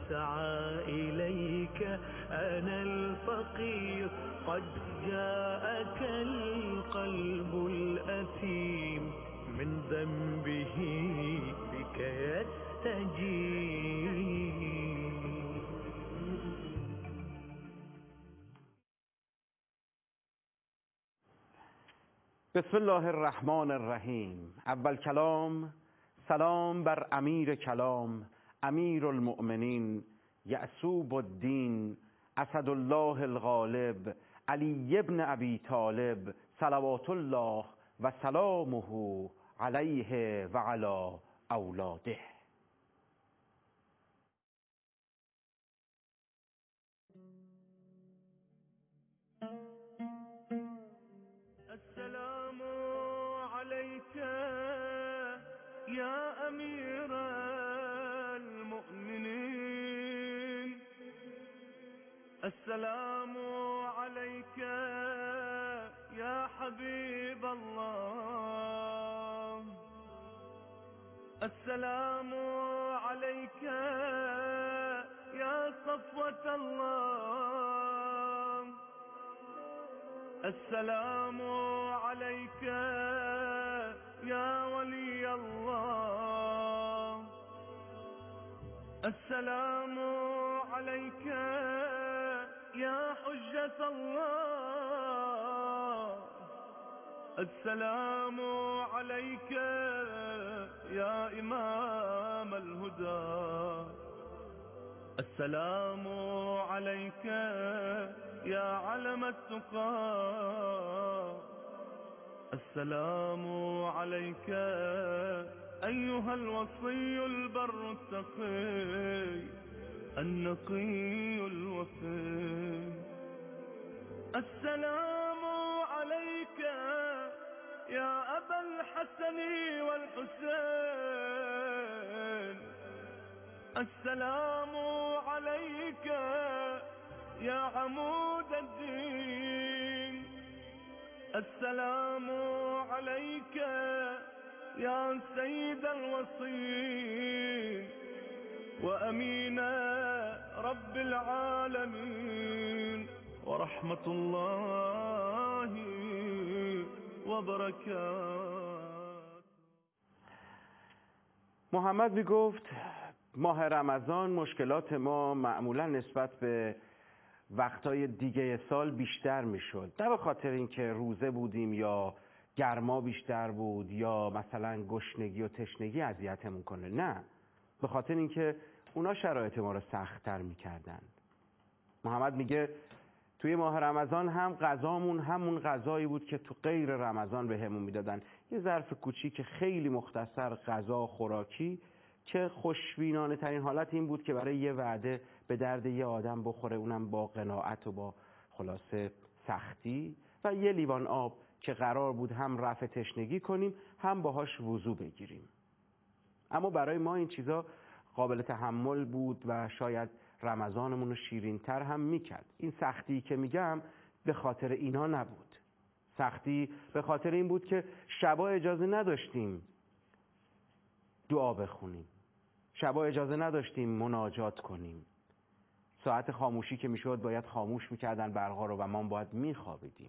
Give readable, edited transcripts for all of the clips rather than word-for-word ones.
أسعى إليك أنا الفقير قد جاءك القلب الأثيم من ذنبه بك يستجيب. بسم الله الرحمن الرحیم. اول کلام سلام بر امیر کلام امیر المؤمنین یعصوب الدین اسدالله الغالب علی ابن ابی طالب صلوات الله و سلامه علیه و علی اولاده. السلام عليك يا أمير المؤمنين، السلام عليك يا حبيب الله، السلام عليك يا صفوة الله، السلام عليك يا ولي الله، السلام عليك يا حجة الله، السلام عليك يا إمام الهدى، السلام عليك يا علم التقى، السلام عليك أيها الوصي البر التقي النقي الوفي، السلام عليك يا أبا الحسن والحسين، السلام عليك يا عمود الدين، السلام عليك يا سيد الوصي وأمين رب العالمين ورحمة الله وبركاته. محمد می گفت ماه رمضان مشکلات ما معمولا نسبت به وقتای دیگه سال بیشتر میشد، نه به خاطر اینکه روزه بودیم یا گرما بیشتر بود یا مثلا گشنگی و تشنگی اذیتمون کنه، نه، به خاطر اینکه اونا شرایط ما رو سخت‌تر میکردن. محمد میگه توی ماه رمضان هم غذامون همون غذایی بود که تو غیر رمضان بهمون میدادن، یه ظرف کوچیک خیلی مختصر غذا خوراکی که خوشبینانه ترین حالت این بود که برای یه وعده به درد یه آدم بخوره، اونم با قناعت و با خلاصه سختی، و یه لیوان آب که قرار بود هم رفع تشنگی کنیم هم باهاش وضو بگیریم. اما برای ما این چیزا قابل تحمل بود و شاید رمضانمون رو شیرین‌تر هم میکرد. این سختی که میگم به خاطر اینا نبود، سختی به خاطر این بود که شبا اجازه نداشتیم دعا بخونیم، شبا اجازه نداشتیم مناجات کنیم، ساعت خاموشی که میشد باید خاموش میکردن برقا رو و ما باید میخوابیدیم.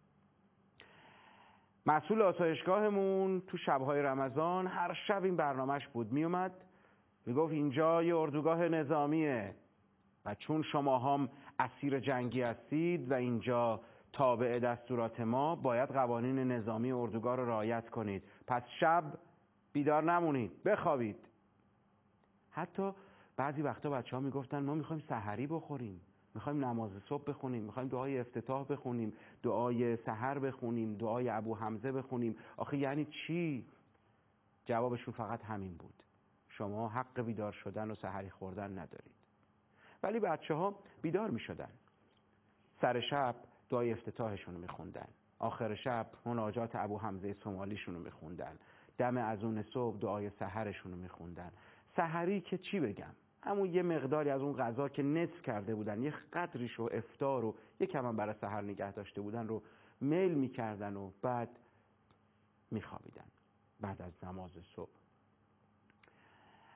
مسئول آسایشگاهمون تو شبهای رمضان هر شب این برنامهش بود، میومد میگفت اینجا یه اردوگاه نظامیه و چون شما هم اسیر جنگی هستید و اینجا تابع دستورات ما، باید قوانین نظامی اردوگاه رو رعایت کنید، پس شب بیدار نمونید، بخوابید. حتی بعضی وقتا بچه‌ها میگفتن ما میخوایم سحری بخوریم، میخوایم نماز صبح بخونیم، میخوایم دعای افتتاح بخونیم، دعای سحر بخونیم، دعای ابو حمزه بخونیم. آخه یعنی چی؟ جوابشون فقط همین بود: شما حق بیدار شدن و سحری خوردن ندارید. ولی بچه‌ها بیدار میشدن، سر شب دعای افتتاحشون رو میخوندن، آخر شب مناجات ابو حمزه سومالیشون رو میخوندن، دم اذان صبح دعای سحرشون رو میخوندن. سحری که چی بگم، همون یه مقداری از اون غذا که نصف کرده بودن، یه قدریش رو افطار رو یه کم هم برای سحر نگه داشته بودن رو میل میکردن و بعد میخوابیدن بعد از نماز صبح.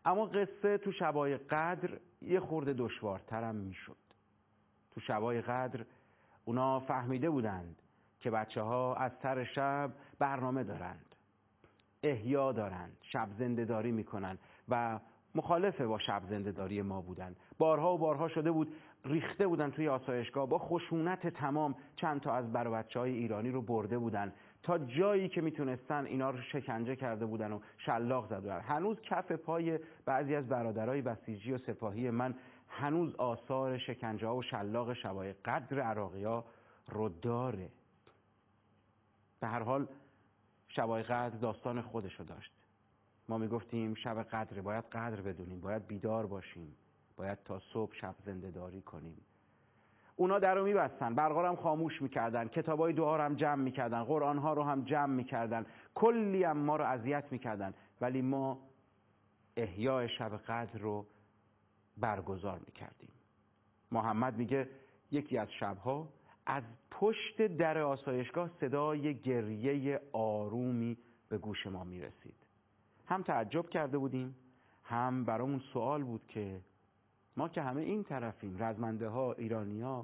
اما قصه تو شبای قدر یه خورده دشوارترم میشد. تو شبای قدر اونا فهمیده بودند که بچه ها از سر شب برنامه دارند، احیا دارند، شب زنده‌داری میکنن و مخالفه با شب زنده‌داری ما بودن. بارها و بارها شده بود ریخته بودن توی آسایشگاه، با خشونت تمام چند تا از بچه‌های ایرانی رو برده بودن، تا جایی که میتونستن اینا رو شکنجه کرده بودن و شلاق زده بودن. هنوز کف پای بعضی از برادرای بسیجی و سپاهی من هنوز آثار شکنجه ها و شلاق شبای قدر عراقی‌ها رو داره. به هر حال شبای قدر داستان خودشو داشت. ما میگفتیم شب قدر، باید قدر بدونیم، باید بیدار باشیم، باید تا صبح شب زنده‌داری کنیم. اونا در رو میبستن، برقا رو هم خاموش میکردن، کتابای دعا رو هم جمع میکردن، قرآن ها رو هم جمع میکردن، کلی هم ما رو اذیت میکردن، ولی ما احیای شب قدر رو برگزار میکردیم. محمد میگه یکی از شبها از پشت در آسایشگاه صدای گریه آرومی به گوش ما میرسید. هم تعجب کرده بودیم، هم برامون سوال بود که ما که همه این طرفیم، رزمنده ها، ایرانی ها.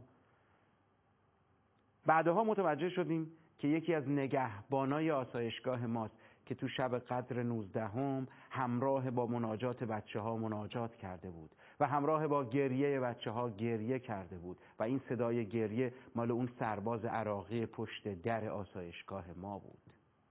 بعدها متوجه شدیم که یکی از نگهبانای آسایشگاه ماست که تو شب قدر 19 همراه با مناجات بچه ها مناجات کرده بود و همراه با گریه بچه ها گریه کرده بود و این صدای گریه مال اون سرباز عراقی پشت در آسایشگاه ما بود.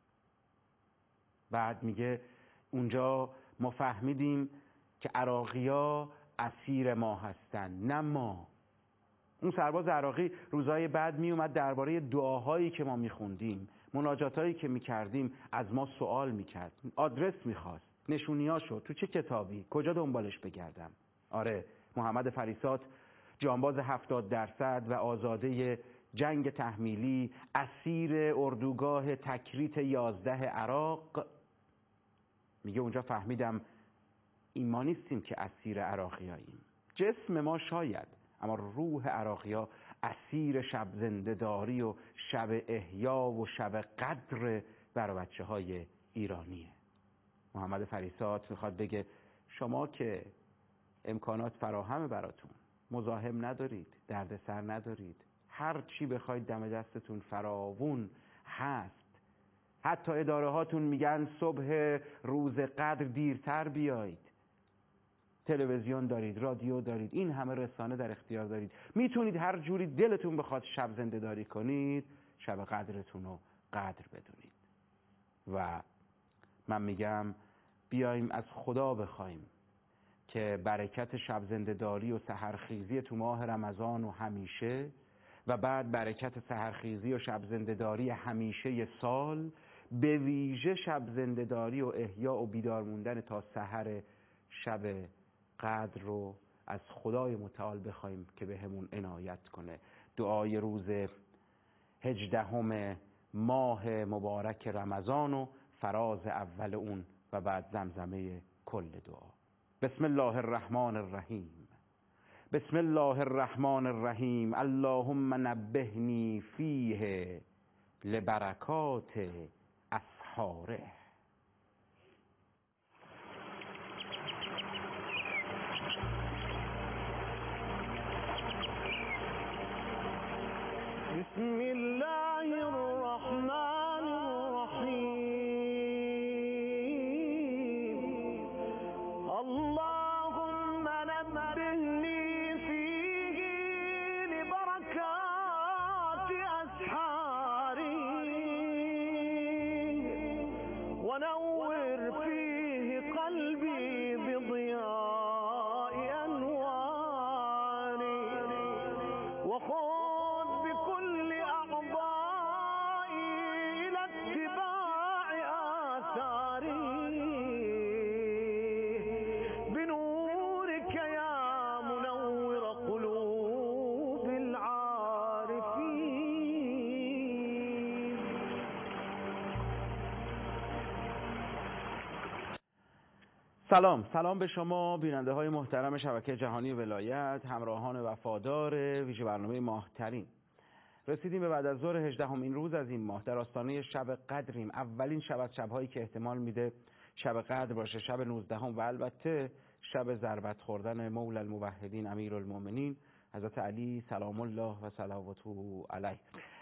بعد میگه اونجا ما فهمیدیم که عراقی‌ها اسیر ما هستن، نه ما. اون سرباز عراقی روزهای بعد می اومد درباره دعاهایی که ما میخوندیم، مناجاتایی که میکردیم از ما سوال میکرد، آدرس میخواست، نشونیاشو، تو چه کتابی، کجا دنبالش بگردم. آره، محمد فریسات، جانباز 70% و آزاده جنگ تحمیلی، اسیر اردوگاه تکریت 11 عراق. میگه اونجا فهمیدم این ما نیستیم که اسیر عراقیاییم، جسم ما شاید، اما روح عراقی‌ها اسیر شب زنده‌داری و شب احیا و شب قدر برای بچه‌های ایرانیه. محمد فریسات میخواد بگه شما که امکانات فراهم براتون، مزاحم ندارید، دردسر ندارید، هر چی بخواید دم دستتون فراوون هست. حتی اداره هاتون میگن صبح روز قدر دیرتر بیایید. تلویزیون دارید، رادیو دارید، این همه رسانه در اختیار دارید، میتونید هر جوری دلتون بخواد شب زنده‌داری کنید، شب قدرتون رو قدر بدونید. و من میگم بیایم از خدا بخوایم که برکت شب زنده‌داری و سحرخیزی تو ماه رمضان و همیشه، و بعد برکت سحرخیزی و شب زنده‌داری همیشه سال، به ویژه شب زنده‌داری و احیا و بیدار موندن تا سحر شب قدر رو از خدای متعال بخوایم که به همون عنایت کنه. دعای روز 18 ماه مبارک رمضان و فراز اول اون و بعد زمزمه کل دعا. بسم الله الرحمن الرحیم. بسم الله الرحمن الرحیم. اللهم نبهنی فیه لبرکات اسحاره. بسم الله الرحمن الرحیم. اللهم نبهنی فیه لبرکات اسحاری ونور فیه قلبی بضیاء انواری وخذ بكل أعضائي إلى اتباع آثاري بنورك يا منور قلوب العارفين. سلام به شما بیننده های محترم شبکه جهانی ولایت، همراهان وفادار ویژه برنامه ماهترین. رسیدیم به بعد از ظهر 18 این روز از این ماه، در آستانه شب قدریم. اولین شب از شبهایی که احتمال میده شب قدر باشه، شب 19 و البته شب ضربت خوردن مولا الموحدین امیرالمؤمنین حضرت علی سلام الله و صلواته علیه.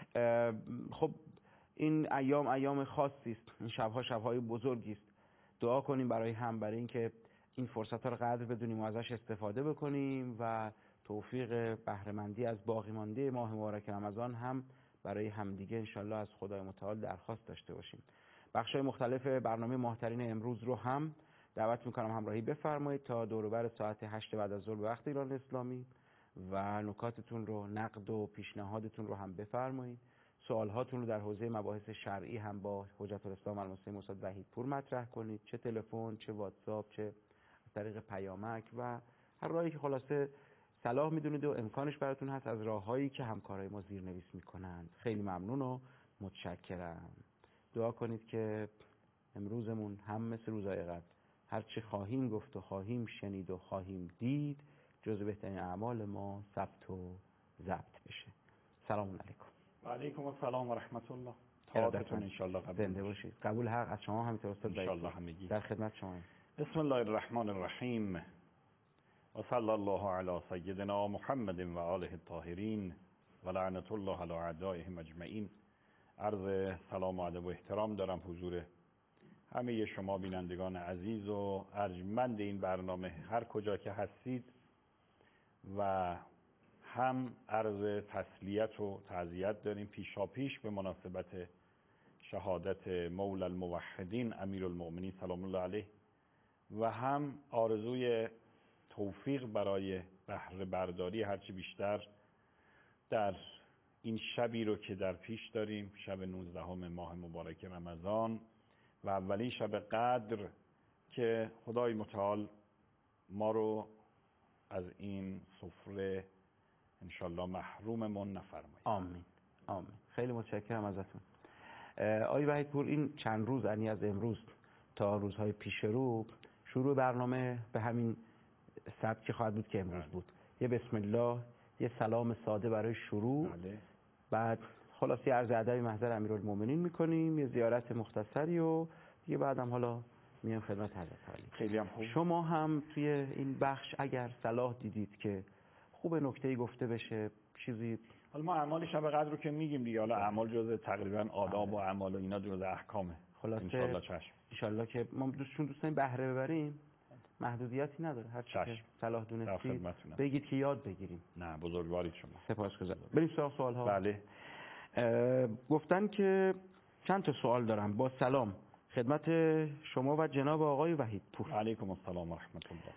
خب این ایام خاصی است، این شبها شبهای بزرگی است. دعا کنیم برای هم، برای اینکه این فرصت‌ها رو قدر بدونیم و ازش استفاده بکنیم و توفیق بهره‌مندی از باقی مانده ماه مبارک رمضان هم برای همدیگه انشالله از خدای متعال درخواست داشته باشیم. بخش‌های مختلف برنامه ماهترین امروز رو هم دعوت می‌کنم همراهی بفرمایید تا دور و بر ساعت 8 بعد از ظهر به وقت ایران اسلامی و نکاتتون رو، نقد و پیشنهادتون رو هم بفرمایید. سوالهاتون رو در حوزه مباحث شرعی هم با حجت الاسلام المسلم استاد وحیدپور مطرح کنید، چه تلفن، چه واتساپ، چه از طریق پیامک و هر راهی که خلاصه صلاح میدونید و امکانش براتون هست از راههایی که همکارای ما زیرنویس میکنند. خیلی ممنون و متشکرم. دعا کنید که امروزمون هم مثل روزهای قبل هرچی خواهیم گفت و خواهیم شنید و خواهیم دید جزو بهترین اعمال ما ثبت و ضبط بشه. سلام علیکم. و علیکم السلام و رحمت الله. تعاطتون انشالله قبول زنده باشید. قبول حق از شما همینطور استاد انشالله همگی. در خدمت شما. بسم الله الرحمن الرحیم و صلی الله علی سیدنا محمد و آله الطاهرین و لعنت الله علی اعدائهم اجمعین. عرض سلام و ادب و احترام دارم حضور همه شما بینندگان عزیز و ارجمند این برنامه هر کجا که هستید و هم عرض تسلیت و تعزیت داریم پیشاپیش به مناسبت شهادت مولا الموحدین امیرالمؤمنین سلام الله علیه و هم آرزوی توفیق برای بهره برداری هرچی بیشتر در این شبی رو که در پیش داریم، شب 19 ماه مبارک رمضان و اولین شب قدر که خدای متعال ما رو از این سفره انشالله محروممون نفرمایید. آمین آمین. خیلی متشکرم ازتون. آقای وحیدپور، این چند روز یعنی از امروز تا روزهای پیش رو شروع برنامه به همین سبک خواهد بود که امروز بود. یه بسم الله، یه سلام ساده برای شروع، بعد خلاصی عرض ادبی محضر امیرالمؤمنین میکنیم، یه زیارت مختصری و دیگه بعدم حالا میام خدمت حضرت علی. خیلی هم خوب. شما هم توی این بخش اگر صلاح دیدید که خوب نکته‌ای گفته بشه، چیزی، حالا ما اعمال شب قدر رو که میگیم دیگه، حالا اعمال جزء تقریبا آداب و اعمال و اینا جزء احکامه. خلاصه انشالله چشم. انشالله که ما دوستون بهره ببریم، محدودیتی نداره، هر چی که صلاح دونستید بگید که یاد بگیریم. نه بزرگوارید شما. سپاسگزارم. بریم سراغ سوال ها. بله. گفتن که چند تا سوال دارم. با سلام خدمت شما و جناب آقای وحیدپور. علیکم السلام و رحمت الله.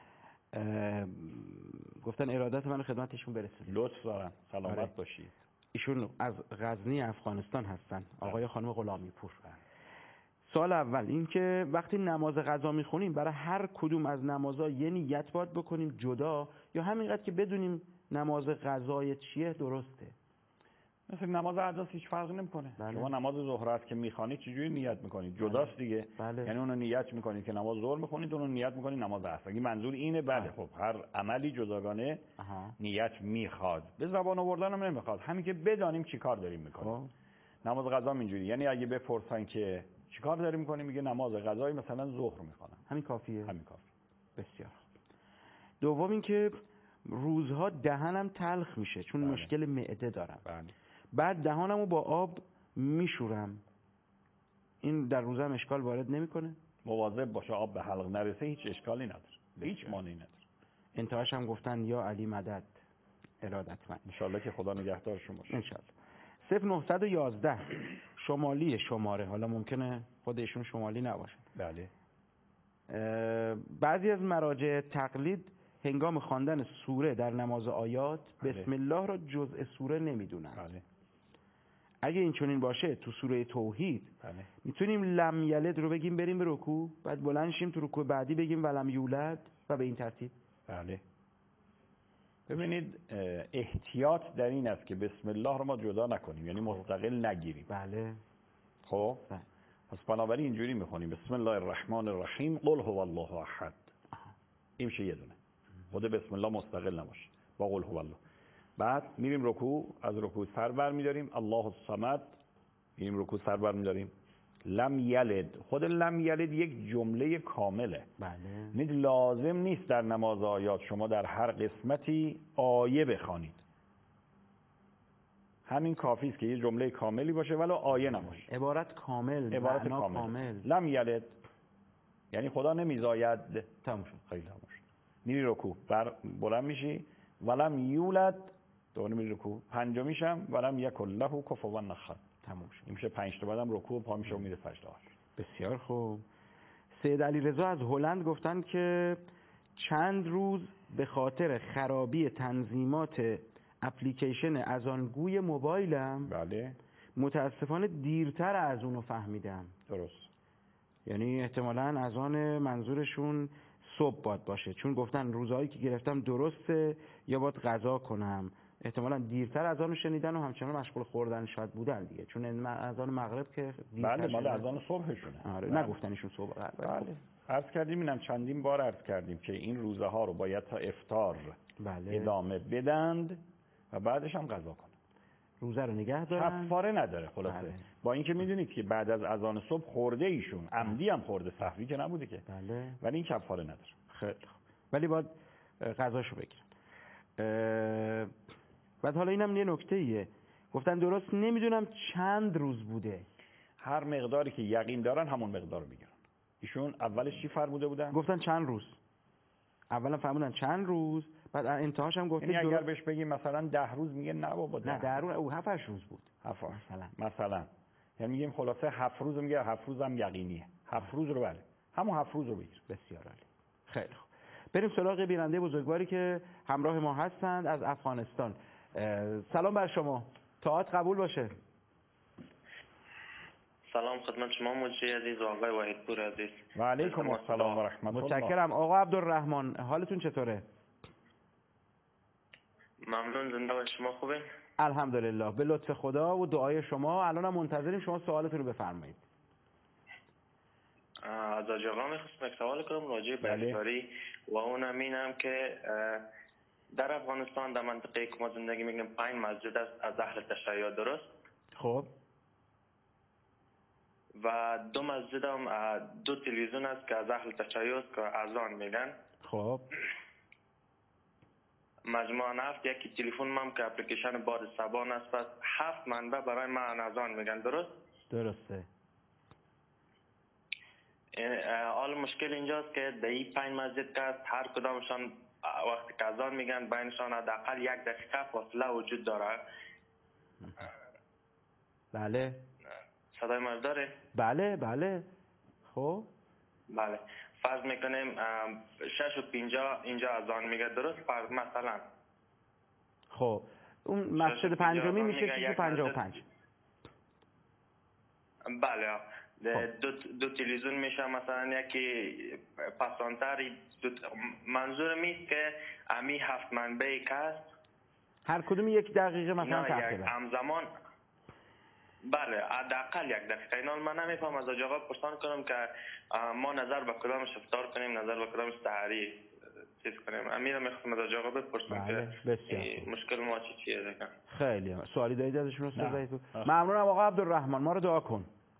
گفتن ارادت من خدمتشون برسونید. لطف دارم. سلامت باشید. ایشون از غزنی افغانستان هستن، آقای خانم غلامی پور. سوال اول این که وقتی نماز قضا میخونیم برای هر کدوم از نمازها یه نیت باید بکنیم جدا یا همینقدر که بدونیم نماز قضای چیه درسته؟ مثل نماز عداس هیچ فرق نمیکنه. بله. شما نماز ظهر است که میخوانید چجوری نیت میکنید؟ جداست دیگه. بله. یعنی اونو نیت میکنید که نماز ظهر میخونید، اونو نیت میکنید نماز عصر. اگه منظور اینه بله، خب هر عملی جداگانه نیت میخواد. به زبان آوردن هم نمیخواد، همین که بدانیم چیکار داریم میکنیم. نماز قضا اینجوری، یعنی اگه بپرسن که چیکار داریم میکنیم، میگه نماز قضایی مثلا ظهر میخوانم. همین کافیه. همین کافی. بسیار. دوم این که روزها دهنم تلخ میشه چون مشکل معده دارم. بعد دهانمو با آب میشورم، این در روزم اشکال وارد نمیکنه؟ مواظب باشه آب به حلق نرسه، هیچ اشکالی نداره، هیچ مانعی نداره. انتهاش هم گفتن یا علی مدد ارادتمند. انشالله که خدا نگهدار شما باشه. انشالله. 0911 شمالی شماره، حالا ممکنه خود ایشون شمالی نباشه. بله. بعضی از مراجع تقلید هنگام خواندن سوره در نماز آیات بسم الله را جزء سوره نمیدونن. بله. اگه این چنین باشه تو سوره توحید میتونیم لم یلد رو بگیم بریم به رکوع، بعد بلند شیم تو رکوع بعدی بگیم ولم یولد و به این ترتیب؟ بله. ببینید احتیاط در این است که بسم الله رو ما جدا نکنیم، یعنی مستقل نگیریم. بله. خب پس بنابراین اینجوری میخونیم بسم الله الرحمن الرحیم قل هو الله احد. این میشه یه دونه، خود بسم الله مستقل نباشه با قل هو الله. بعد میریم رکوع، از رکوع سر برمی‌داریم الله الصمد، میریم رکوع سر برمی‌داریم لم یلد. خود لم یلد یک جمله کامله. بله. لازم نیست در نماز آیات شما در هر قسمتی آیه بخوانید. همین کافی است که یه جمله کاملی باشه ولی آیه نباشه. عبارت کامل، عبارت کامل. لم یلد یعنی خدا نمیزاید. تموم شد. خیلی تموم شد. میری رکوع، بلند میشی، ولم یولد، دوباره میری رکوع، پنجمیشم ولم یکن له کفوا احد. تموم شد. این میشه 5 تا، بعدم رکوع پا میشه و میره سجده. بسیار خوب. سید علیرضا از هلند گفتن که چند روز به خاطر خرابی تنظیمات اپلیکیشن اذانگوی موبایلم بله متاسفانه دیرتر از اونو فهمیدم. درست. یعنی احتمالاً اذان منظورشون صبح باشه، چون گفتن روزهایی که گرفتم درسته یا باید قضا کنم. احتمالاً دیرتر اذانو شنیدن و همچنان مشغول خوردن شاید بودن دیگه، چون اذان مغرب که بله مال اذان صبحشونه. آره نگفتنشون صبح. بله. عرض کردیم، اینم چندین بار عرض کردیم که این روزه ها رو باید تا افطار بله. ادامه بدند و بعدش هم قضا کنند. روزه رو نگه دارن. کفاره نداره خلاصه. بله. با اینکه میدونید که بعد از اذان صبح خورده ایشون، عمدی هم خورده، سهوی که نبوده که. بله. ولی این کفاره نداره. خیلی خوب. ولی باید قضاشو بگیرن. بعد حالا اینم یه نکته ایه، گفتن درست نمیدونم چند روز بوده. هر مقداری که یقین دارن همون مقدار رو میگیرن. ایشون اولش چی فرموده بودن؟ گفتن چند روز. اولا فرمودن چند روز، بعد انتهاش هم گفتن یعنی اگر بهش بگیم مثلا 10 روز، میگه نه بابا 10. نه 10 روز، او 7 روز بود. 7 مثلا. یعنی میگیم خلاصه 7 روز، میگه 7 روز هم یقینیه. 7 روز رو بله. همون 7 روز رو بگیر. بسیار عالی. خیلی خوب. بریم سراغ بیننده بزرگواری که همراه ما هستند از افغانستان. سلام بر شما. طاعت قبول باشه. سلام خدمت شما مجری عزیز و آقای وحیدپور عزیز. و علیکم السلام و رحمت الله. متشکرم. آقا عبدالرحمن، حالتون چطوره؟ ممنون، زنده و شما خوبه؟ الحمدلله، به لطف خدا و دعای شما. الانم منتظریم شما سوالتون رو بفرمایید. از آقا میخواستم یک سوال کنم راجع به افطاری و اونم اینم که در افغانستان در منطقه که ما زندگی میکنیم 5 مسجد است از اهل تشیع، درست؟ خب. و 2 مسجد هم 2 تلویزیون است که از اهل تشیع است که اذان میگن. خب. مجموعاً 7 یکی تلفن هم که اپلیکیشن باد سبان است، پس 7 منبع برای من اذان میگن، درست؟ درسته. حال مشکل اینجاست که در این 5 مسجد که هر کدامشان وقتی که اذان میگن بینشان حداقل 1 دقیقه فاصله وجود داره. بله. صدای من داره؟ بله بله. خب. بله. فرض میکنیم 6:50 اینجا اذان میگه، درست؟ فرض مثلا. خب. اون مسجد پنجمی میشه 6:55. بله. دو تلویزیون میشه مثلا یکی پسانتر. منظورم است که امی 7 منبعی که است هر کدوم 1 دقیقه مثلا تاخیر همزمان. بله حداقل 1 دقیقه. اینا من نمیفهم از آقا پرسان کنم که ما نظر به کدامش افطار کنیم، نظر به کدامش سحری چیز کنیم. امیرم میخواستم از آقا بپرسم که مشکل ما چیه دیگه. خیلی سوالی دارید ازشون استاد؟ ممنونم آقا عبدالرحمن، ما رو دعا کن.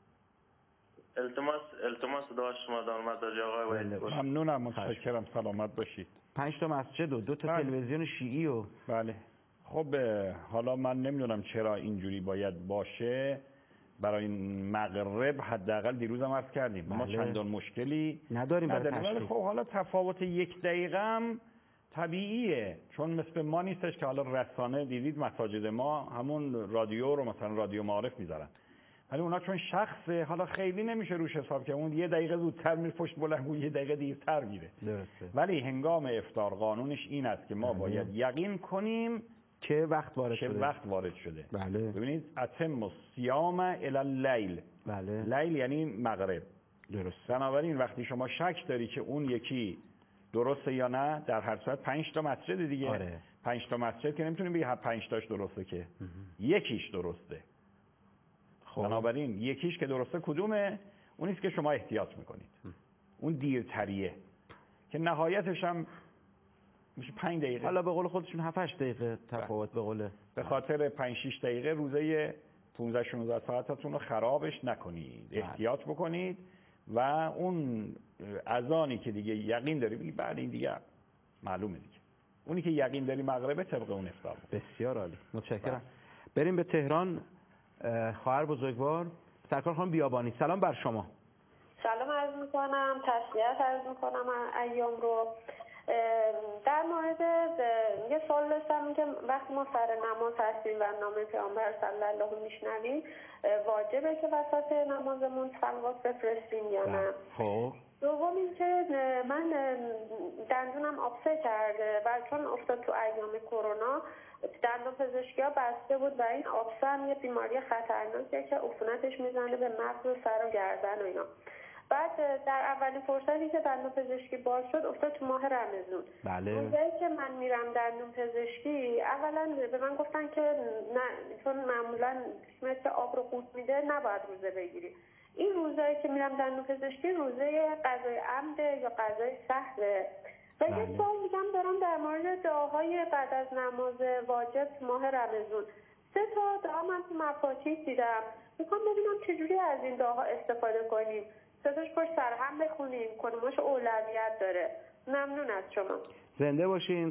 التماس دعا شما دارم از آقا وحیدپور. ممنونم، متشکرم، سلامت باشید. 5 تا مسجد و 2 تا تلویزیون شیعی و بله. خب حالا من نمیدونم چرا اینجوری باید باشه. برای مغرب حداقل دیروزم عرض کردیم ما چندان مشکلی نداریم. ولی خب حالا تفاوت 1 دقیقه هم طبیعیه، چون مثل ما نیستش که حالا رسانه دیدید مساجد ما همون رادیو رو مثلا رادیو معارف میذارن، ولی اونا چون شخصه حالا خیلی نمیشه روش حساب که اون 1 دقیقه زودتر میره پشت بلند، اون 1 دقیقه دیرتر میره. درسته. ولی هنگام افطار قانونش این است که ما باید یقین کنیم که وقت وارد شده. بله. ببینید اتم الصیام الی اللیل. بله. لیل یعنی مغرب. درست. بنابراین وقتی شما شک داری که اون یکی درسته یا نه، در هر صورت 5 تا مسجد دیگه. آره. 5 تا مسجد که نمیتونیم بگی 5 تاش درسته که. یکیش درسته. خب. بنابراین یکیش که درسته کدومه؟ اونیست که شما احتیاط میکنید. اون دیرتریه که نهایتش هم میشه 5 دقیقه. حالا به قول خودشون 7-8 دقیقه تفاوت به قول. به خاطر 5-6 دقیقه روزه 15-16 ساعتتون رو خرابش نکنید، احتیاط بکنید و اون اذانی که دیگه یقین داری بگی بعد این دیگه معلومه دیگه، اونی که یقین داری مغربه طبق اون افطار. بسیار عالی، متشکرم. بریم به تهران. خواهر بزرگوار سرکار خانم بیابانی، سلام بر شما. سلام عرض میکنم، تسلیت عرض میکنم ایام رو. در مورد یه سوال داشتم که وقتی ما سر نماز هستیم و نام پیامبر صلی الله میشنویم، واجبه که وسط نمازمون صلوات بفرستیم یا نه؟ خب دوم اینکه من دندونم آبسه کرده و چون افتاد تو ایام کرونا دندون پزشکی ها بسته بود و این آبسه هم یه بیماری خطرناکه که عفونتش میزنه به مغز و سر و گردن و اینا. بعد در اولین فرصتی که دندون پزشکی باز شد افتاد تو ماه رمضان. بله. روزایی که من میرم دندون پزشکی اولا به من گفتن که نه، چون معمولا مثل آب رو قورت میده نباید روزه بگیری. این روزایی که میرم دندون پزشکی روزه قضای عمد یا قضای سهوه. و یه سوال میگم دارم در مورد دعاهای بعد از نماز واجب ماه رمضان. 3 تا دعا من تو مفاتیح دیدم، میخوام ببینم چجوری از این دعاها استفاده کنیم. 3 تاش پشت سر هم بخونیم، کدومش اولویت داره. ممنون از شما. زنده باشین.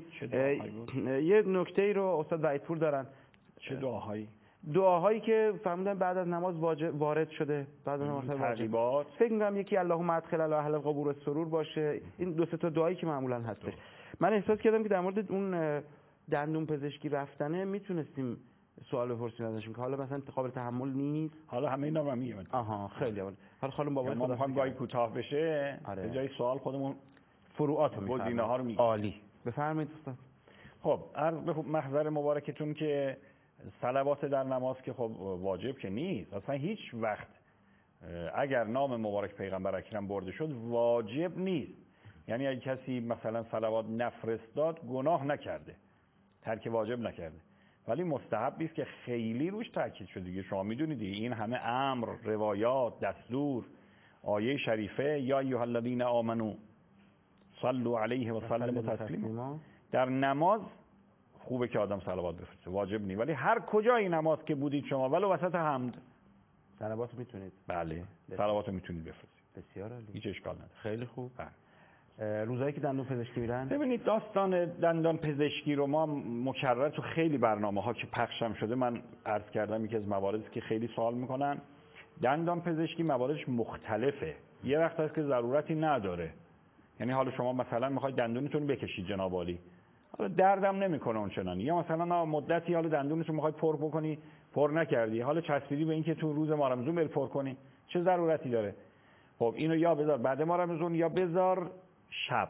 یه نکته ای رو استاد وحیدپور دارن. چه دعاهایی؟ دعاهایی که فهمیدن بعد از نماز وارد شده، بعد از نماز ترغیبات. فکر می‌کنم یکی اللهم ادخل علی اهل القبور السرور باشه. این 2-3 تا دعایی که معمولا هستش. من احساس کردم که در مورد اون دندون پزشکی رفتنه میتونستیم سوال بپرسیم ازشون که حالا مثلا قابل تحمل نیست. حالا همه اینا رو میگم. آها خیلی عالی. حالا خانم بابا ما می‌خوایم گاهی کوتاه بشه، به جای سوال خودمون فروعات رو گزینه‌ها رو میگیم. عالی. بفرمایید استاد. خب عرض به محضر مبارکتون که صلوات در نماز که خب واجب که نیست اصلا هیچ وقت. اگر نام مبارک پیغمبر اکرم برده شد واجب نیست. یعنی اگه کسی مثلا صلوات نفرستاد گناه نکرده، ترک واجب نکرده، ولی مستحب است که خیلی روش تاکید شده دیگه. شما میدونید این همه امر، روایات، دستور، آیه شریفه یا ایها الذین آمنو صلوا علیه و سلموا تسلیما. در نماز خوبه که آدم صلوات بفرسته، واجب نیست، ولی هر کجای نماز که بودید شما ولو وسط حمد صلوات میتونید. بله صلوات میتونید بفرستید. بسیار عالی. هیچ اشکال نداره. خیلی خوب. روزایی که دندون پزشکی میرن، ببینید داستان دندان پزشکی رو ما مکرر تو خیلی برنامه‌ها که پخشم شده من عرض کردم، یکی از مواردی که خیلی سوال میکنن. دندان پزشکی مواردش مختلفه. یه وقت هست که ضرورتی نداره، یعنی حالا شما مثلا میخواید دندونتون بکشید جناب عالی، حالا دردم نمیکنه اونچنانی، یا مثلا مدتی حالا دندونتون میخواید پر بکنی پر نکردی، حالا چسبیدی به این که تو روز ماه رمضان بری پر کنی، چه ضرورتی داره؟ خب اینو یا بذار بعد ماه رمضان یا بذار شب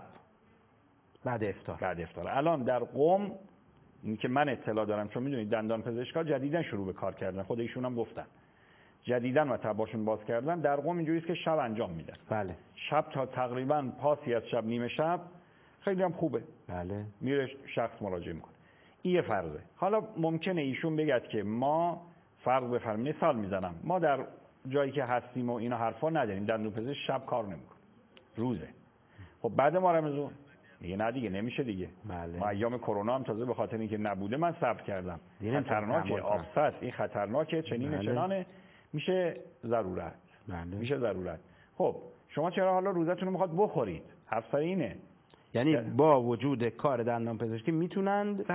بعد افطار. الان در قم این که من اطلاع دارم، چون میدونید دندان پزشکا جدیدن شروع به کار کردن، خود ایشون هم گفتن جدیدن مطباشون باز کردن، در قم اینجوریه که شب انجام میدن. بله. شب تا تقریبا پاسی از شب، نیمه شب، خیلی هم خوبه. بله. میره شخص مراجعه میکنه. این یه فرضه. حالا ممکنه ایشون بگد که ما فرض بفرمایید، مثال میزنم، ما در جایی که هستیم و اینا حرفا نداریم، دندون پزشک شب کار نمیکنه، روزه. خب بعد ما رمضان میگه نه دیگه نمیشه دیگه. بله. ما ایام کرونا هم تازه به خاطر اینکه نبوده من صبر کردم. خطرناکه، آفت، این خطرناکه، چنین بله. چنانه، میشه ضرورت. بله. میشه ضرورت. خب شما چرا حالا روزتون رو میخواد بخورید؟ حرف سر اینه. یعنی با وجود کار دندان پزشکی میتونند؟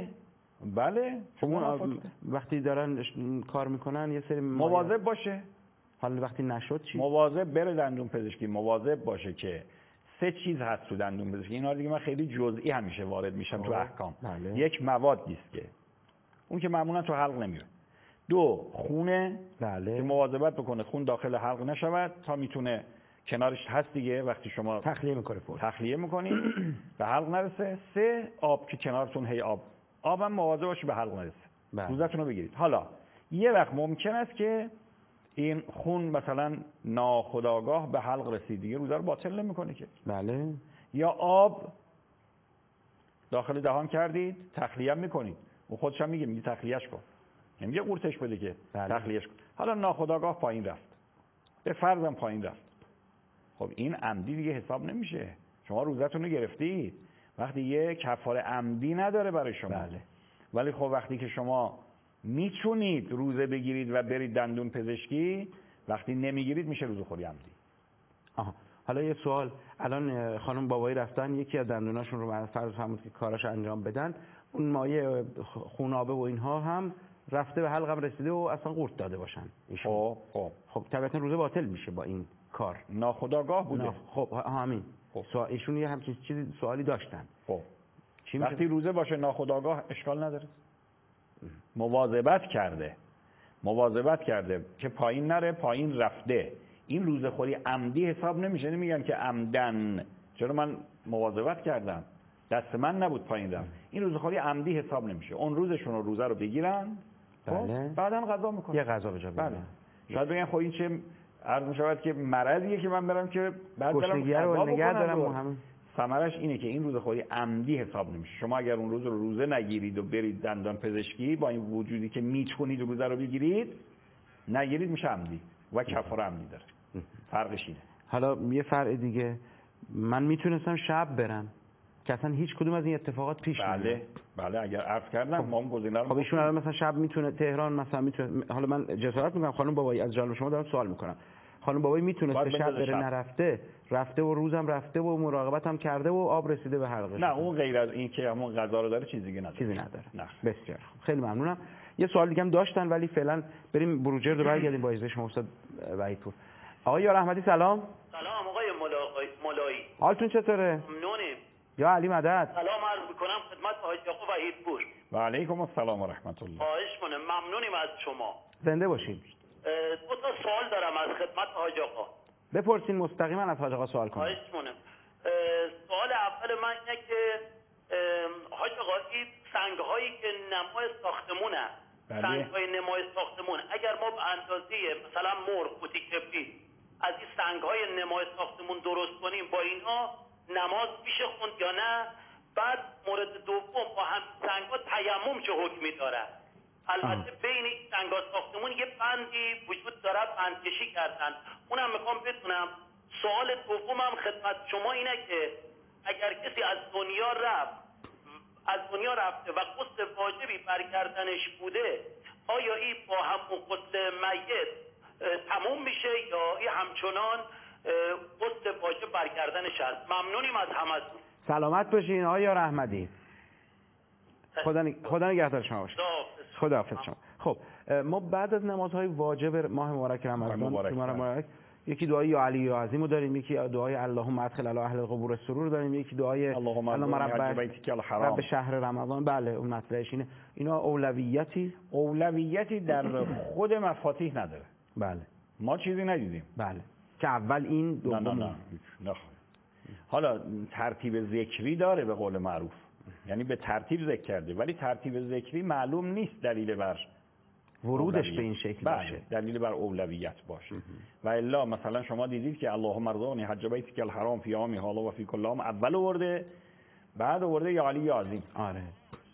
بله. شما وقتی دارن کار میکنن یه سری مواظب باشه. حالا وقتی نشد چی؟ مواظب بره دندون پزشکی، مواظب باشه که 3 چیز هست تو دندون پزشکی. اینا دیگه من خیلی جزئی همیشه وارد میشم تو احکام. بله. یک موادی است که اون که معمولا تو حلق نمیره. 2 خونه. بله. که مواظبت بکنه خون داخل حلق نشود، تا میتونه کنارش هست دیگه، وقتی شما تخلیه میکنید به حلق نرسه. 3 آب که کنارتون هی آبم مواظب باشه به حلق نرسه. بله. روزتون رو بگیرید. حالا یه وقت ممکن است که این خون مثلا ناخودآگاه به حلق رسید، دیگه روزه رو باطل نمیکنه که. بله. یا آب داخل دهان کردید، تخلیه میکنید، اون خودش هم میگه تخلیهش کن، نمیگه قورتش بده که. بله. تخلیهش کن. حالا ناخودآگاه پایین رفت، به فرضم پایین رفت، خب این عمدی دیگه حساب نمیشه، شما روزتون رو گرفتید. وقتی یه کفاره عمدی نداره برای شما. بله. ولی خب وقتی که شما میتونید روزه بگیرید و برید دندون پزشکی، وقتی نمیگیرید میشه روزه خوری عمدی. آها. حالا یه سوال، الان خانم بابایی رفتن یکی از دندوناشون رو فرض فرمود که کاراش انجام بدن، اون مایع خونابه و اینها هم رفته به حلقم رسیده و اصلا قورت داده باشن ایشون. خب طبیعتا روزه باطل میشه با این کار. ناخودآگاه بوده. خب همین. ایشون یه همچین چیزی سوالی داشتن. خب چی وقتی روزه باشه ناخودآگاه اشکال نداره. مواظبت کرده که پایین نره، پایین رفته، این روزه خوری عمدی حساب نمیشه. نمیگن که عمدن، چرا من مواظبت کردم، دست من نبود پایین رفت، این روزه خوری عمدی حساب نمیشه. اون روزشون رو روزه رو بگیرن، بله، بعداً قضا میکنن، یه قضا به جا بیارن. بله. شاید بگن خب این چه عرض میشود که مرضیه که من برم که بعد برم قضا بکنم. ثمرش اینه که این روزه خوری عمدی حساب نمیشه. شما اگر اون روز رو روزه نگیرید و برید دندان پزشکی، با این وجودی که میتونید روزه رو بگیرید، نگیرید میشه عمدی و کفاره عمدی داره. فرقش اینه. حالا یه فرق دیگه، من میتونستم شب برم که اصلا هیچ کدوم از این اتفاقات پیش نمیاد. بله اگر عرض کردم ما اون گزینه رو. خب ایشون الان مثلا شب میتونه تهران مثلا میتونه، حالا من جسارت میکنم خانم بابایی از جانب شما دارم سوال میکنم، خانم بابایی میتونه شب بره نرفته، رفته و روزم رفته و مراقبت هم کرده و آب رسیده به حلقش؟ نه اون غیر از این که همون غذا رو داره چیزی نداره. چیزی نداره. نه. بسیار خیلی ممنونم. یه سوال دیگه هم داشتن ولی فعلا بریم بروجرد رو برگردیم با اجازه شما استاد وحیدپور. آقای یار احمدی سلام. سلام آقای مولایی. حالتون چطوره؟ ممنونیم. یا علی مدد. سلام عرض میکنم خدمت حاج آقا وحیدپور. و علیکم السلام و رحمت الله. خواهش کنم، ممنونیم از شما. زنده باشید. دو تا سوال دارم از خدمت حاج آقا. بپرسین مستقیما از حاج آقا سوال کنید. خواهش کنم. سوال اول من اینه که حاج آقا این سنگ‌هایی که نمای ساختمونه، سنگ‌های نمای ساختمون، اگر ما به اندازه مثلا مرغ، قوطی کبریت از این سنگ‌های نمای ساختمون درست کنیم، با اینها نماز میشه خوند یا نه؟ بعد مورد دوم، با هم سنگ‌ها تیمم چه حکمی داره؟ البته بین این سنگ‌ها ساختمون یه بندی وجود داره، بندکشی کردن، اونم میخوام بدونم. سوال دومم خدمت شما اینه که اگر کسی از دنیا رفته و غسل واجبی برگردنش بوده، آیا این با همون غسل میت تموم میشه یا این همچنان غسل واجب برگردنش هست؟ ممنونیم از همتون. سلامت باشین آقای یار احمدی. خدا نگهدار شما باشه. خداحافظ شما. خب ما بعد از نمازهای واجب ماه مبارک رمضان یکی دعای یا علی یا عظیم رو داریم، یکی دعای اللهم ادخل علی اهل القبور السرور داریم، یکی دعای اللهم رب شهر رمضان. بله اون مطلعش اینه. اینا اولویتی در خود مفاتیح نداره. بله ما چیزی ندیدیم. بله که اول این دوم نه. حالا ترتیب ذکری داره به قول معروف، یعنی به ترتیب ذکر کرده، ولی ترتیب ذکری معلوم نیست دلیل بر ورودش به این شکل باشه، دلیل بر اولویت باشه. و الا مثلا شما دیدید که اللهم ارزقنی حج بیتک الحرام فی عامی هذا و فی کل عام اول آورده، بعد آورده یا علی یا عظیم. آره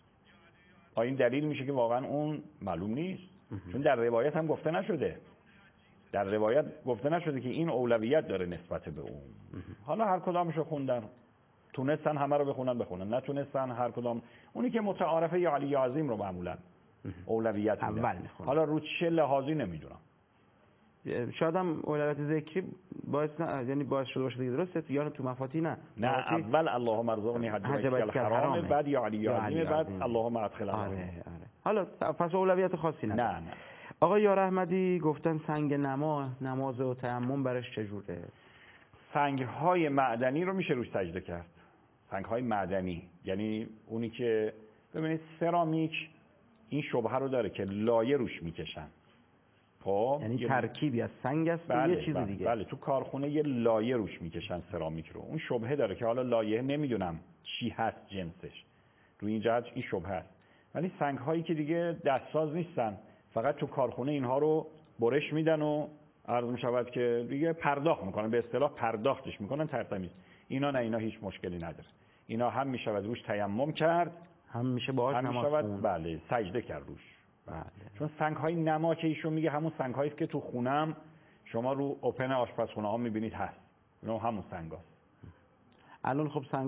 این دلیل میشه که واقعا اون معلوم نیست، چون در روایت هم گفته نشده. در روایت گفته نشده که این اولویت داره نسبت به اون. حالا هر کدامشو خوندن، تونستن همه رو بخونن، نتونستن هر کدام اونی که متعارفه یا علی یا عظیم رو معمولا اولویت اول میخونه. حالا رو چه لحاظی نمیدونم، شاید هم اولویت ذکری یعنی باعث شده باشه دیگه، درسته؟ یا تو مفاتی نه اول اللهم ارزقنی حج بیتک الحرام، بعد یا علی یا عظیم، بعد اللهم ادخل. آره. حالا پس اولویت خاصی نه. آقای یار احمدی گفتن سنگ نماز و تیمم برش چجوره؟ سنگ‌های معدنی رو میشه روش سجده کرد. سنگ‌های معدنی یعنی اونی که ببینید سرامیک این شبهه رو داره که لایه روش میکشن. خب یعنی ترکیبی از سنگ است و یه چیز دیگه. بله تو کارخونه یه لایه روش میکشن سرامیک رو. اون شبهه داره که حالا لایه نمیدونم چی هست جنسش. روی این جهت این شبهه است. ولی سنگ‌هایی که دیگه دستساز نیستن، فقط تو کارخونه اینها رو برش میدن و عرض میشود که دیگه پرداخت میکنن، به اصطلاح پرداختش میکنن ترتمیز. اینا نه، اینا هیچ مشکلی نداره. اینا هم میشود روش تیمم کرد، هم میشه باهاش نماز خوند. بله سجده کرد روش. بله. چون سنگ‌های نما که ایشون میگه همون سنگ‌هایی که تو خونم شما رو اوپن آشپزخونه ها میبینید هست، اینا همون سنگاست. الان خب سنگ‌های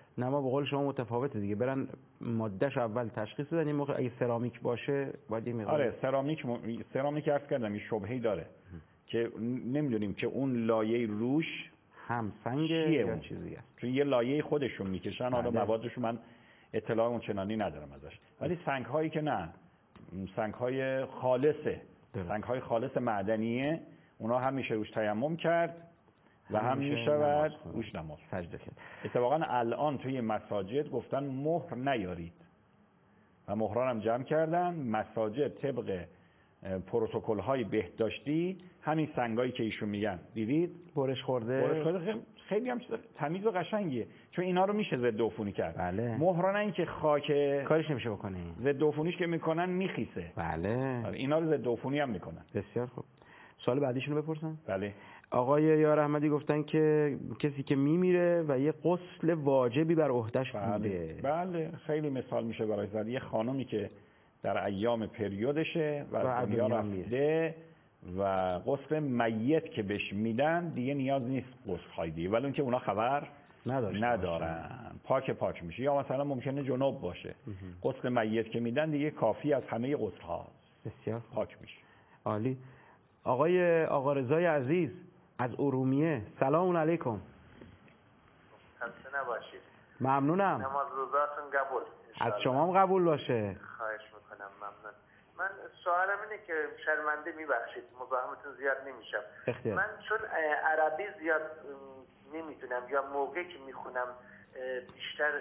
نما به قول شما متفاوته دیگه، برن مادهش اول تشخیص بدن. این موقع اگه سرامیک باشه باید یه مقدار. آره سرامیک عرض کردم این شبهه‌ای داره که نمیدونیم که اون لایه روش هم سنگ یا چیزی است، چون یه لایه خودشون میکشن. حالا موادشو من اطلاع اونچنانی ندارم ازش، ولی سنگ هایی که نه، سنگ های خالصه، سنگ های خالص معدنیه، اونا هم میشه روش تیمم کرد و هم میشود روش نماز سجده کرد. اتفاقا الان توی مساجد گفتن مهر نیارید و مهران هم جمع کردن. مساجد طبق پروتکل های بهداشتی همین سنگایی که ایشون میگن دیدید برش خورده خیلی هم تمیز و قشنگیه، چون اینا رو میشه ضد عفونی کرد. بله. مهران این که خاک کارش نمیشه بکنه، ضد عفونیش که میکنن میخیسه. بله. اینا رو ضد عفونی هم میکنن. بسیار خوب. سوال بعدیشون رو بپرسم. بله. آقای یار احمدی گفتن که کسی که میمیره و یه غسل واجبی بر عهده‌اش بوده. بله خیلی مثال میشه برای زد. یه خانومی که در ایام پریودشه و از دنیا رفته و غسل میت که بهش میدن دیگه نیاز نیست غسل خواهی، ولی اون که اونا خبر ندارن پاک میشه. یا مثلا ممکنه جنوب باشه، غسل میت که میدن دیگه کافی از همه غسل ها، بسیار پاک میشه. عالی. آقا رضای عزیز از ارومیه، سلام علیکم. خسته نباشید. ممنونم. نماز روزاتون قبول. از شما هم قبول باشه. خواهش میکنم. ممنون. من سوالم اینه که شرمنده میبخشید مزاحمتون زیاد نمیشم. من چون عربی زیاد نمیدونم یا موقعی که میخونم بیشتر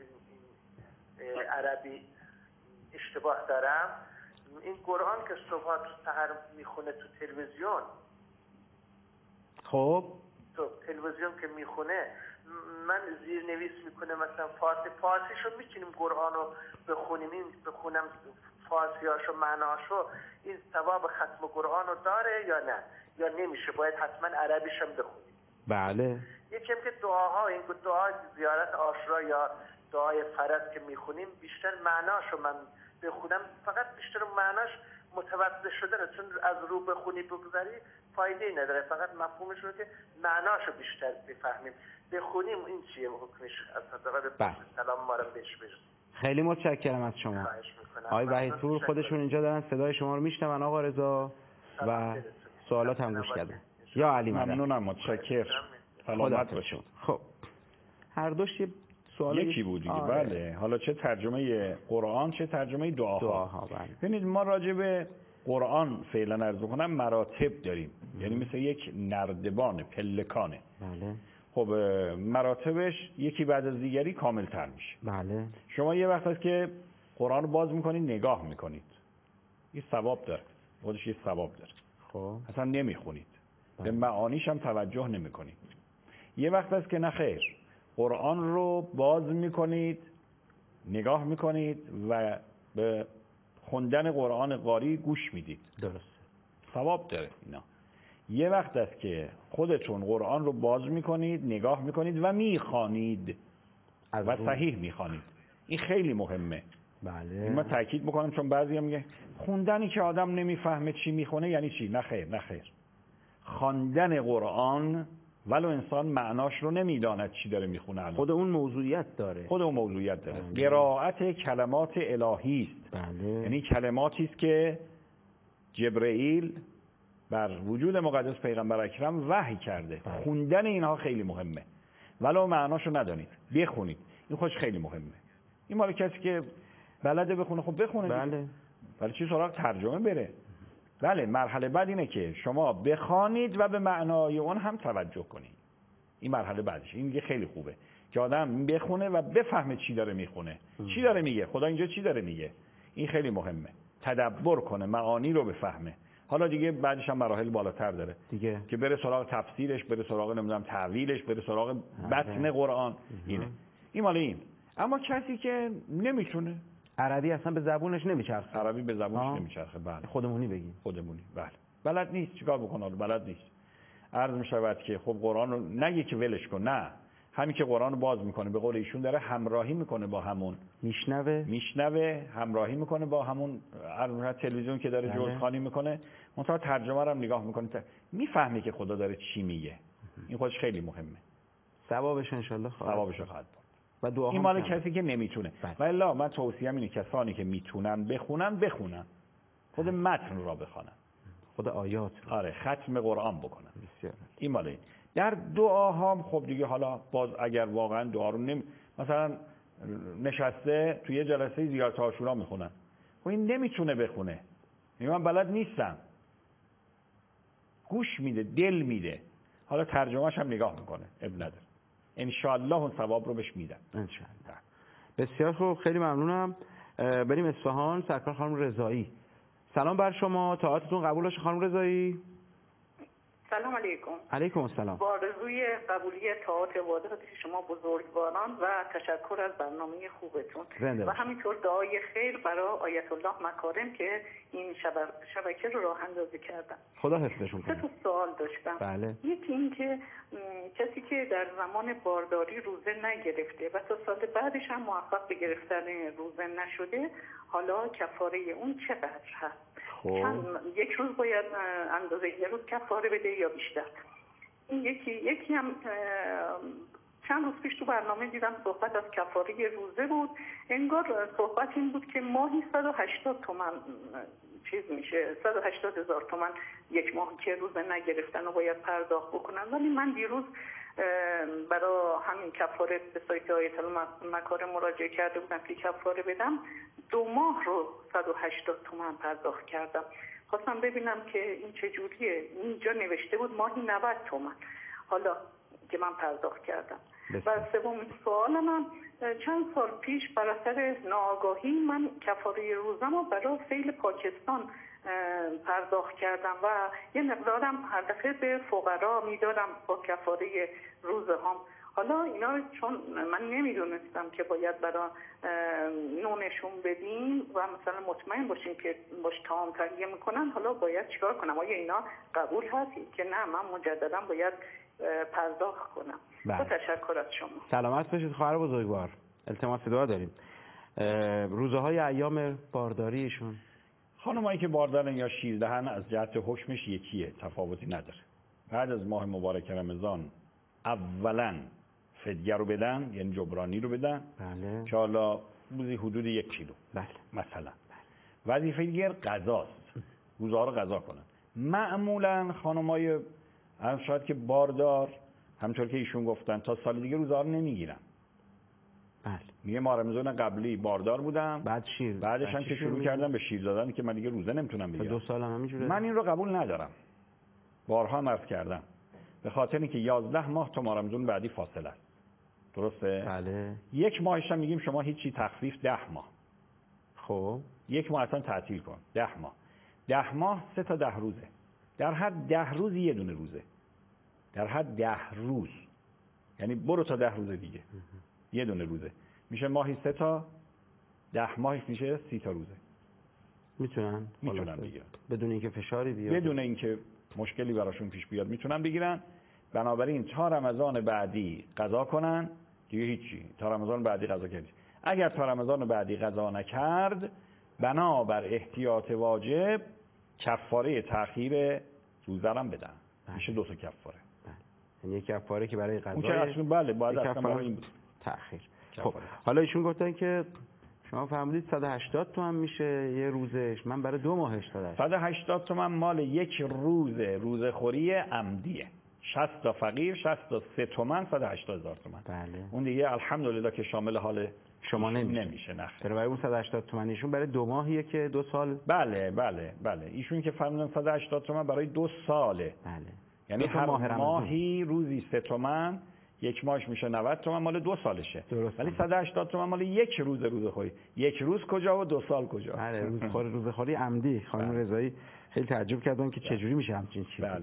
عربی اشتباه دارم، این قرآن که صبح تو سحر میخونه تو تلویزیون، خب تو تلویزیون که میخونه من زیرنویس میکنه مثلا فارسیشو میتونیم قرآن رو بخونم فارسیاشو معناشو، این ثواب ختم قرآن رو داره یا نه، یا نمیشه باید حتما عربیش هم بخونیم؟ بله. یکی هم که دعاها، این دعای زیارت عاشورا یا دعای فرض که میخونیم بیشتر معناشو من بخونم، فقط بیشتر معناش متوجه شدنه، چون از رو بخونی بگذاری فایده نداره، فقط مفهومش رو که معناشو بیشتر بفهمیم. بخونیم این چیه حکمش از حضرت سلام ما رو بهش برسیم. خیلی متشکرم از شما. آقای وحیدپور خودشون اینجا دارن صدای شما رو میشنون آقا رضا و سوالات هم گوش کردن. یا علی مدد. ممنونم، متشکرم. سلامت باشید. خب هر دوش یه سوال یکی بود دیگه. بله. حالا چه ترجمه قرآن چه ترجمه دعاها. بله. ببینید ما راجع به قرآن فعلا عرض کنم مراتب داریم، یعنی مثل یک نردبان پلکانه. بله. خب مراتبش یکی بعد از دیگری کامل تر میشه. بله. شما یه وقت هست که قرآن رو باز میکنید نگاه میکنید، یه ثواب داره، خودش یه ثواب داره. خب اصلا نمیخونید، به معانیش هم توجه نمیکنید. یه وقت هست که نه خیر، قرآن رو باز میکنید نگاه میکنید و به خوندن قرآن قاری گوش میدید. درسته، ثواب داره اینا. یه وقت است که خودتون قرآن رو باز میکنید نگاه میکنید و میخوانید و صحیح میخوانید. این خیلی مهمه. بله. من تاکید میکنم چون بعضی هم میگه خوندنی که آدم نمیفهمه چی میخونه یعنی چی؟ نه خیر. خواندن قرآن ولو انسان معناش رو نمیداند چی داره میخونه، خود اون موضوعیت داره. قرائت کلمات الهی است. بله. یعنی کلماتی است که جبرئیل بر وجود مقدس پیغمبر اکرم وحی کرده. بله. خوندن اینها خیلی مهمه، ولو معناشو ندانید بخونید، این خودش خیلی مهمه. این مال کسی که بلده بخونه خب بخونه. بله. ولی چی سراغ ترجمه بره. بله. مرحله بعد اینه که شما بخوانید و به معنای اون هم توجه کنید. این مرحله بعدش. این دیگه خیلی خوبه که آدم بخونه و بفهمه چی داره میخونه، چی داره میگه، خدا اینجا چی داره میگه. این خیلی مهمه، تدبر کنه، معانی رو بفهمه. حالا دیگه بعدش هم مراحل بالاتر داره دیگه، که بره سراغ تفسیرش، بره سراغ نمیدونم تعویلش، بره سراغ متن قرآن. اینه. این مال این. اما کسی که نمیتونه عربی اصلا به زبونش نمیچرخه. عربی به زبونش نمیچرخه. بله. خودمونی بگیم. خودمونی. بله. بلد نیست چیکار بکنه؟ بلد نیست. عرض میشود که خب قرآن رو نگه که ولش کن، نه، همین که قرآن رو باز میکنه به قول ایشون داره همراهی میکنه با همون، میشنوه همراهی میکنه با همون تلویزیون که داره جزخوانی میکنه، منتها ترجمه رو هم نگاه میکنه، میفهمه که خدا داره چی میگه. این خودش خیلی مهمه. ثوابش ان شاء الله ثوابش خواهد بود. و دعا این مال کسی که نمیتونه. ولی من توصیه‌ام اینه کسانی که میتونن بخونن خود متن را بخونن، خود آیات. آره، ختم قرآن بکنن. بسیار. این مال این. در دعاها خب دیگه حالا باز اگر واقعا دعا رو مثلا نشسته توی یه جلسه زیارت عاشورا میخونن، خب این نمیتونه بخونه، من بلد نیستم، گوش میده، دل میده، حالا ترجمهش هم نگاه میکنه، اب نداره، انشالله اون ثواب رو بهش میدن انشالله. بسیار خوب، خیلی ممنونم. بریم اصفهان. سرکار خانم رضایی، سلام بر شما، طاعتتون قبول باشه خانم رضایی. سلام علیکم. علیکم السلام. با آرزوی قبولی طاعات عبادات شما بزرگواران و تشکر از برنامه خوبتون و همینطور دعای خیر برای آیت الله مکارم که این شبکه رو راه اندازی کردن. خدا حفظشون کنه. 3 سوال داشتم. بله. یکی این که کسی که در زمان بارداری روزه نگرفته و تا سال بعدش هم موفق به گرفتن روزه نشده، حالا کفاره اون چقدر هست؟ یک روز باید اندازه یه روز کفاره بده یا بیشتر؟ این یکی هم چند روز پیش تو برنامه دیدم صحبت از کفاره روزه بود، انگار صحبت این بود که ماهی 180 تومن چیز میشه، 180,000 تومن یک ماه که روزه نگرفتن و باید پرداخت بکنن. ولی من دیروز برای همین کفاره به سایت آیت المکارم مراجعه کرده بودم که کفاره بدم، 2 ماه رو 180 تومن پرداخت کردم. خواستم ببینم که این چجوریه. اینجا نوشته بود ماهی 90 تومن حالا که من پرداخت کردم. و سومین سوالم هم چند سال پیش بر اثر ناآگاهی من کفاره روزم رو برای سیل پاکستان پرداخت کردم و یه مقدارم هر دفعه به فقرا میدادم با کفاره روزهام. حالا اینا چون من نمیدونستم که باید برای نونشون بدیم و مثلا مطمئن باشیم که باش طعام تهیه میکنن، حالا باید چیکار کنم؟ آیا اینا قبول هست که نه من مجددا باید پرداخت کنم؟ با تشکر از شما. سلامت باشید خواهر بزرگوار. التماس دعا داریم. روزه های ایام بارداریشون، خانمایی که باردارن یا شیردهن از جهت حکمش یکیه، تفاوتی نداره. بعد از ماه مبارک رمضان اولا فدیه رو بدن، یعنی جبرانی رو بدن. بله. که حالا روزی حدود 1 کیلو. بله. مثلا. وظیفه دیگر غذاست. روزه ها رو غذا کنن. معمولا خانمای شاید که باردار، همونطور که ایشون گفتن، تا سال دیگه روزه ها رو نمیگیرن. بله. میگه ما رمضان قبلی باردار بودم، بعدش هم که شروع کردم به شیر دادن که من دیگه روزه نمیتونم بگیرم. 2 سال هم همینجوره. من این رو قبول ندارم. بارها عرض کردم. به خاطر اینکه 11 ماه تا رمضان بعدی فاصله است. درسته؟ بله. 1 ماهش هم میگیم شما هیچی، تخفیف 10 ماه. خب 1 ماه اصلا تعطیل کن. 10 ماه. 10 ماه 3 تا 10 روزه. در هر 10 روز یه دونه روزه. در هر 10 روز. یعنی برو تا 10 روز دیگه. یه دونه روزه. میشه ماهی 3 تا، 10 ماهش میشه 30 تا روزه. میتونن بگیرن. بدون اینکه فشاری بیاد. بدون اینکه مشکلی براشون پیش بیاد میتونن بگیرن. بنابراین تا رمضان بعدی قضا کنن دیگه هیچی. تا رمضان بعدی قضا کردی. اگر تا رمضان بعدی قضا نکرد، بنابر احتیاط واجب کفاره تأخیر روزه هم بدن. میشه 2 تا کفاره. یعنی یک کفاره که برای قضا، اون که اصلا بله باید اصلا برای این تأخیر. خب حالا ایشون گفتن که شما فهمیدید 180 تومن میشه یه روزش، من برای 2 ماهش دادم. 180 تومن مال 1 روزه خوری عمدیه. 60 تا فقیر، 60 تا 3 تومن، 180,000 تومن. بله. اون دیگه الحمدلله که شامل حال شما نمیشه. نخیر. برای اون 180 تومنیشون برای 2 ماهیه که 2 سال. بله. ایشون که فرمودن 180 تومن برای 2 ساله. بله. یعنی هر ماهی روزی 3 تومن، 1 ماهش میشه 90 تومن، مال 2 سالشه. ولی 180 تومن مال 1 روزه خوری. 1 روز کجا و 2 سال کجا؟ بله. روزخوری عمدی. خانم رضایی خیلی تعجب کردن که چجوری میشه همچین چیزی. بله.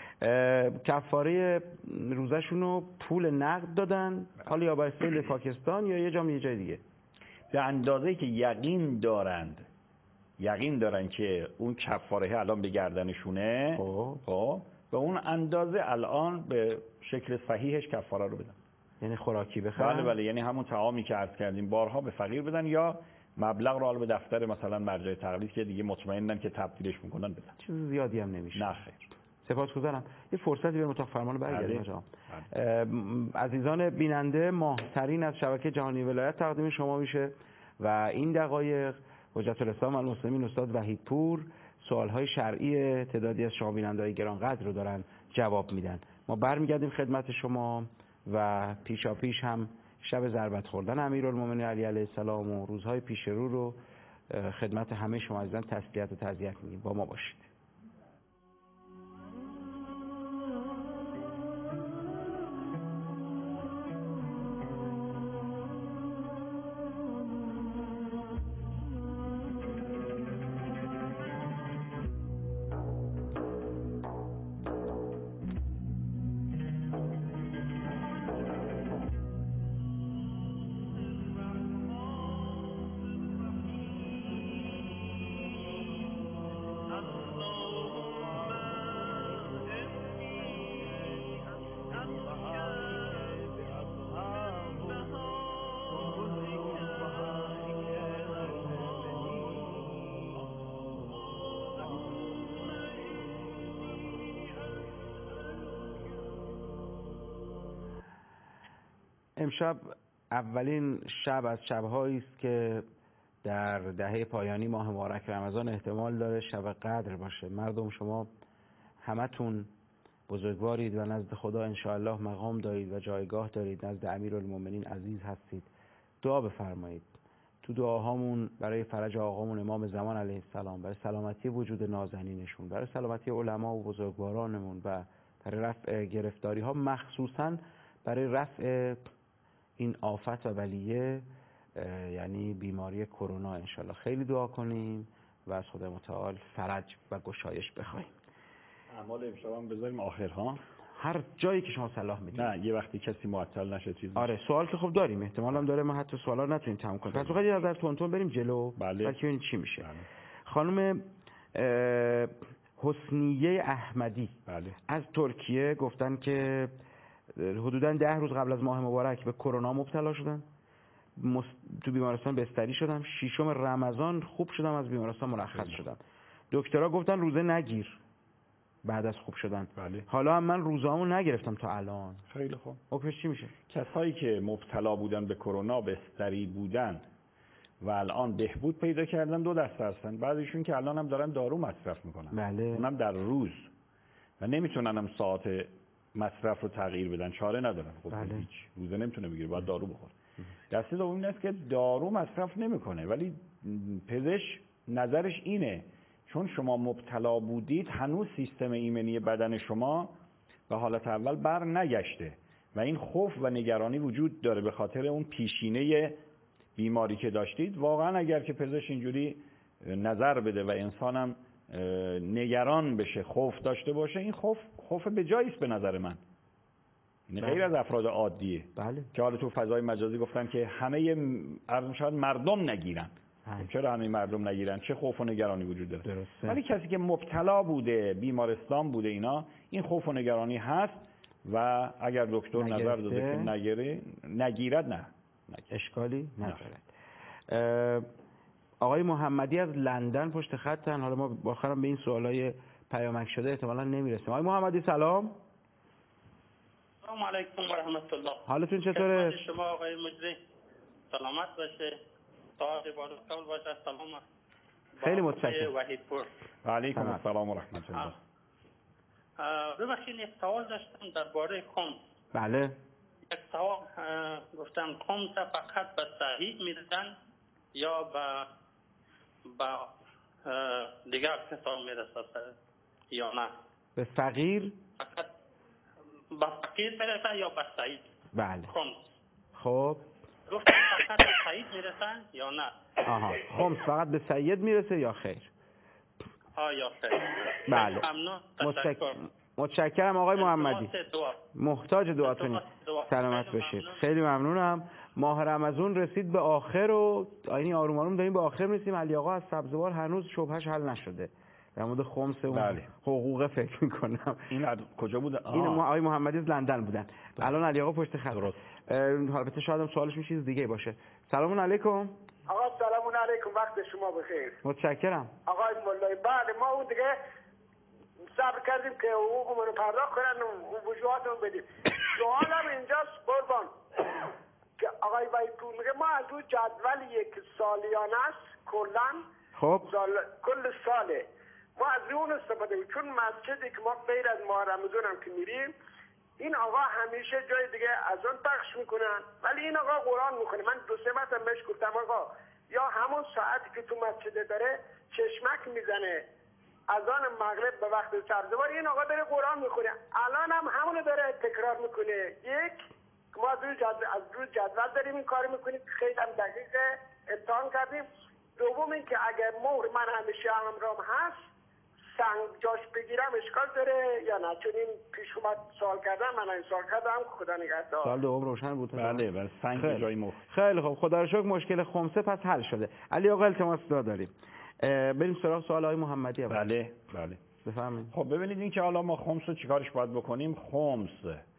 کفاره روزشون رو پول نقد دادن، حالا یا برای سیل پاکستان یا یه جای دیگه. به اندازه‌ای که یقین دارن که اون کفاره الان به گردنشونه، خب به اون اندازه الان به شکل صحیحش کفاره رو بدن. یعنی خوراکی بخرن. بله. یعنی همون طعامی که عرض کردیم بارها به فقیر بدن، یا مبلغ رو به دفتر مثلا مرجع تقلید که دیگه مطمئنن که تبدیلش میکنن بدن. چیز زیادی هم نمیشه. نه خیر. سپاسگزارم. یه فرصتی به اتاق فرمان برگردیم آقا. عزیزان بیننده، ماهترین از شبکه جهانی ولایت تقدیم شما میشه و این دقایق حجت الاسلام و المسلمین استاد وحیدپور سوالهای شرعی تعدادی از شما بیننده‌های گرانقدر رو دارن جواب میدن. ما برمیگردیم خدمت شما و پیشاپیش هم شب ضربت خوردن امیرالمومنین علی علیه السلام و روزهای پیش رو خدمت همه شما عزیزان تسلیت و تعزیت میگیم. با ما باشید. امشب اولین شب از شب‌هایی است که در دهه پایانی ماه مبارک رمضان احتمال داره شب قدر باشه. مردم شما همتون بزرگوارید و نزد خدا انشاءالله مقام دارید و جایگاه دارید، نزد امیرالمومنین عزیز هستید. دعا بفرمایید. تو دعاهامون برای فرج آقامون امام زمان علیه السلام، برای سلامتی وجود نازنینشون، برای سلامتی علما و بزرگوارانمون و برای رفع گرفتاری ها، مخصوصاً برای رفع این آفت و بلیه یعنی بیماری کرونا انشالله خیلی دعا کنیم و از خدا متعال فرج و گشایش بخوایم. اعمال امشب هم بذاریم آخر ها، هر جایی که شما صلاح میدید. نه یه وقتی کسی معطل نشه چیز. آره سوال که خب داریم، احتمال هم داره ما حتی سوالا نتونیم تموم کنیم. پس بخواید یه نظر تونتون بریم جلو. بله. بلکه این چی میشه. بله. خانم حسنیه احمدی بله. از ترکیه گفتن که حدوداً 10 روز قبل از ماه مبارک به کرونا مبتلا شدن، تو بیمارستان بستری شدم، 6 رمضان خوب شدم، از بیمارستان مرخص شدم. دکترها گفتن روزه نگیر بعد از خوب شدن. بله. حالا هم من روزه‌امو نگرفتم تا الان. خیلی خوب. حکمش چی میشه؟ کسایی که مبتلا بودن به کرونا، بستری بودن و الان بهبود پیدا کردن دو دسته هستن. بعضیشون که الان هم دارن دارو مصرف میکنن. بله. اونم در روز و نمیتونن هم ساعت مصرف رو تغییر بدن، چاره ندارن. خب بله. هیچ روزه نمیتونه بگیره، باید دارو بخوره. دسته دوم این است که دارو مصرف نمیکنه ولی پزشک نظرش اینه چون شما مبتلا بودید هنوز سیستم ایمنی بدن شما به حالت اول بر نگشته و این خوف و نگرانی وجود داره به خاطر اون پیشینه بیماری که داشتید. واقعا اگر که پزشک اینجوری نظر بده و انسانم نگران بشه، خوف داشته باشه، این خوف به جایی است به نظر من. این غیر از افراد عادیه. بله. که حالا تو فضای مجازی گفتن که همه شاید مردم نگیرن. چرا همه مردم نگیرن؟ چه خوف و نگرانی وجود داره؟ درسته. ولی کسی که مبتلا بوده، بیمارستان بوده، اینا این خوف و نگرانی هست و اگر دکتر نظر داده که نگیرد نه اشکالی نداره. آقای محمدی از لندن پشت خطن. حالا ما بالاخره به این سوالای پیامک شده احتمالاً نمیرسیم. آقای محمدی سلام. سلام علیکم و رحمت الله. حالتون چطوره؟ خدمت شما آقای مجری سلامت باشه. ساعت عبادت قبول باشه. سلام. خیلی متشکرم. وحیدپور. و علیکم السلام و رحمت الله. ببخشید یک سوال داشتم درباره خمس. بله. یک سوال گفتم خمس فقط به صحیح میدن یا به دیگر کسان میرسه یا نه؟ به فقیر؟ فقط به فقیر میرسه یا به سعید؟ بله. خمس. خب گفتم فقط به سعید میرسن یا نه؟ آها. خمس فقط به سید میرسه یا خیر؟ یا خیر. بله. متشکرم آقای محمدی. محتاج دعاتونی. سلامت باشید. خیلی ممنونم. ماه رمضان رسید به آخر و یعنی آروم آروم داریم به آخر میرسیم. علی آقا از سبزوار هنوز شبهش حل نشده در مورد خمس و حقوق فکر میکنم. این کجا بوده؟ این آقای محمدی از لندن بودن. الان علی آقا پشت خط. البته شاید هم سوالش چیز دیگه باشه. سلام علیکم. آقا سلام علیکم، وقت شما بخیر. متشکرم. آقای مولای، بله ما اون دیگه صبر کردیم که حقوقمون رو پرداخت کنن و وجوهاتمون بدیم. سوالم اینجاست قربان که آقای وحیدپور میگه ما از اون جدولیه که سالیانه است کلا کل ساله ما از اون استفاده کنیم، چون مسجدی که ما غیر از ماه رمضان هم که میریم این آقا همیشه جای دیگه از اون پخش میکنن، ولی این آقا قرآن میخونه. من 2-3 مرتبه بهش گفتم آقا یا همون ساعتی که تو مسجد داره چشمک میزنه اذان مغرب به وقت سبزوار، این آقا داره قرآن میخونه، الان هم همونو داره تکرار میکنه. یک ما از روی جدول داریم این کار میکنیم، خیلی هم دقیقه امتحان کردیم. دوم این که اگر مهر من همیشه همرام هست سنگ جاش بگیرم اشکال داره یا نه؟ چون این پیش اومد سوال کردم، من این سوال کردم، خدا نگهدار. سوال دوم روشن بود. بله سنگ جای مهر. خیلی خوب، خدا رو شکر مشکل خمسه پس حل شده. علی آقا التماس داریم بریم سراغ سوال های محمدی. بله بفرمایید. خب ببینید این که حالا ما خمس رو چیکارش باید بکنیم. خمس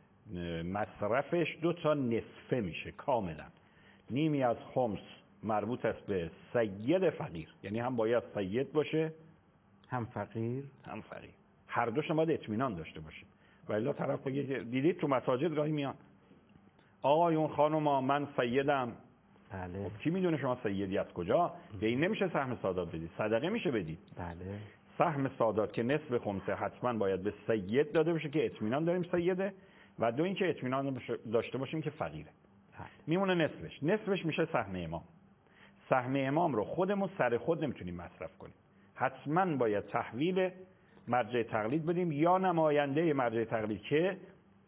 مصرفش 2 نصفه میشه کاملا. نیمی از خمس مربوط است به سید فقیر، یعنی هم باید سید باشه هم فقیر. هر دوش باید اطمینان داشته باشه. ولی طرف بگه دیدید تو مساجد گاهی میان آقایون خانوما من سیدم. بله. کی میدونه شما سیدی از کجا؟ به این نمیشه سهم سادات بدید، صدقه میشه بدید. بله. سهم سادات که نصف خمسه حتما باید به سید داده بشه که اطمینان داریم سیده، و 2 اینکه اطمینان داشته باشیم که فقیره. میمونه نصفش میشه سهم امام. سهم امام رو خودمون سر خود نمیتونیم مصرف کنیم، حتما باید تحویل مرجع تقلید بدیم یا نماینده مرجع تقلید که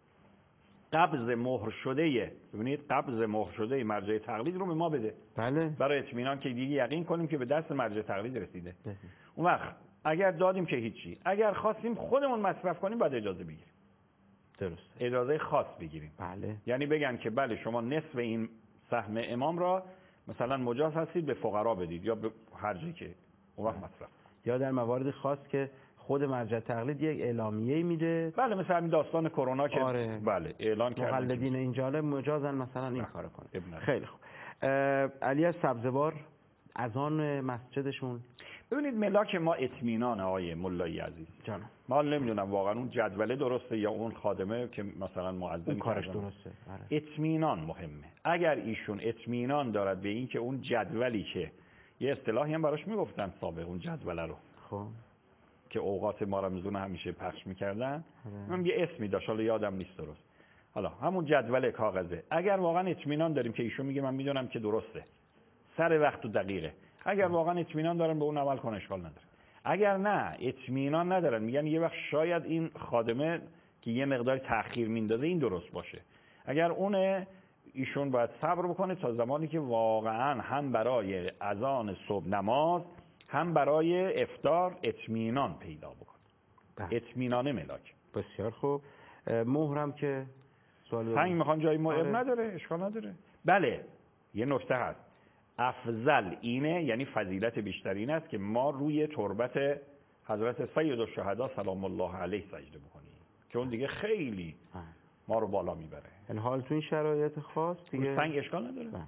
قبض مهر شده، ببینید قبض مهر شده مرجع تقلید رو به ما بده. بله. برای اطمینان که دیگه یقین کنیم که به دست مرجع تقلید رسیده. اون وقت اگر دادیم که هیچی، اگر خواستیم خودمون مصرف کنیم باید اجازه بگیریم. درست. اجازه خاص بگیریم. بله. یعنی بگن که بله شما نصف این سهم امام را مثلا مجاز هستید به فقرا بدید یا به هر جایی که اون وقت مصرف. یا در موارد خاص که خود مرجع تقلید یک اعلامیه میده. بله مثلا همین داستان کرونا که بله اعلان کردن مقلدین اینجا مجازن مثلا این کارو کنه. خیلی خوب. علی از سبزوار اذان مسجدشون، ببینید ملاک ما اطمینان. آقای ملایی عزیز جانم ما نمیدونم واقعا اون جدوله درسته یا اون خادمه که مثلا مؤذن کارش درسته. اطمینان مهمه. اگر ایشون اطمینان دارد به این که اون جدولی که یه اصطلاحی هم براش میگفتن سابق اون جدوله رو خب که اوقات ما رمضان همیشه پخش میکردن هم یه اسمی داشت حالا یادم نیست درست، حالا همون جدول کاغذه، اگر واقعا اطمینان داریم که ایشون میگه من میدونم که درسته سر وقت و دقیقه، اگر واقعا اطمینان دارن به اون عمل کنه اشکال نداره. اگر نه اطمینان ندارن میگن یه وقت شاید این خادمه که یه مقدار تأخیر میندازه این درست باشه، اگر اونه ایشون باید صبر بکنه تا زمانی که واقعا هم برای اذان صبح نماز هم برای افطار اطمینان پیدا بکنه. اطمینان ملاک. بسیار خوب. مهرم که سوال سنگ میخوان جای مهر نداره اشکال نداره. بله یه نکته هست، افضل اینه یعنی فضیلت بیشتر این است که ما روی تربت حضرت سید الشهدا سلام الله علیه سجده بکنیم که اون دیگه خیلی ما رو بالا میبره. این حال تو این شرایط خاص دیگه سنگ اشکال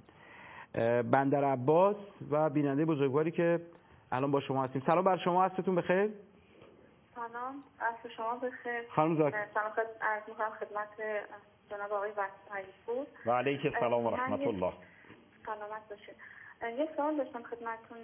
نداره. بندر عباس و بیننده بزرگواری که الان با شما هستیم، سلام بر شما، عصرتون بخیر. سلام، عصر شما بخیر. خانم زاک سلام عرض می‌کنم خدمت جناب آقای وحیدپور. و علیک السلام و رحمت الله. سلامت باشید. یک سوال داشتم خدمتتون.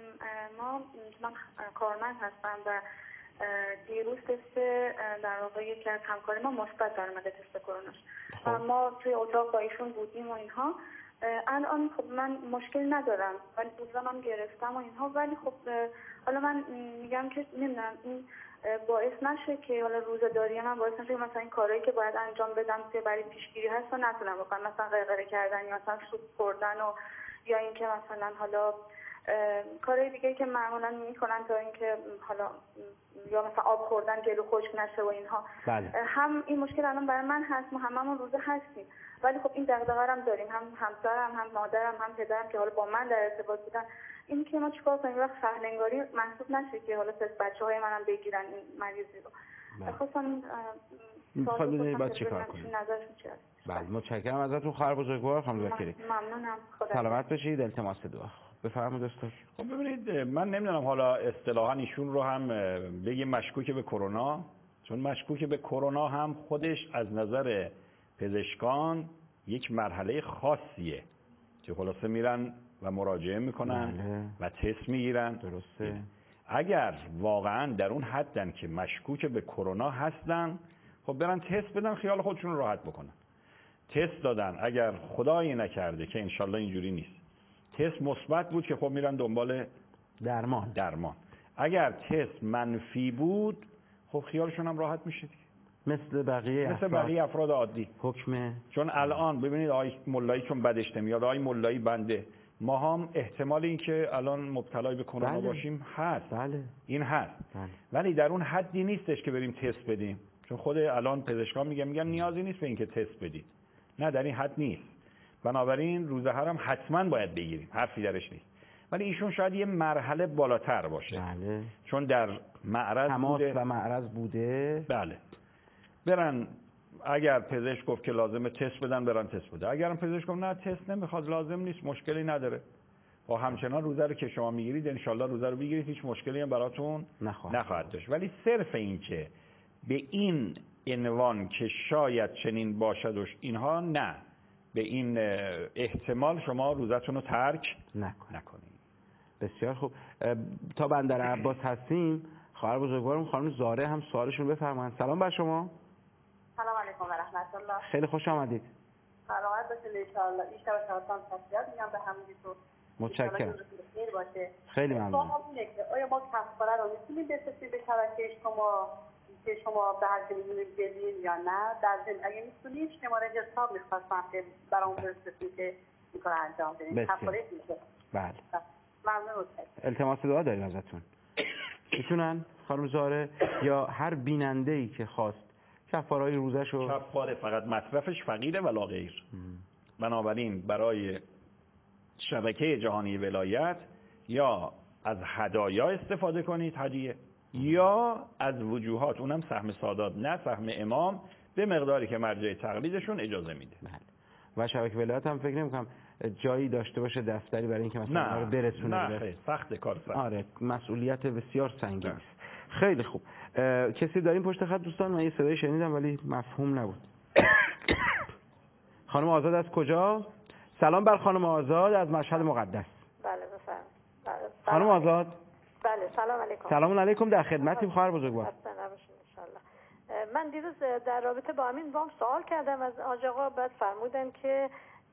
من کارمند هستم و دیروز تست در واقع یکی از همکار ما مثبت در اومده تست کروناش و ما توی اتاق با ایشون بودیم و اینها. الان خب من مشکل ندارم ولی دوزم گرفتم و اینها، ولی خب حالا من میگم که نمیدونم این باعث نشه که حالا روزه‌داری من باعث نشه مثلا این کارهایی که باید انجام بدم که برای پیشگیری هست و نتونم بکنم، مثلا غرغره کردن یا مثلا سوپ خوردن و یا اینکه مثلا حالا کارهای دیگه که معمولا میکنن تا اینکه حالا یا مثلا آب خوردن جلو خشک نشه و اینها. بله. هم این مشکل الان برای من هست، ما هممون روزه هستیم ولی خب این دغدغه هم داریم، هم همسرم هم مادرم هم پدرم که حالا با من در ارتباط بودن. این که ما چیکار کنیم وقت سهلنگاری محسوب نشه که حالا بچه‌های منم بگیرن این مریضی رو. خواستم می‌خواد بدونید بعد چیکار کنیم. نظرشون چیه؟ بله متشکرم ازتون خواهر بزرگوار خانم زاکری. ممنونم. خدا سلامت باشید. التماس دعا. بفرمایید استاد. خب ببینید من نمیدونم حالا اصطلاحاً ایشون رو هم بگیم مشکوک به کرونا، چون مشکوک به کرونا هم خودش از نظر پزشکان یک مرحله خاصیه که خلاصه میرن و مراجعه میکنن و تست میگیرن. درسته. اگر واقعا در اون حدن که مشکوک به کرونا هستن، خب برن تست بدن، خیال خودشون رو راحت بکنن. تست دادن، اگر خدایی نکرده که انشالله اینجوری نیست، تست مثبت بود که خب میرن دنبال درمان. اگر تست منفی بود، خب خیالشون هم راحت میشه دیگه، مثل بقیه افراد عادی. حکم. چون الان ببینید آقای ملایی چون بدش نمیاد، آقای ملایی بنده، ما هم احتمال این که الان مبتلا به کرونا باشیم هست. این هست. ولی در اون حدی نیستش که بریم تست بدیم، چون خود الان پزشکان میگن نیازی نیست به این که تست بدید. نه، در این حد نیست. بنابراین روزه هم حتما باید بگیریم، حرفی درش نیست. ولی ایشون شاید یه مرحله بالاتر باشه. چون در معرض بوده. بله. برن، اگر پزشک گفت که لازمه تست بدن، برن تست بده. اگرم پزشک گفت نه تست نمیخواد، لازم نیست، مشکلی نداره، با همچنان روزه رو که شما میگیرید انشالله روزه رو بگیرید، هیچ مشکلی هم براتون نخواهد داشت. ولی صرف این که به این عنوان که شاید چنین باشد و اینها، نه، به این احتمال شما روزتون رو ترک نکنید. بسیار خوب. تا بندر عباس هستیم، خواهر بزرگوارم خانم زاره هم سوالشون بفرمایید. سلام بر شما. سلام علیکم و رحمت الله. خیلی خوش آمدید. سلامت باشید ان شاء الله. این شب شادان تسلیت میگم به همگیتون. متشکرم. خیر باشه. خیلی ممنون. آیا ما کفاره رو میتونیم بفرستیم به شبکه شما که شما به هر کی می‌دونید بدین یا نه؟ در ضمن اگه میتونید شماره حساب می‌خواستم که برام بفرستید که این کار انجام بدید. کفاره میشه. بله. ممنون. التماس دعا داریم ازتون. میتونن خانم زاره یا هر بیننده‌ای که خواست کفاره‌ی روزه‌شو، کفاره فقط مصرفش فقیره ولا غیر. بنابراین برای شبکه جهانی ولایت یا از هدایا استفاده کنید، هدیه، یا از وجوهات، اونم سهم سادات نه سهم امام، به مقداری که مرجع تقلیدشون اجازه میده. و شبکه ولایت هم فکر نمی‌کنم جایی داشته باشه دفتری برای اینکه مثلا نه برسونه. نه خیلی سخت، کار سخت. آره، مسئولیت بسیار سنگین است. خیلی خوب. کسی داریم پشت خط دوستان؟ من یه صدایی شنیدم ولی مفهوم نبود. خانم آزاد از کجا؟ سلام بر خانم آزاد از مشهد مقدس. بله بفرمایید. خانم آزاد. بله سلام علیکم. سلام علیکم، در خدمتیم خواهر بزرگوار. خسته نباشید ان شاء الله. من دیروز در رابطه با همین وام سوال کردم از آج آقا، بعد فرمودن که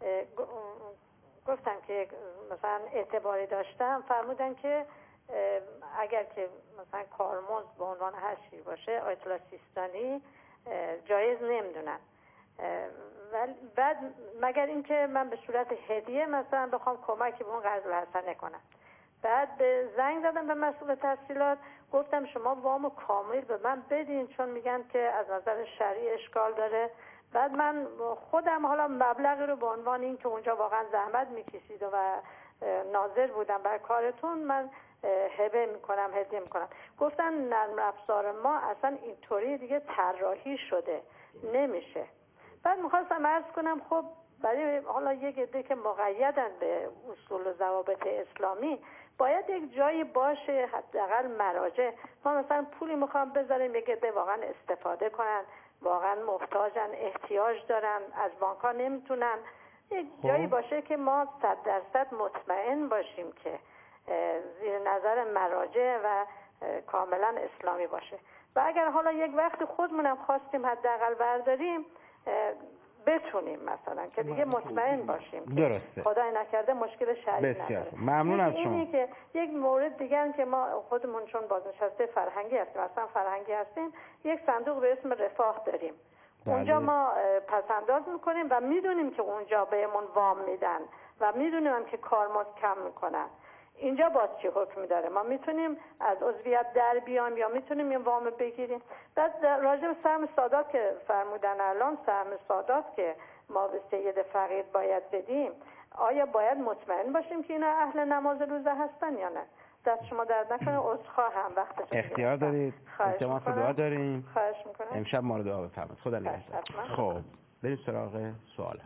گفتم که مثلا اعتباری داشتم، فرمودن که اگر که مثلا کارمزد به عنوان هر چیزی باشه آیت الله سیستانی جایز نمیدونن، بعد مگر اینکه من به صورت هدیه مثلا بخوام کمکی به اون قرض الحسنه کنم. بعد به زنگ زدم به مسئول تحصیلات، گفتم شما وامو کامل به من بدین چون میگن که از نظر شرعی اشکال داره. بعد من خودم حالا مبلغی رو به عنوان این که اونجا واقعا زحمت میکشید و ناظر بودم بر کارتون، من هبه میکنم، هدیه میکنم. گفتن نرم افزار ما اصلا اینطوری دیگه طراحی شده، نمیشه. بعد میخواستم عرض کنم خب برای حالا یک عده که مقیدن به اصول و ضوابط اسلامی باید یک جایی باشه، حداقل مراجع. ما مثلا پولی میخوام بذاریم یک عده واقعا استفاده کنن، واقعا محتاجن، احتیاج دارن، از بانک‌ها نمیتونن، یک جایی باشه که ما 100% مطمئن باشیم که زیر نظر مراجع و کاملا اسلامی باشه. و اگر حالا یک وقت خودمونم خواستیم حداقل برداریم بتونیم مثلا که دیگه مطمئن باشیم درسته، خدای نکرده مشکل شرعی نداره. ممنون از شما. اینی که یک مورد دیگه هم که ما خودمون چون بازنشسته فرهنگی هستیم، اصلا فرهنگی هستیم، یک صندوق به اسم رفاه داریم. اونجا ما پسنداز میکنیم و میدونیم که اونجا بهمون وام میدن و میدونیم هم که کارمزد کم میکنن. اینجا باز چی حکمی داره؟ ما میتونیم از عضویت در بیام یا میتونیم این وام بگیریم؟ بعد راجع به سهم سادات که فرمودن، الان سهم سادات که ما به سید فقیر باید بدیم، آیا باید مطمئن باشیم که اینا اهل نماز روزه هستن یا نه؟ دست شما درد نکنه، عذرخواهم وقتتون اختیار دارید، التماس دعا داریم. خواهش میکنم. امشب ما رو دعا بفرمایید. خدا نگهدار. خب بریم سراغ سوال ها.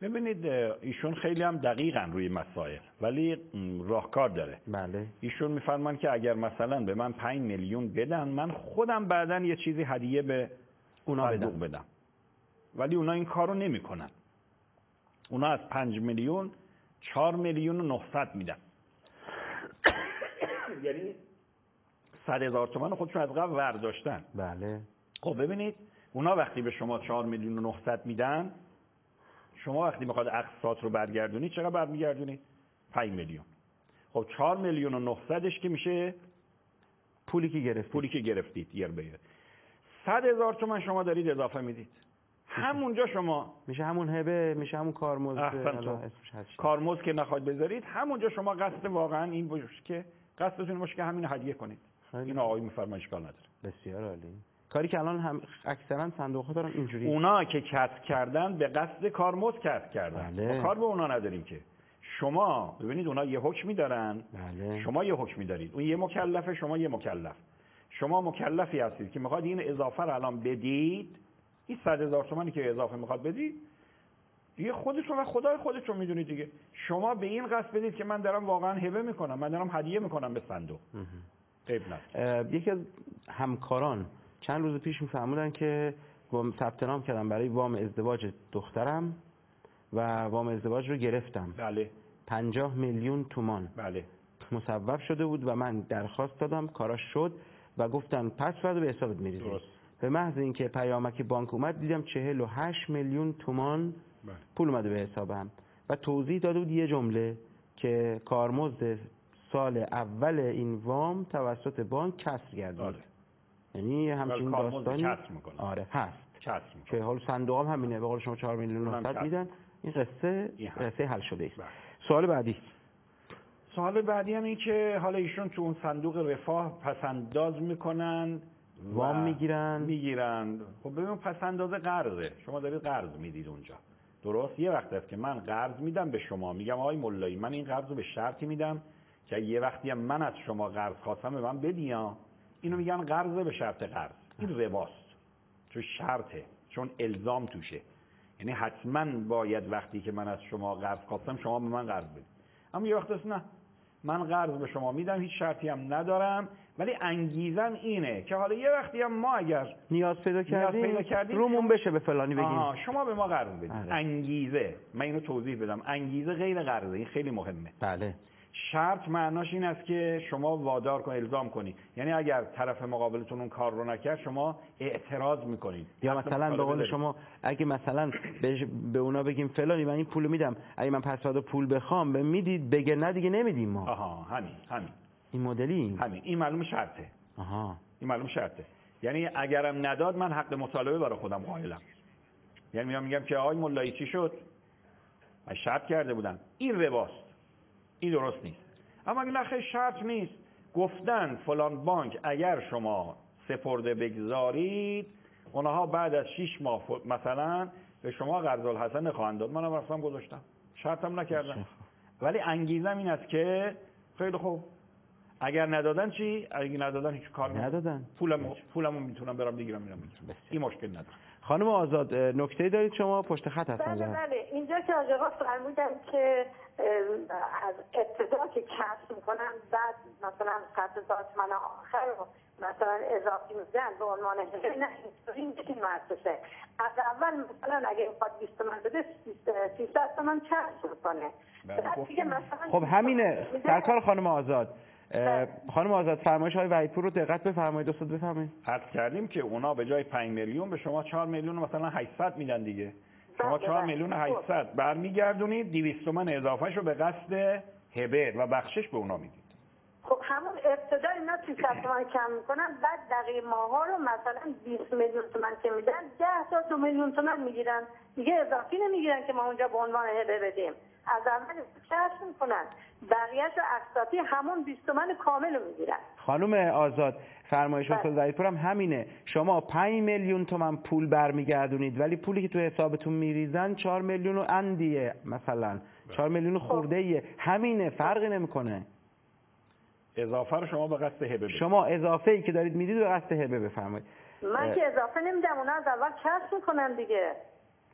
ببینید ایشون خیلی هم دقیقاً روی مسائل ولی راهکار داره. بله. ایشون میفرمان که اگر مثلا به من 5 میلیون بدن من خودم بعداً یه چیزی هدیه به اونا بدم. ولی اونا این کارو نمیکنن. اونا از 5 میلیون 4 میلیون و 900 میدن. یعنی 100,000 تومان خودشون از قبل برداشتن. بله. خب ببینید اونا وقتی به شما 4 میلیون و 900 میدن، شما وقتی میخواد اقساط رو برگردونید چقدر برمیگردونید؟ 5 میلیون. خب 4 میلیون و 900ش که میشه پولی که گرفتید یر به یر. 100,000 تومان شما دارید اضافه میدید. همونجا شما میشه همون هبه، میشه همون کارمزد. کارمزد که نخواهید بذارید، همونجا شما قصد واقعا این باشه که قصدتون باشه که همین هدیه کنید. این آقای میفرمایند اشکال نداره. بسیار عالی. کاری که الان هم اکثرا صندوق‌ها دارن اینجوری. اونا که کسب کردن به قصد کارمزد کسب کردن. بله. ما کار به اونا نداریم که. شما ببینید اونا یه حکمی دارن. بله. شما یه حکمی دارید. اون یه مکلفه، شما یه مکلف. شما مکلفی هستید که میخواد این اضافه رو الان بدید. این 100,000 تومانی که اضافه میخواد بدید دیگه خودتون و خدای خودتون میدونید دیگه. شما به این قصد بدید که من دارم واقعا هبه میکنم، من دارم هدیه میکنم به صندوق. عیب نداره. یکی از همکاران چند روز پیش میفرمودن که ثبت نام کردم برای وام ازدواج دخترم و وام ازدواج رو گرفتم. بله. 50 میلیون تومان. بله. مصوب شده بود و من درخواست دادم، کاراش شد و گفتن پس فردا به حسابت میریزی. به محض اینکه پیامک بانک اومد دیدم 48 میلیون تومان پول اومده به حسابم و توضیح داده بود یه جمله که کارمزد سال اول این وام توسط بانک کسر گردید. یعنی همچین داستانی آره هست که حال صندوق هم همینه، به قول شما 4 میلیون 900 میدن. این قصه حل شده است. سوال بعدی هم این که حالا ایشون تو اون صندوق رفاه پسنداز میکنن، وام میگیرن. خب ببین پسنداز قرضه، شما دارید قرض میدید اونجا، درست؟ یه وقت است که من قرض میدم به شما، میگم آقای مولایی من این قرض رو به شرطی میدم که یه وقتی هم من از شما قرض خواستم به من بدیا. اینو میگن قرض به شرط قرض. این رباست، چون شرطه، چون الزام توشه. یعنی حتما باید وقتی که من از شما قرض خواستم شما به من قرض بدید. اما یه وقت است نه، من قرض به شما میدم، هیچ شرطی هم ندارم، ولی انگیزم اینه که حالا یه وقتی هم ما اگر نیاز پیدا کردیم رومون بشه به فلانی بگیم شما به ما قرض بدید. انگیزه، من اینو توضیح بدم، انگیزه غیر قرضه، این خیلی مهمه. بله. شرط معناش این است که شما وادار کنید، الزام کنید. یعنی اگر طرف مقابلتون اون کار رو نکرد شما اعتراض میکنید. یا مثلا به قول شما اگه مثلا به اونا بگیم فلانی من این پولو میدم، اگه من پس فردا پول بخوام به میدید، بگه نه دیگه نمیدیم ما. همین این مدلی این معلوم شرطه. این معلوم شرطه. یعنی اگرم نداد من حق مطالبه برای خودم قائلم. یعنی میگم که آقای مولایی چی شد؟ من شرط کرده بودم. این رباست. این درست نیست. اما اگه نخیر شرط نیست، گفتن فلان بانک اگر شما سپرده بگذارید اونها بعد از 6 ماه مثلا به شما قرض الحسن خواهند داد. منم رفتم گذاشتم، شرطم نکردم، ولی انگیزم این است که خیلی خوب اگر ندادن چی؟ اگه ندادن هیچ کار ندادن، پولمو میتونم برام بگیرم میرم. این مشکل نداره. خانم آزاد نکته دارید شما؟ پشت خط هستن. بله اینجا که آقا فرمودن که از ابتدا که کسب میکنن بعد مثلا 100,000 تومان آخر رو مثلا اضافی میدن به عنوان هدیه، نه اینطوری مؤسسه از اول مثلا اگه بخواد 20 تومن بده 300 تومن کسب میکنه. خب همینه سرکار خانم آزاد. خانم آزاد فرمایش های وحیدپور رو دقت بفرمایید، دوست بفرمایید. عرض کردیم که اونا به جای 5 میلیون به شما 4 میلیون مثلا 800 میدن دیگه. شما 4 میلیون 800 برمیگردونید، 200 تومن اضافهش رو به قصد هبه و بخشش به اونا میدید. خب همون ابتدا اینا 300 تومن کم میکنن، بعد دقیق ماها رو مثلا 20 میلیون تومن که میدن 10 تا 2 میلیون تومن میگیرن، دیگه اضافی نمیگیرن که ما اونجا به عنوان هبه بدیم. از اول کسب میکنن، بقیه‌اش اقساطی همون 20 تومن کامل رو میگیرن. خانم آزاد فرمایش استاد وحیدپور هم همینه، شما 5 میلیون تومن پول برمیگردونید ولی پولی که تو حسابتون میریزن 4 میلیون و اندیه، مثلا 4 میلیون خورده ایه، همینه، فرقی نمیکنه. اضافه رو شما به قصد هبه بدید. شما اضافه ای که دارید میدید به قصد هبه بفرمایید. من که اضافه نمیدم، اونا از اول کسب میکنن دیگه.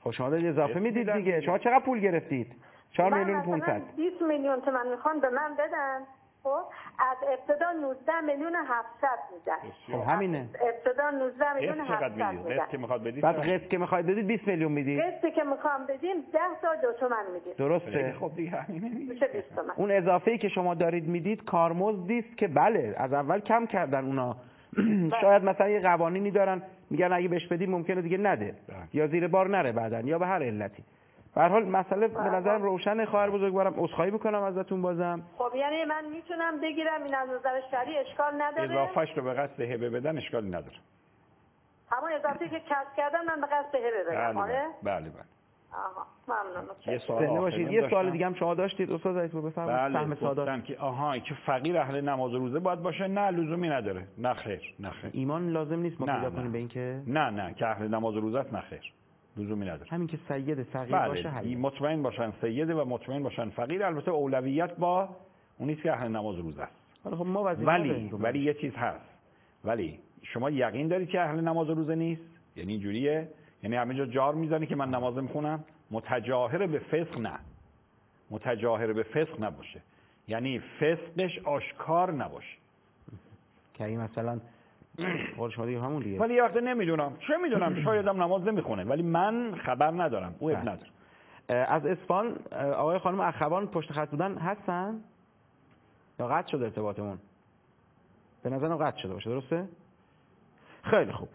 خب شما دارید اضافه میدید دیگه. شما چقدر پول گرفتید؟ 4 میلیون 500. 20 میلیون تومان میخوان به من بدن. خب از ابتدا 19 میلیون 700 میدن. خب همینه. ابتدا 19 میلیون 700 میدن. قسط که میخواد بدید. بعد قسط که میخواید بدید 20 میلیون میدید. قسطی که میخوام بدیم 10 تا 2 تومن میدیم. درسته. خب دیگه همینه میشه 20 تومن. اون اضافه‌ای که شما دارید میدید کارمزدی است که بله از اول کم کردن اونا. شاید مثلا یه قوانینی دارن میگن اگه بهش بدیم ممکنه دیگه نده یا زیر بار نره بعدن یا به هر علتی. به هر حال مسئله به نظرم روشنه. خواهر بزرگوارم عذرخواهی میکنم ازتون بازم. خب یعنی من میتونم بگیرم این از نظر شرعی اشکال نداره؟ اضافهش رو به قصد هبه بدن اشکالی نداره. همون اضافه‌ای که کسب کردم من به قصد هبه بدم. آره؟ بله. آها ممنون. یه سوال باشید. یه سوال دیگه هم شما داشتید استاد عزیز بفرمایید. سهم سادات که که فقیر اهل نماز و روزه باید باشه. نه لزومی نداره. نه خیر. ایمان لازم نیست ما پیدا کنیم به این که نه که اهل نماز و روزه است. نه خیر. لزومی نداره. همین که سید فقیر باشه بله. مطمئن باشن سید و مطمئن باشن فقیر. البته اولویت با اون نیست که اهل نماز و روزه است. خب ما ولی یه چیز هست. ولی شما یقین دارید که اهل نماز و روزه نیست؟ یعنی اینجوریه؟ یعنی همه جا جار میزنی که من نماز میخونم؟ متجاهر به فسق نه. متجاهر به فسق نباشه. یعنی فسقش آشکار نباشه. که این مثلا قول شما دیگه همون دیگه. ولی یه وقت نمیدونم. چه میدونم؟ شایدم نماز نمیخونه ولی من خبر ندارم. او اب نداره. از اصفهان آقای خانم اخوان پشت خط بودن هستن؟ یا قطع شده ارتباطمون؟ به نظرم قطع شده باشه. درسته؟ خیلی خوب.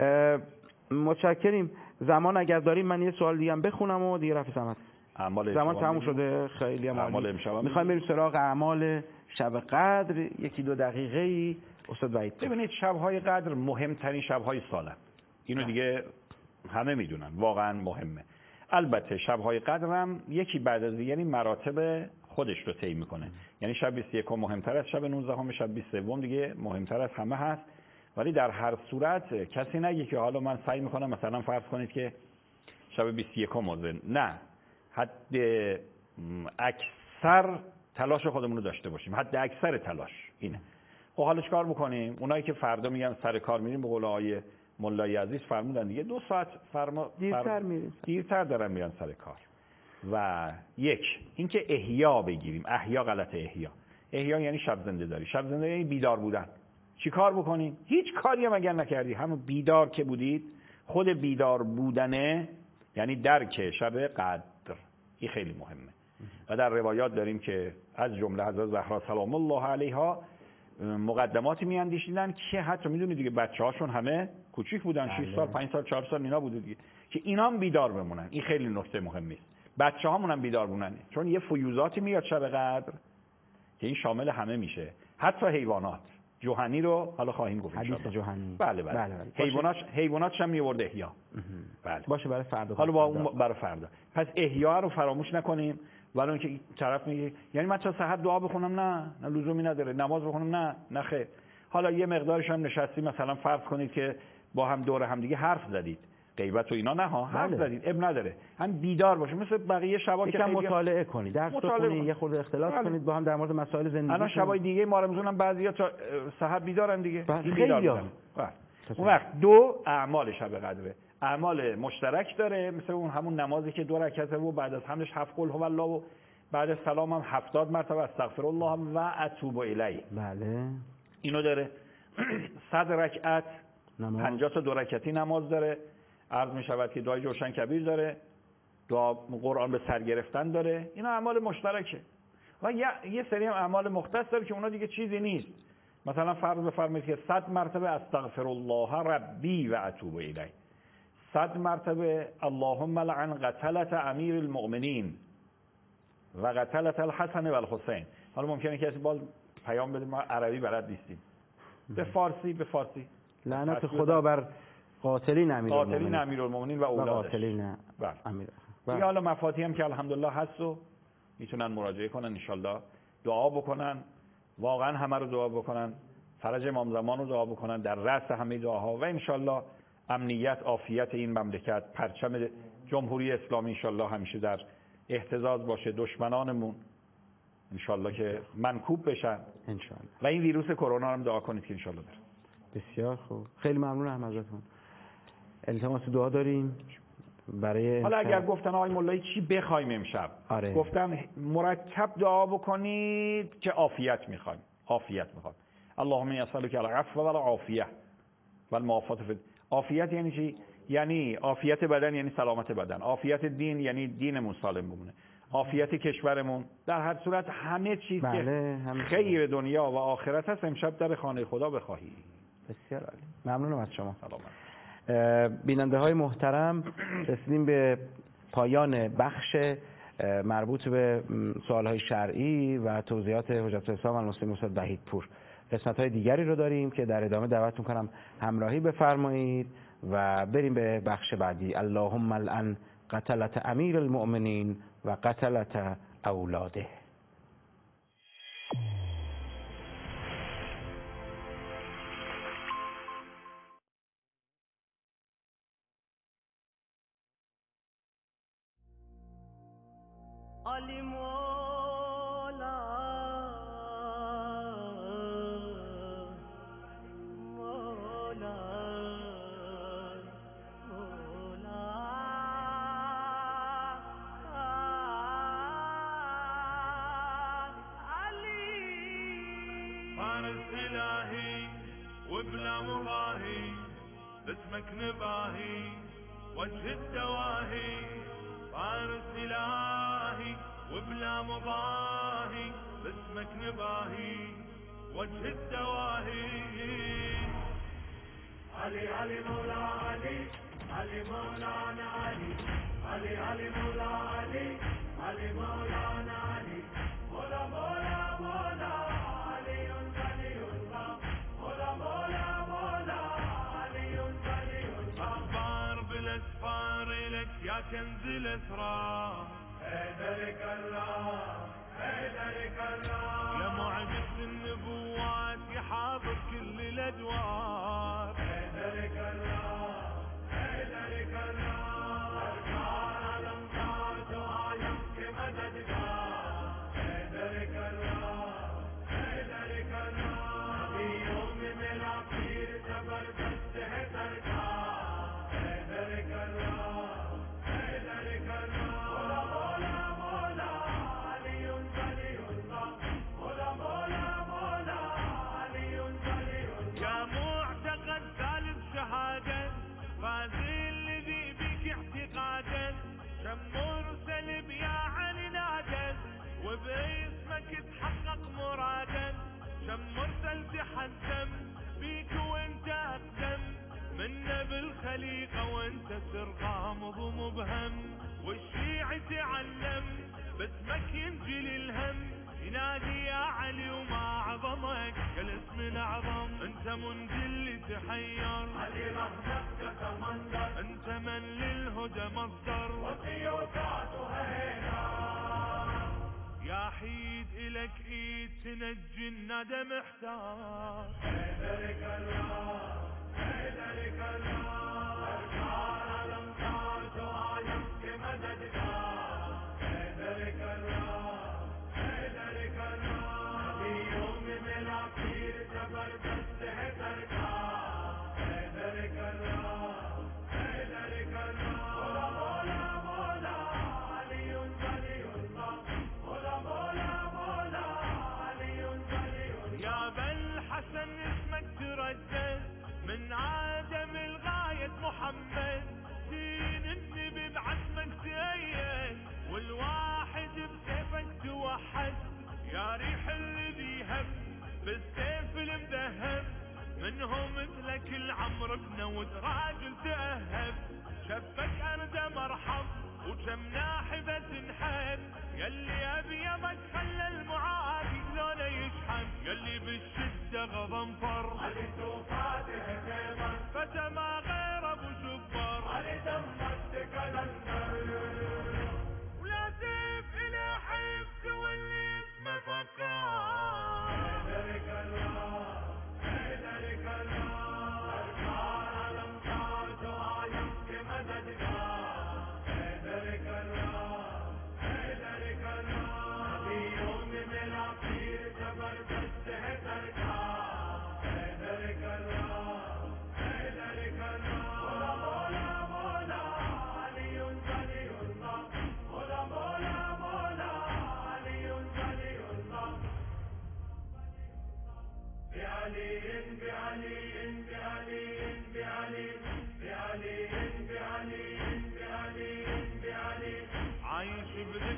متشکریم. زمان اگر داریم من یه سوال دیگه هم بخونم و دیگه رفع زحمت. زمان تموم شده. خیلی عالی. میخوایم بریم سراغ اعمال شب قدر. 1-2 دقیقه‌ای استاد وحید. ببینید شب‌های قدر مهمترین شب‌های سالن. اینو دیگه همه میدونن. واقعا مهمه. البته شب‌های قدر هم یکی بعد از دیگری مراتب خودش رو طی میکنه. یعنی شب 21 مهمتر از شب 19 شب 23 دیگه مهمتر از همه هست. ولی در هر صورت کسی نگه که حالا من سعی میکنم مثلا فرض کنید که شب 21 مازن. نه، حد اکثر تلاش خودمون رو داشته باشیم. حد اکثر تلاش اینه. خب حالا چیکار میکنیم؟ اونایی که فردا میگن سر کار میریم، به قول آقای مولای عزیز فرمودن دیگه 2 ساعت دیرتر دارن میرن سر کار. و اینکه احیا بگیریم. احیا غلط. احیا یعنی شب زنده داری. شب زنده یعنی بیدار بودن. چی کار بکنیم؟ هیچ کاری هم اگر نکردی، همون بیدار که بودید، خود بیدار بودنه یعنی درک شب قدر. این خیلی مهمه. و در روایات داریم که از جمله حضرت زهرا سلام الله علیها مقدماتی میاندیشیدن که حتی میدونید دیگه بچه‌هاشون همه کوچیک بودن، 6 سال 5 سال 4 سال اینا بوده دیگه، که اینا هم بیدار بمونن. این خیلی نکته مهمی است. بچه‌هامون هم بیدار بمونن، چون یه فیوزاتی میاد شب قدر که این شامل همه میشه، حتی حیوانات. جوهنی رو حالا خواهیم گفت حدیث جوهنی. بله. حیواناتش هم میورد احیا. بله. باشه برای فردا. حالا با اون برای فردا. پس احیا رو فراموش نکنیم. ولی اون که طرف میگه یعنی من تا سحر دعا بخونم، نه لزومی نداره. نماز بخونم، نه خیر. حالا یه مقدارش هم نشستی، مثلا فرض کنید که با هم دور هم دیگه حرف زدید، غیبت و اینا نه ها، حرف زدید، اب نداره. هم بیدار باشید مثل بقیه شبا که مطالعه کنید، درس بخونید، یه خورده اختلاط کنید با هم در مورد مسائل زندگی. الان شبای دیگه ما رمضان هم بعضیا تا سحر بیدارن دیگه. این بیدار. اون وقت 2 اعمال شب قدره. اعمال مشترک داره، مثل اون همون نمازی که 2 رکعته و بعد از همش 7 قل هو الله و بعد از سلام هم 70 مرتبه استغفر الله و اتوب الیه. بله. اینو داره. 100 رکعت 50 تا 2 رکعتی نماز داره. عرض می شود که دعای جوشن کبیر داره، دعا قرآن به سر گرفتن داره. اینا اعمال مشترکه. و یه سری هم اعمال مختص داره که اونا دیگه چیزی نیست. مثلا فرض بفرمایید که 100 مرتبه استغفر الله ربی و اتوب الیه، 100 مرتبه اللهم لعن قتلة امیر المؤمنین و قتلة الحسن و الحسین. حالا ممکنه کسی باز پیام بده ما عربی بلد نیستیم. به فارسی لعنت خدا بر قاتلین امیرالمومنین و اولادش. بله. حالا مفاتیح هم که الحمدلله هست و میتونن مراجعه کنن، ان شاءالله دعا بکنن، واقعا همه رو دعا بکنن، فرج امام زمان رو دعا بکنن در رأس همه دعاها، و ان شاءالله امنیت عافیت این مملکت، پرچم جمهوری اسلامی ان شاءالله همیشه در اهتزاز باشه، دشمنانمون ان شاءالله که منکوب بشن ان شاءالله، و این ویروس کرونا هم دعا کنید که ان شاءالله بره. بسیار خوب، خیلی ممنونم ازتون. التماس دعا داریم. برای حالا اگر گفتن آقای مولایی چی بخوایم امشب، گفتن مرتب دعا بکنید که عافیت میخوایم. اللهم اسالک العفو والعافیه والمعافات فی. عافیت یعنی چی؟ یعنی عافیت بدن، یعنی سلامت بدن. عافیت دین یعنی دینمون سالم بمونه. عافیت کشورمون. در هر صورت همه چیز که خیر دنیا و آخرت هست امشب در خانه خدا بخواهی. بسیار عالی. ممنونم از شما. بیننده های محترم، رسیدیم به پایان بخش مربوط به سوال های شرعی و توضیحات حجت الاسلام المسلمین استاد وحیدپور. قسمت های دیگری رو داریم که در ادامه دعوت میکنم همراهی بفرمایید و بریم به بخش بعدی. اللهم الان قتلت امیر المؤمنین و قتلت اولاده. علی مولا مولا مولا علی فارس الهی وبلا مباهي باسمك نباهي وجه الدواهي فارس إلهي وبلا مضاهي باسمك نباهي وجه الدواهي علي علي مولا علي علي مولانا علي علي علي مولا علي علي مولانا علي مولا مولا مولا علي علي الله مولا مولا مولا علي علي الله أخبار بالأسفار لك يا كنز الأسرار هيدرك الله هيدرك الله يا معجز النبوات يا حاضر كل الأدوار هيدرك الله هيدرك الله أركان الأمطار دعايم كمددكار هيدرك الله هيدرك الله في يوم ملاقير زبردست هيدركار هيدرك الله هيدرك الله مولا مولا علي ولي الله مولا مولا مولا علي ولي الله يا معتقد ثالث شهادة فازي الذي بك اعتقادا كم مرسل بيا علي نادا وباسمك تحقق مرادا كم مرسل تحزم بيك وانت اقدم منا بالخليقة وانت سر غامض ومبهم والشيع تعلم باسمك ينجل الهم ينادي يا علي وما عظمك كالاسم الاعظم انت منجل تحير علي رحمتك تتمنظر انت من للهدى مصدر وسيوفاتها هنا يا حيد الك ايد تنجي الندى محتار هيدرك الله هيدرك الله أركان الأمطار دعايم كمددكار هيدرك الله هيدرك الله في يوم ملاقير زبردست هيدركار هيدرك الله هيدرك الله مولا مولا علي ولي الله مولا مولا مولا علي ولي الله يا بل حسن اسمك تردد من عدم الغاية محمد دين النبي بعزمك تأيد والواحد بسيفك توحد يا ريح الذي هم بالسيف المذهب منهم مثلك العمر بنود راجل تأهب شفك أرض مرحب وكم ناحبة تنحب يلي أبيضك خلى المعادي لونه يشحن يلي بالشدة غضنفر علي توفاته كيما فتى ما غير ابو جبر علي دمك كلندر ولا سيف الى حبس واللي اسمه فقار هيدرك الله هيدرك الله أركان الأمطار دعايم كمددكار هيدرك الله هيدرك الله في يوم ملاقير زبردست هيدركار هيدرك الله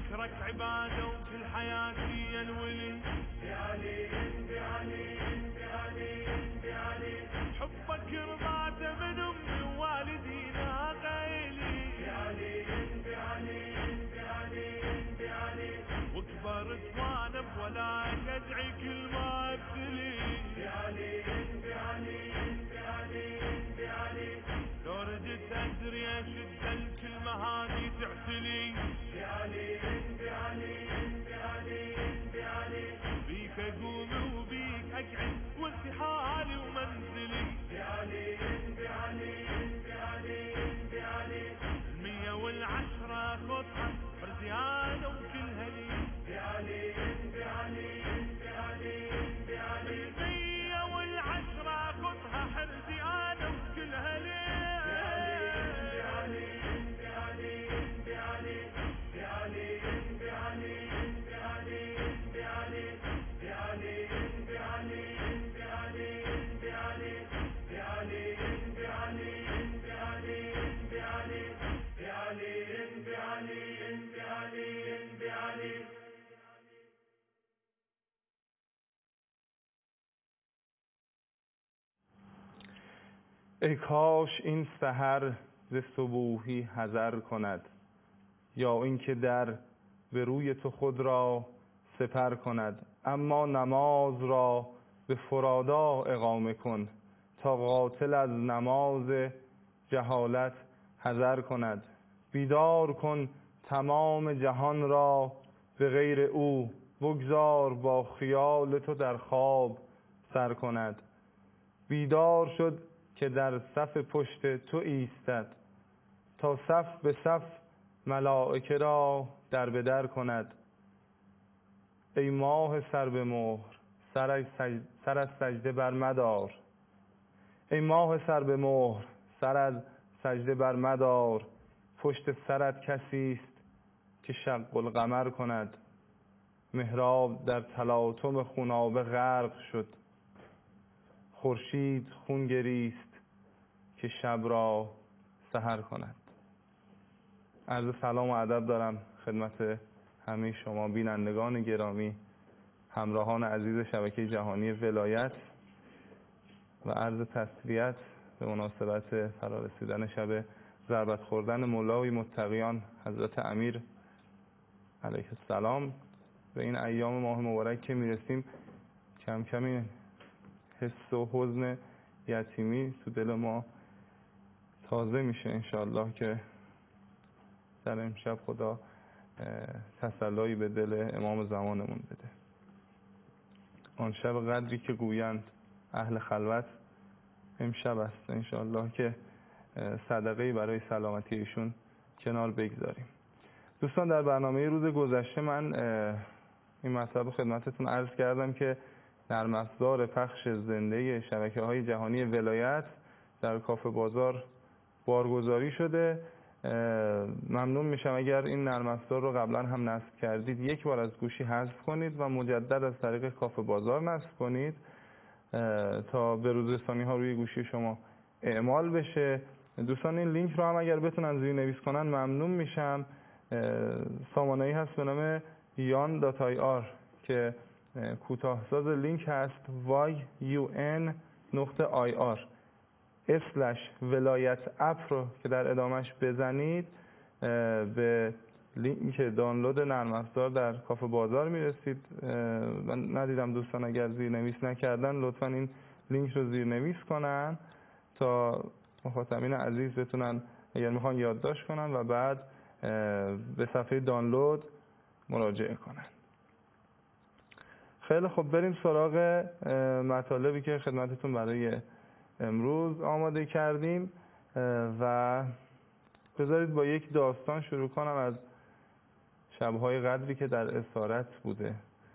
ذكرك عبادة وكل حياتي الولي بعلي بعلي بعلي بعلي حبك رضعت من أمي ووالدينا غيلي بعلي بعلي بعلي بعلي وكبرت وانا بولاك ادعي كل ما ابتلي بعلي بعلي بعلي بعلي لو ردت ادري اشد الكلمة هذه تعتلي بعلي بعلي بعلي بعلي بيك اقوم وبيك اقعد وانت حالي ومنزلي بعلي بعلي بعلي بعلي 110 خطها فرزيانة وكلها لي بعلي بعلي بعلي بعلي 110 خطها حرزيانة وكلها لي بعلي بعلي بعلي بعلي بعلي بعلي بعلي بعلي بعلي بعلي بعلي بعلي بعلي بعلي بعلي ای کاش این سحر ز صبوحی حذر کند، یا اینکه در به روی تو خود را سپر کند. اما نماز را به فرادا اقامه کن، تا قاتل از نماز جهالت حذر کند. بیدار کن تمام جهان را به غیر او، بگذار با خیال تو در خواب سر کند. بیدار شد که در صف پشت تو ایستد، تا صف به صف ملائکه را در به در کند. ای ماه سر به مهر سر از سجده بر مدار، ای ماه سر به مهر سر از سجده بر مدار. پشت سرت کسی است که شق القمر کند، محراب در تلاطم خونابه غرق شد. خورشید خون گریست که شب را سحر کند. عرض سلام و ادب دارم خدمت همه شما بینندگان گرامی، همراهان عزیز شبکه جهانی ولایت، و عرض تسلیت به مناسبت فرارسیدن شب ضربت خوردن مولای متقیان حضرت امیر علیه السلام. به این ایام ماه مبارک که میرسیم کم کمی حس و حزن یتیمی تو دل ما تازه میشه انشاءالله، که در امشب خدا تسلایی به دل امام زمانمون بده. آن شب قدری که گویند اهل خلوت امشب است انشاءالله، که صدقه‌ای برای سلامتی ایشون کنار بگذاریم. دوستان، در برنامه روز گذشته من این مطلب خدمتتون عرض کردم که نرم افزار پخش زنده شبکه‌های جهانی ولایت در کافه بازار بارگذاری شده. ممنون میشم اگر این نرم افزار رو قبلا هم نصب کردید یک بار از گوشی حذف کنید و مجدد از طریق کافه بازار نصب کنید تا به روزرسانی ها روی گوشی شما اعمال بشه. دوستان این لینک رو هم اگر بتونن زیرنویس کنن ممنون میشم. سامانه‌ای هست به نام yan.ir که کوتاه‌ساز لینک هست yun.ir/ولايت اپ رو که در ادامهش بزنید به لینک دانلود نرم افزار در کافه بازار میرسید. من ندیدم دوستان اگر زیرنویس نکردن لطفا این لینک رو زیرنویس کنن تا مخاطبین عزیز بتونن اگر میخوان یادداشت کنن و بعد به صفحه دانلود مراجعه کنن. خیلی خب، بریم سراغ مطالبی که خدمتتون برای امروز آماده کردیم و بذارید با یک داستان شروع کنم از شب‌های قدری که در اسارت بوده.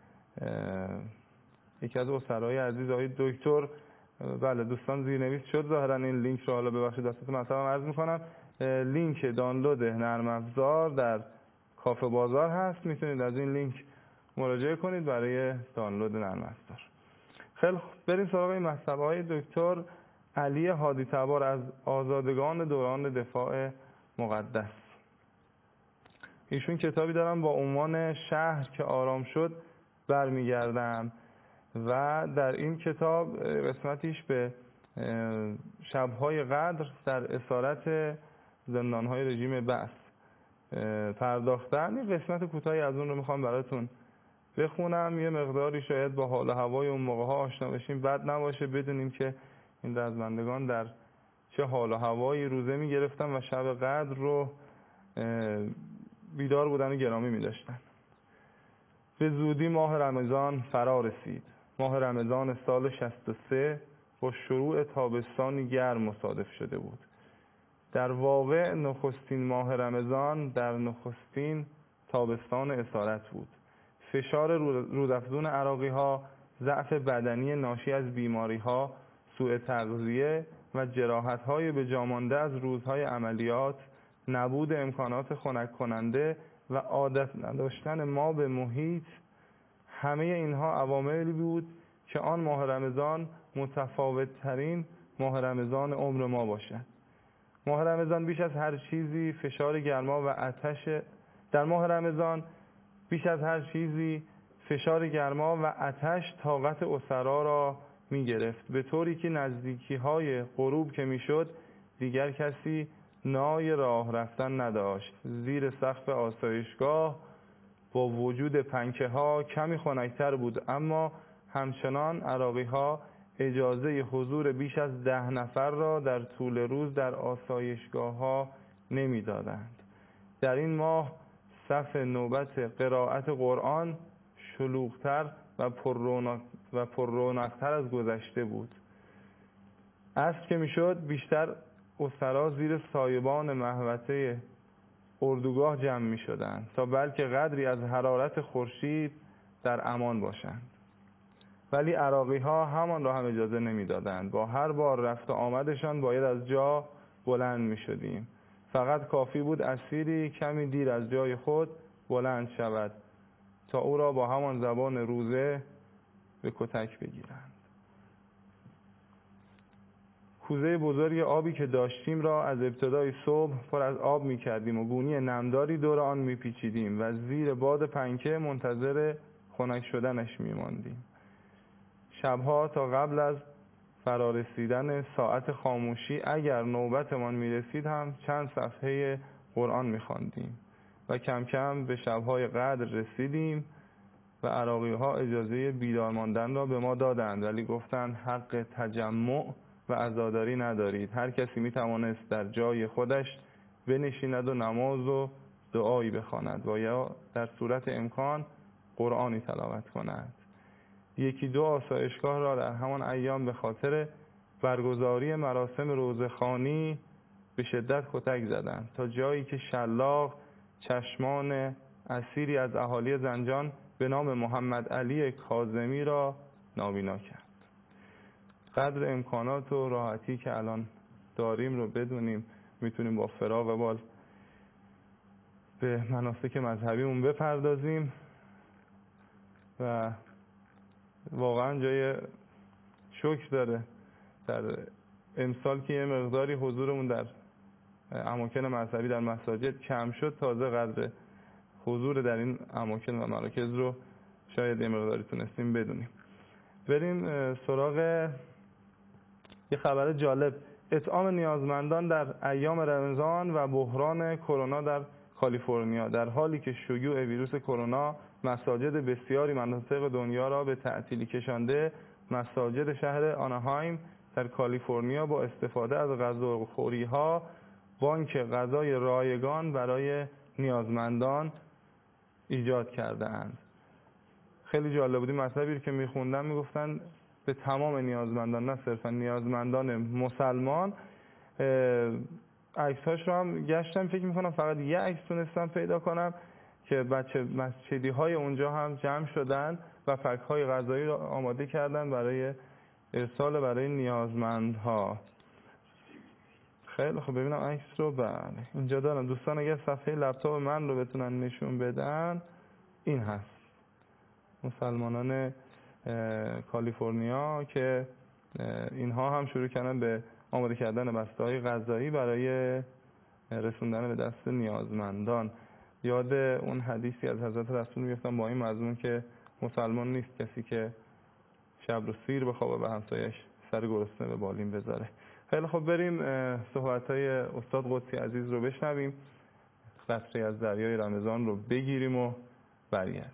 یکی از اسرای عزیز آقای دکتر، بله دوستان زیرنویس شد ظاهرا این لینک رو، حالا ببخشید دستتون مطلبم عرض میکنم. لینک دانلود نرم افزار در کافه بازار هست، میتونید از این لینک مراجعه کنید برای دانلود نرم افزار. خیلی خوب، بریم سراغ این مطلب‌های دکتر علی هادی تبار از آزادگان دوران دفاع مقدس. ایشون کتابی دارن با عنوان شهر که آرام شد برمیگردم و در این کتاب قسمتیش به شب‌های قدر در اسارت زندان‌های رژیم بعث پرداختن. این قسمت کوتاهی از اون رو میخوام براتون بخونم، یه مقداری شاید با حال و هوای اون موقع‌ها آشنا بشیم، بد نباشه بدونیم که این رزمندگان در چه حال و هوایی روزه میگرفتن و شب قدر رو بیدار بودن و گرامی می‌داشتن. به زودی ماه رمضان فرا رسید. ماه رمضان سال 63 با شروع تابستانی گرم مصادف شده بود. در واقع نخستین ماه رمضان در نخستین تابستان اسارت بود. فشار رودافزون عراقی‌ها، ضعف بدنی ناشی از بیماری‌ها، سوء تغذیه و جراحت‌های به جا مانده از روزهای عملیات، نبود امکانات خنک کننده و عادت نداشتن ما به محیط، همه اینها عواملی بود که آن ماه رمضان متفاوت‌ترین ماه رمضان عمر ما باشد. ماه رمضان بیش از هر چیزی فشار گرما و آتش در ماه رمضان بیش از هر چیزی فشار گرما و آتش طاقت اسرا را می گرفت، به طوری که نزدیکی‌های غروب که میشد دیگر کسی نای راه رفتن نداشت. زیر سقف آسایشگاه با وجود پنکه ها کمی خنک‌تر بود، اما همچنان عراقی‌ها اجازه حضور بیش از 10 نفر را در طول روز در آسایشگاه‌ها نمی‌دادند. در این ماه صف نوبت قرائت قرآن شلوغ‌تر و پررونق‌تر از گذشته بود. عصر که میشد بیشتر اسرا زیر سایبان محوطه اردوگاه جمع می شدند تا بلکه قدری از حرارت خورشید در امان باشند. ولی عراقی ها همان را هم اجازه نمی دادند. با هر بار رفت و آمدشان باید از جا بلند می شدیم. فقط کافی بود اسیری کمی دیر از جای خود بلند شود تا او را با همان زبان روزه به کتک بگیرند. کوزه بزرگ آبی که داشتیم را از ابتدای صبح پر از آب می کردیم و گونی نمداری دور آن می پیچیدیم و زیر باد پنکه منتظر خنک شدنش می ماندیم. شبها تا قبل از فرارسیدن ساعت خاموشی اگر نوبتمان می رسید هم چند صفحه قرآن می خواندیم و کم کم به شبهای قدر رسیدیم و عراقی ها اجازه بیدار ماندن را به ما دادند، ولی گفتند حق تجمع و عزاداری ندارید. هر کسی می توانست در جای خودش بنشیند و نماز و دعایی بخواند و یا در صورت امکان قرآنی تلاوت کند. یکی دو آسایشگاه را در همان ایام به خاطر برگزاری مراسم روزخوانی به شدت کتک زدند تا جایی که شلاق چشمان اسیری از اهالی زنجان به نام محمد علی کاظمی را نابینا کرد. قدر امکانات و راحتی که الان داریم رو بدونیم میتونیم با فراغ بال به مناسک مذهبیمون بپردازیم و واقعا جای شکر داره در امسال که یه مقداری حضورمون در اماکن مذهبی در مساجد کم شد، تازه قدر حضور در این اماکن و مراکز رو شاید یه مقداری تونستیم بدونیم. بریم سراغ یه خبر جالب. اطعام نیازمندان در ایام رمضان و بحران کرونا در کالیفرنیا. در حالی که شیوع ویروس کرونا مساجد بسیاری مناطق دنیا را به تعطیلی کشانده، مساجد شهر آناهایم در کالیفرنیا با استفاده از غذاخوری‌ها بانک غذای رایگان برای نیازمندان ایجاد کرده‌اند. خیلی جالب بود. مطلبی که می‌خوندم میگفتن به تمام نیازمندان، نه صرفا نیازمندان مسلمان. عکس‌هاش رو هم گشتم، فکر می‌کنم فقط یه عکس تونستم پیدا کنم که بچه مسجدی‌های اونجا هم جمع شدن و پک‌های غذایی رو آماده کردن برای ارسال برای نیازمندها. خیلی خب ببینم عکس رو. بله اینجا دارم. دوستان اگر صفحه لپتاپ من رو بتونن نشون بدن، این هست. مسلمانان کالیفرنیا که اینها هم شروع کردن به آماده کردن بسته‌های غذایی برای رسوندن به دست نیازمندان. یاد اون حدیثی از حضرت رسول میفتم با این مضمون که مسلمان نیست کسی که شب رو سیر بخوابه به همسایش سر گرسنه به بالین بذاره. خیلی خب بریم صحبت‌های استاد قدسی عزیز رو بشنویم، قطره از دریای رمضان رو بگیریم و برگردیم.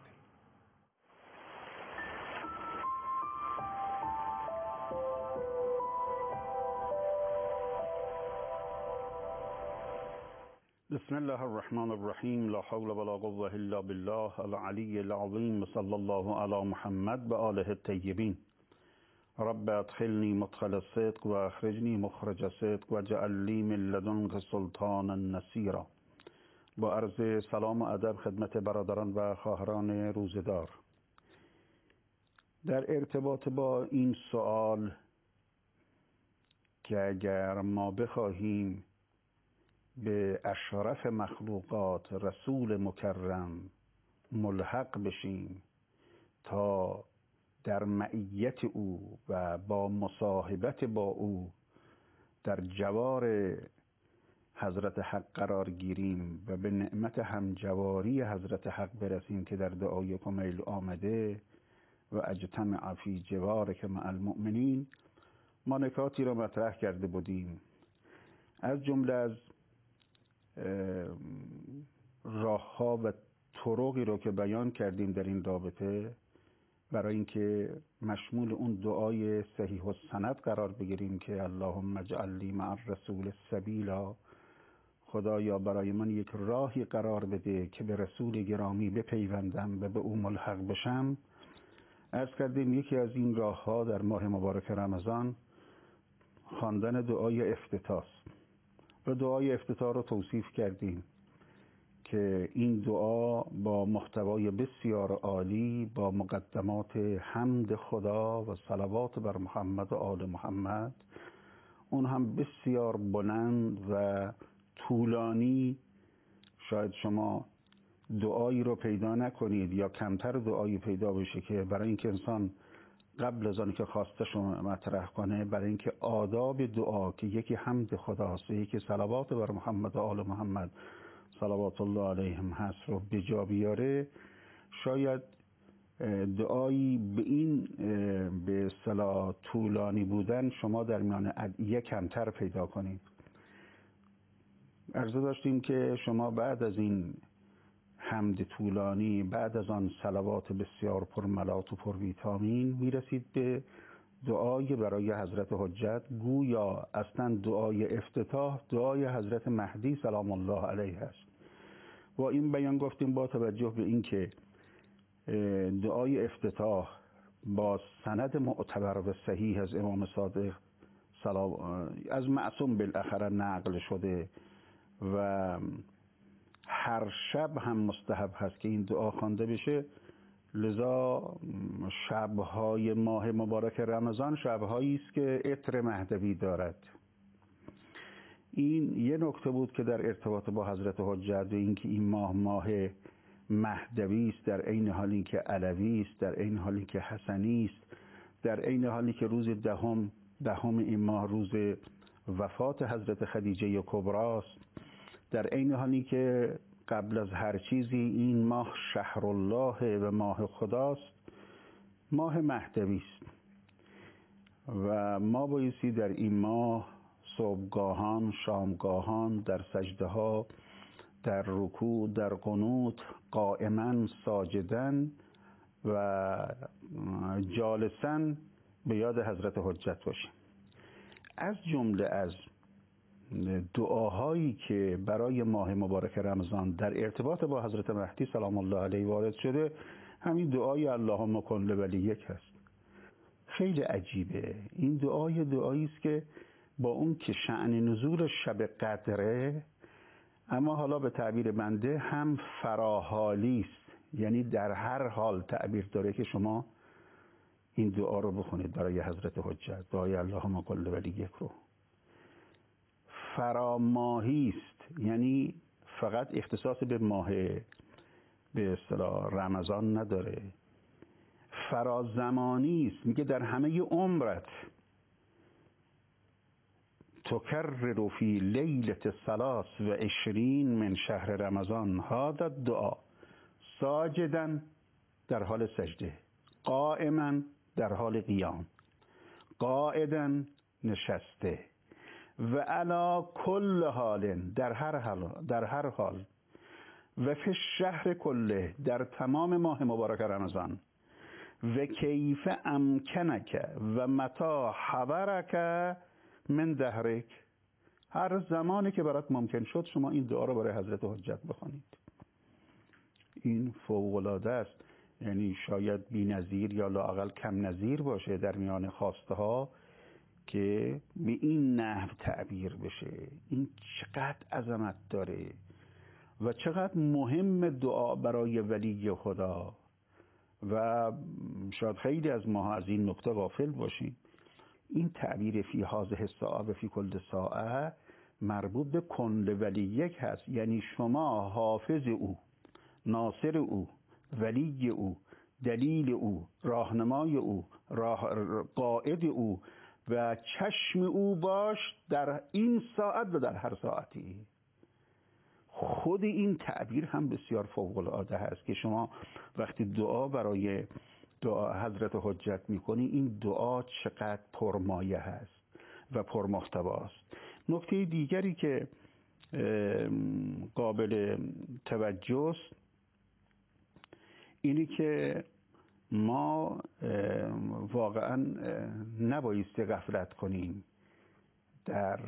بسم الله الرحمن الرحیم، لا حول ولا قوة الا بالله العلی العظیم، صلی الله علی محمد و آله الطیبین. رب ادخلنی مدخل صدق و اخرجنی مخرج صدق و جعل لی من لدنک سلطانا نصیرا. با عرض سلام و ادب خدمت برادران و خواهران روزدار، در ارتباط با این سوال که اگر ما بخواهیم به اشرف مخلوقات رسول مکرم ملحق بشیم تا در معیت او و با مصاحبت با او در جوار حضرت حق قرار گیریم و به نعمت همجواری حضرت حق برسیم که در دعای کمیل آمده و اجتمع فی جوارک مع المؤمنین، ما نکاتی را مطرح کرده بودیم. از جمله از راه‌ها و طرقی رو که بیان کردیم در این رابطه برای اینکه مشمول اون دعای صحیح السند قرار بگیریم که اللهم اجعل لی مع الرسول سبیلا، خدایا برای من یک راهی قرار بده که به رسول گرامی بپیوندم و به او ملحق بشم. عرض کردیم یکی از این راه‌ها در ماه مبارک رمضان خواندن دعای افتتاح است و دعای افتتاح رو توصیف کردیم که این دعا با محتوای بسیار عالی با مقدمات حمد خدا و صلوات بر محمد و آل محمد، اون هم بسیار بلند و طولانی، شاید شما دعایی رو پیدا نکنید یا کمتر دعایی پیدا بشه که برای اینکه انسان قبل از آن که خواستش رو مطرح کنه، برای اینکه آداب دعا که یکی حمد خداست و یکی صلوات بر محمد و آل محمد صلوات الله علیهم هست رو به جا بیاره، شاید دعایی به این به اصطلاح طولانی بودن شما در میان ادعیه کمتر پیدا کنید. عرضه داشتیم که شما بعد از این حمد طولانی، بعد از آن صلوات بسیار پرملات و پر ویتامین، میرسید به دعای برای حضرت حجت. گویا اصلا دعای افتتاح دعای حضرت مهدی سلام الله علیه است. با این بیان گفتیم با توجه به این که دعای افتتاح با سند معتبر و صحیح از امام صادق از معصوم بالاخره نقل شده و هر شب هم مستحب هست که این دعا خوانده بشه، لذا شب‌های ماه مبارک رمضان شب‌هایی است که عطر مهدوی دارد. این یه نکته بود که در ارتباط با حضرت حجت و اینکه این ماه مهدوی است، در عین حالی که علوی است، در عین حالی که حسنی است، در عین حالی که روز دهم این ماه روز وفات حضرت خدیجه کبری است، در عین حالی که قبل از هر چیزی این ماه شهر الله و ماه خداست، ماه مهدوی است و ما بایستی در این ماه صبحگاهان شامگاهان در سجده ها، در رکوع، در قنوت، قائما ساجدا و جالسا به یاد حضرت حجت باشیم. از جمله از دعاهایی که برای ماه مبارک رمضان در ارتباط با حضرت مهدی سلام الله علیه وارد شده، همین دعای اللهم کن لولیک هست. خیلی عجیبه این دعایی است که با اون که شأن نزول شب قدره، اما حالا به تعبیر بنده هم فراحالی است، یعنی در هر حال تعبیر داره که شما این دعا رو بخونید برای حضرت حجت، دعای اللهم کن لولیک رو. فراماهی است، یعنی فقط اختصاص به ماه به اصطلاح رمضان نداره. فرازمانی است، میگه در همه عمرت تکرر فی لیلة 23 من شهر رمضان هذا الدعا ساجدا در حال سجده، قائما در حال قیام، قاعدا نشسته، و علی کل حال در هر حال و فی الشهر کله در تمام ماه مبارک رمضان، و کیف امکنک و متا حضرک من دهرک، هر زمانی که برات ممکن شد شما این دعا رو برای حضرت حجت بخونید. این فوق‌العاده است، یعنی شاید بی‌نظیر یا لااقل کم نظیر باشه در میان خواسته ها که به این نحو تعبیر بشه. این چقدر عظمت داره و چقدر مهم دعا برای ولی خدا. و شاید خیلی از ما از این نکته غافل باشیم. این تعبیر فی هذه الساعه و فی کل ساعه مربوط به کل ولیک هست، یعنی شما حافظ او، ناصر او، ولی او، دلیل او، راهنمای او، قائد او و چشم او باش در این ساعت و در هر ساعتی. خود این تعبیر هم بسیار فوق العاده هست که شما وقتی دعا برای حضرت حجت میکنی، این دعا چقدر پرمایه هست و پرمحتواست. نکته دیگری که قابل توجه است اینی که ما واقعا نبایستی غفلت کنیم در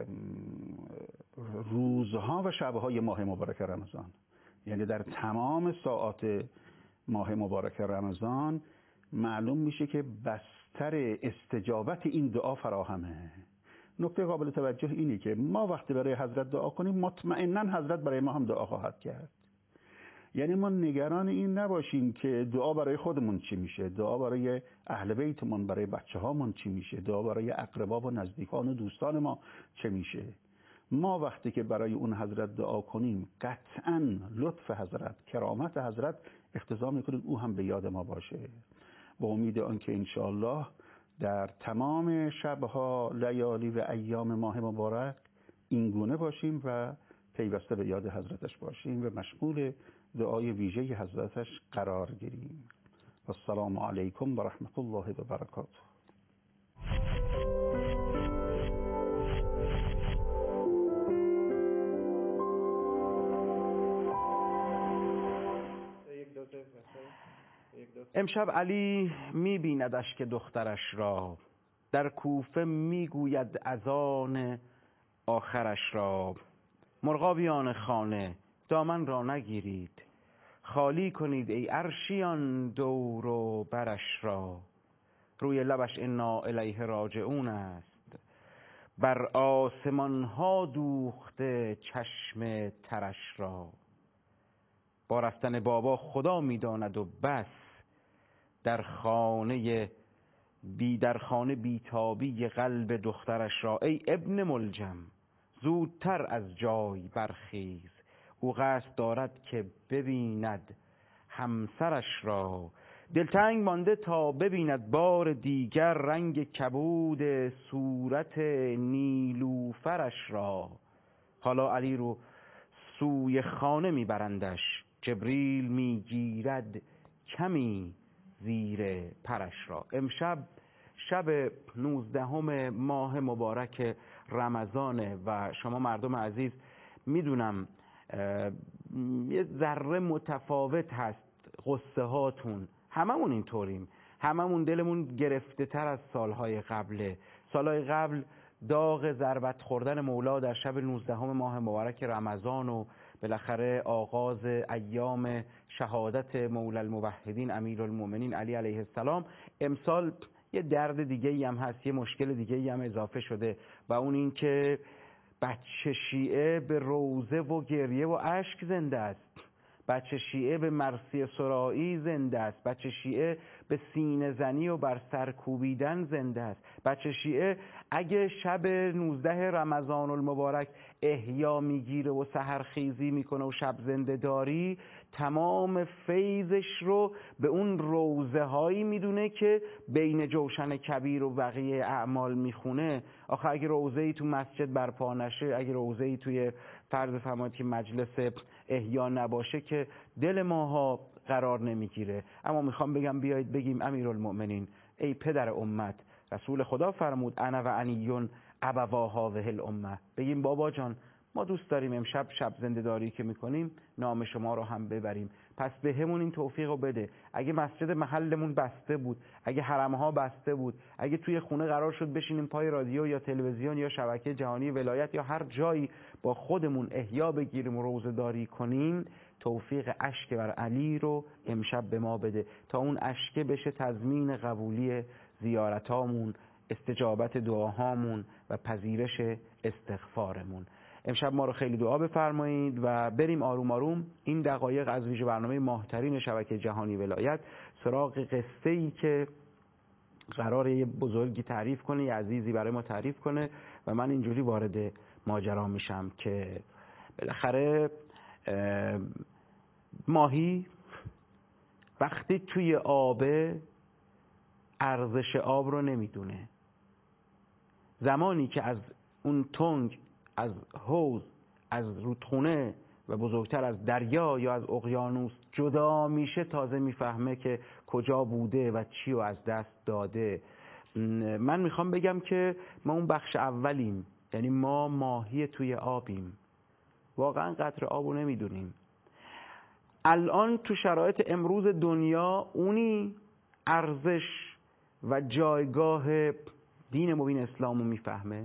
روزها و شبهای ماه مبارک رمضان، یعنی در تمام ساعات ماه مبارک رمضان معلوم میشه که بستر استجابت این دعا فراهمه. نکته قابل توجه اینه که ما وقتی برای حضرت دعا کنیم مطمئنا حضرت برای ما هم دعا خواهد کرد. یعنی ما نگران این نباشیم که دعا برای خودمون چی میشه، دعا برای اهل بیتمون، برای بچه هامون چی میشه، دعا برای اقربا و نزدیکان و دوستان ما چه میشه. ما وقتی که برای اون حضرت دعا کنیم قطعا لطف حضرت، کرامت حضرت اقتضا میکنه او هم به یاد ما باشه. با امید آنکه انشاءالله در تمام شبها، لیالی و ایام ماه مبارک این گونه باشیم و پیوسته به یاد حضرتش باشیم و مشغول دعای ویژه حضرتش قرار گیریم. و السلام علیکم و رحمت الله و برکاته. امشب علی می‌بیندش که دخترش را، در کوفه میگوید اذان آخرش را. مرغابیان خانه دامن را نگیرید، خالی کنید ای عرشیان دور و برش را. روی لبش انا الیه راجعون است، بر آسمان ها دوخته چشم ترش را. با رفتن بابا خدا میداند و بس، در خانه بیتابی قلب دخترش را. ای ابن ملجم زودتر از جای برخیز، او قصد دارد که ببیند همسرش را. دلتنگ مانده تا ببیند بار دیگر، رنگ کبود صورت نیلوفرش را. حالا علی رو سوی خانه میبرندش، جبریل میگیرد کمی زیر پرش را. امشب شب 19 ماه مبارک رمضانه و شما مردم عزیز میدونم یه ذره متفاوت هست قصه هاتون، هممون اینطوریم، هممون دلمون گرفته تر از سالهای قبله. سالهای قبل داغ ضربت خوردن مولا در شب 19 ماه مبارک رمضان و بالاخره آغاز ایام شهادت مولا الموحدین امیرالمومنین علی علیه السلام. امسال یه درد دیگه‌ای هم هست، یه مشکل دیگه‌ای هم اضافه شده و اون این که بچه شیعه به روزه و گریه و اشک زنده است، بچه شیعه به مرثیه سرایی زنده است، بچه شیعه به سینه زنی و بر سر کوبیدن زنده است. بچه شیعه اگه شب 19 رمضان المبارک احیا میگیره و سحرخیزی میکنه و شب زنده داری، تمام فیضش رو به اون روزه هایی میدونه که بین جوشن کبیر و بقیه اعمال میخونه. آخه اگه روزه ای تو مسجد برپا نشه، اگه روزه ای توی فرض فرمایید که مجلس احیا نباشه که دل ماها قرار نمیگیره. اما میخوام بگم بیایید بگیم امیرالمؤمنین، ای پدر امت، رسول خدا فرمود انا و عنی ابوا هذه الامه، بگیم بابا جان ما دوست داریم امشب شب زنده داری که میکنیم نام شما رو هم ببریم، پس به همون این توفیق رو بده. اگه مسجد محلمون بسته بود، اگه حرمها بسته بود، اگه توی خونه قرار شد بشینیم پای رادیو یا تلویزیون یا شبکه جهانی ولایت یا هر جایی با خودمون احیا بگیریم و روزه‌داری کنیم، توفیق اشک بر علی رو امشب به ما بده تا اون اشک بشه تضمین قبولی زیارتامون، استجابت دعاهامون و پذیرش استغفارمون. امشب ما رو خیلی دعا بفرمایید و بریم آروم آروم این دقایق از ویژه برنامه ماهترین شبکه جهانی ولایت سراغ قصه‌ای که قراره یه بزرگی تعریف کنه، یه عزیزی برای ما تعریف کنه و من اینجوری وارد ماجرا میشم که بالاخره ماهی وقتی توی آبه ارزش آب رو نمیدونه. زمانی که از اون تنگ، از حوض، از رودخونه و بزرگتر از دریا یا از اقیانوس جدا میشه تازه میفهمه که کجا بوده و چی رو از دست داده. من میخوام بگم که ما اون بخش اولیم، یعنی ما ماهی توی آبیم، واقعا قدر آب رو نمیدونیم. الان تو شرایط امروز دنیا اونی ارزش و جایگاه دین مبین اسلام رو میفهمه،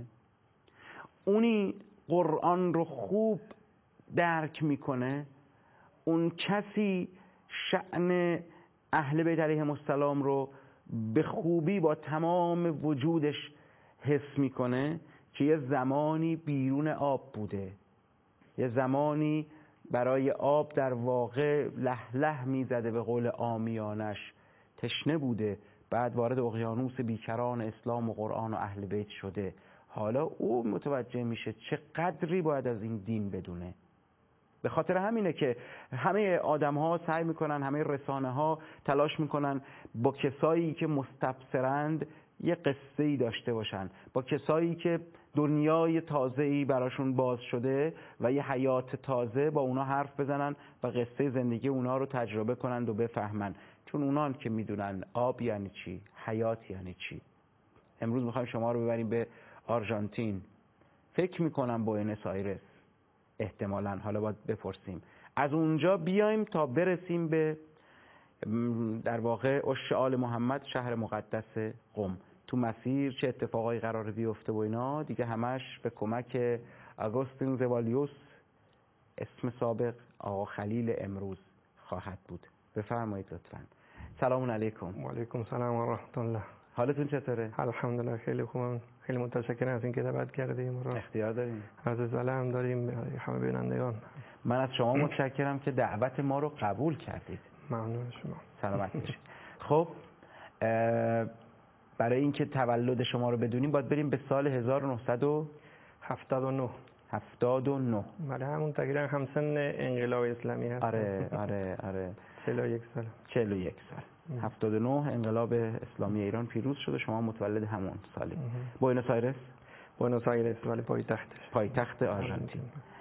اونی قرآن رو خوب درک میکنه، اون کسی شأن اهل بیت علیهم السلام رو به خوبی با تمام وجودش حس میکنه که یه زمانی بیرون آب بوده، یه زمانی برای آب در واقع له له میزده، به قول عامیانش تشنه بوده، بعد وارد اقیانوس بیکران اسلام و قرآن و اهل بیت شده. حالا او متوجه میشه چه قدری باید از این دین بدونه. به خاطر همینه که همه آدم ها سعی میکنن، همه رسانه ها تلاش میکنن با کسایی که مستبصرند یه قصه‌ای داشته باشن، با کسایی که دنیای تازه‌ای براشون باز شده و یه حیات تازه با اونا حرف بزنن و قصه زندگی اونا رو تجربه کنند و بفهمن، چون اونان که میدونن آب یعنی چی، حیات یعنی چی. امروز میخوایم شما رو ببریم به آرژانتین، فکر میکنم بوئنوس آیرس احتمالاً، حالا باید بپرسیم، از اونجا بیایم تا برسیم به در واقع عش آل محمد، شهر مقدس قم. تو مسیر چه اتفاقایی قراره بیفته و اینا دیگه همش به کمک آگوستین زوالیوس، اسم سابق آقا خلیل امروز خواهد بود. بفرمایید لطفاً. سلام علیکم. و علیکم سلام و رحمت الله. حالتون چطوره؟ الحمدلله خیلی خوبم. خیلی متشکرم از اینکه دعوت کردیم. اختیار داریم. عرض سلام داریم به همه بینندگان. من از شما متشکرم که دعوت ما رو قبول کردید. ممنون شما. سلامت باشید. خب برای اینکه تولد شما رو بدونیم باید بریم به سال 1979. 79. بله، همون تقریبا همسن انقلاب اسلامی هست. آره 41 سال. 41 سال. 79 انقلاب اسلامی ایران پیروز شد و شما متولد همون سالی. بوئنوس آیرس؟ بوئنوس آیرس، ولی پایتخت آرژانتین.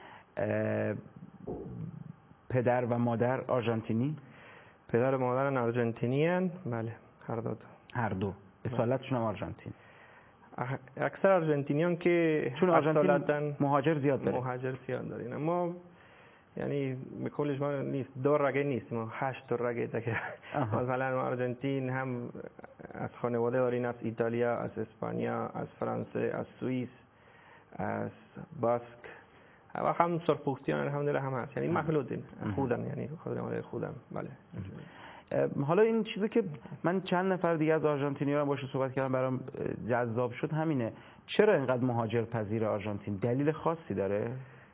پدر و مادر آرژانتینی؟ پدر و مادر آرژانتینی هستند. بله، هر دو. اصالتشون هم آرژانتین. اکثر آرژانتینیان که چون آرژانتین مهاجر زیاد داره. ما یعنی به کلش ما نیست، 2 رگه نیست، ما 8 رگه که مثلا آرژانتین هم از خانواده داریم، از ایتالیا، از اسپانیا، از فرانسه، از سوئیس، از باسک و هم سرخپوستیان الحمدلله هم هست، یعنی مخلوطین خودم، یعنی خودم. بله. حالا این چیزی که من چند نفر دیگه از آرژانتینی‌ها باشه صحبت کردم برام جذاب شد همینه، چرا اینقدر مهاجر پذیر آرژانتین؟ دلیل خاصی داره؟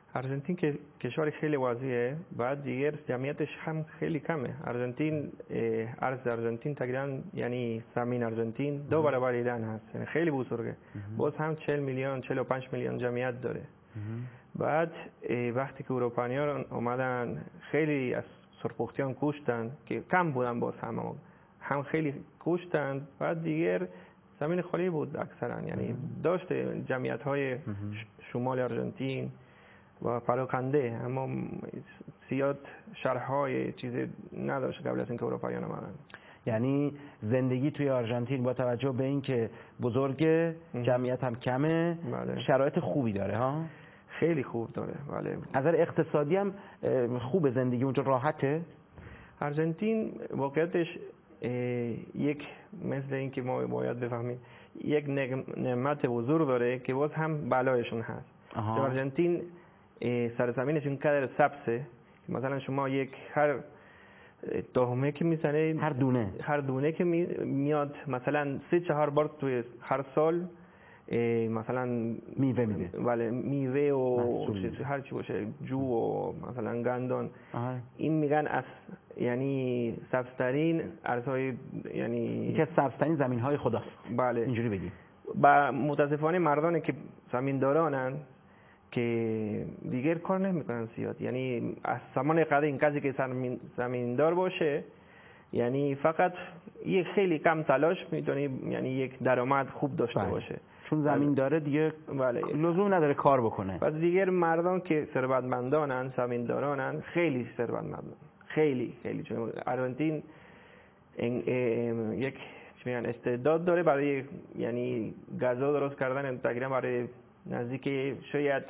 آرژانتین که کشور خیلی وسیعه، بعد دیگر جمعیتش هم خیلی کمه. آرژانتین ارز آرژانتین تقریبا یعنی زمین آرژانتین 2 برابر ایران هست، یعنی خیلی بزرگه. باز هم 40 میلیون 45 میلیون جمعیت داره. بعد وقتی که اروپایی‌ها اومدن خیلی از سرخپوستیان کشتن که کم بودن، باز هم خیلی کشتن. بعد دیگر زمین خالی بود اکثرا، یعنی داشت جمعیت‌های شمال آرژانتین و پراکنده، اما زیاد شهرهای چیزی نداشت قبل از اینکه اروپاییان اومدن. یعنی زندگی توی آرژانتین با توجه به اینکه بزرگ، جمعیت هم کمه، شرایط خوبی داره ها؟ خیلی خوب داره. بله. از نظر اقتصادی هم خوبه، زندگی اونجا راحته؟ آرژانتین واقعیتش یک مثل اینکه ما باید بفهمیم یک نعمت بزرگ داره که باز هم بلایشون هست. آرژانتین سرزمینش اینقدر سبزه مثلا شما هر تخمه که میزنه، هر دونه که میاد مثلا 3-4 بار توی هر سال مثلا میوه میده. بله، میوه و هر چی باشه، جو و مثلا گندم. این میگن از یعنی سبزترین ارزهای، یعنی یکی از سبزترین زمین‌های خداست. بله اینجوری بگیم. و متاسفانه مردانی که زمیندارانن که دیگر کار نمیکنن زیاد، یعنی از زمان قدیم کسی که زمیندار باشه یعنی فقط یک خیلی کم تلاش میتونه یعنی یک درآمد خوب داشته باشه، چون زمین داره دیگه لزوم نداره کار بکنه. پس دیگر مردان که ثروتمندانن، زمیندارانن، خیلی ثروتمندن، خیلی چون آرژانتین یک استعداد داره برای یعنی غذا درست کردن تقریبا برای نزدیک شاید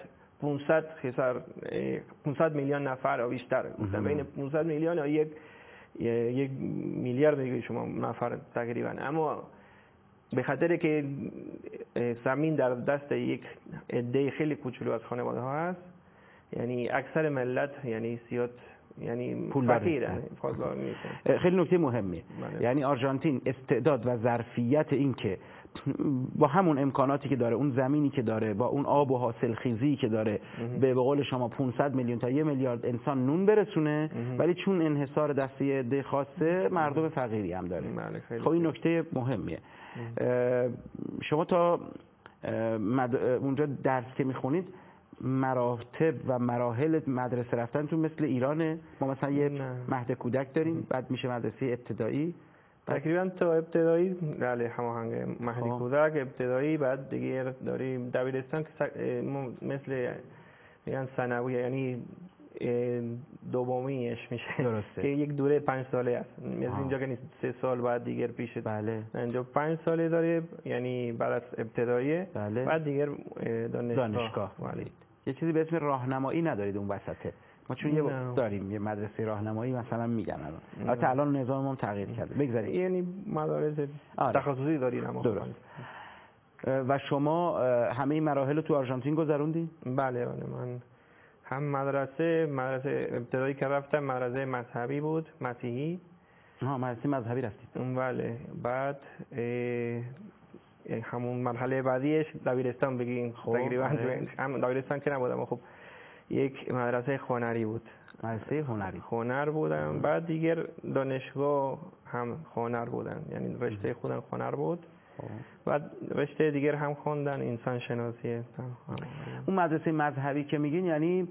500 میلیون نفر و بیشتر، بین 500 میلیون و یک میلیارد دیگه شما نفر تقریبا. اما به خاطر که زمین در دست یک عده خیلی کوچولو از خانواده ها هست، یعنی اکثر ملت یعنی زیاد یعنی فقیرن. خیلی نکته مهمیه. یعنی آرژانتین استعداد و ظرفیت این که با همون امکاناتی که داره، اون زمینی که داره، با اون آب و حاصل خیزی که داره، به قول شما 500 میلیون تا 1 میلیارد انسان نون برسونه، ولی چون انحصار دسته عده خاصه مردم فقیری هم داره. خب این نکته مهمیه. شما تا اونجا درس که میخونید مراتب و مراحل مدرسه رفتنتون مثل ایرانه؟ ما مثلا یه مهد کودک داریم، بعد میشه مدرسه ابتدایی، تقریبا تا ابتدایی بله هماهنگ مهد کودک ابتدایی، بعد دیگه داریم دبیرستان که مثل میگن ثانوی، یعنی دومیش میشه. درسته. که یک دوره 5 ساله است، مثل اینجا که نیست 3 سال بعد دیگر پیشه. بله. اینجا 5 ساله داره، یعنی بعد از ابتدایی. بله. بعد دیگر دانشگاه. بله. یه چیزی به اسم راهنمایی ندارید اون وسطه؟ ما چون یه داریم یه مدرسه راهنمایی مثلا میگن الان الان نظام هم تغییر کرده. بگذارید. یعنی مدارس تخصصی دارین اما. درست. و شما همه مراحل تو آرژانتین گذروندین؟ بله من هم مدرسه ابتدایی که رفتم مدرسه مذهبی بود، مسیحی. مدرسه مذهبی رفتید؟ بله. بعد همون مرحله بعدیش دبیرستان بگیم. تقریبا هم دبیرستان که نبودم، خب یک مدرسه هنری بود. مدرسه هنر بودم. بعد دیگر دانشگاه هم هنر بودن، یعنی رشته خودم هنر بود. بعد رشته دیگر هم خوندن انسان شناسیه. اون مدرسه مذهبی که میگین یعنی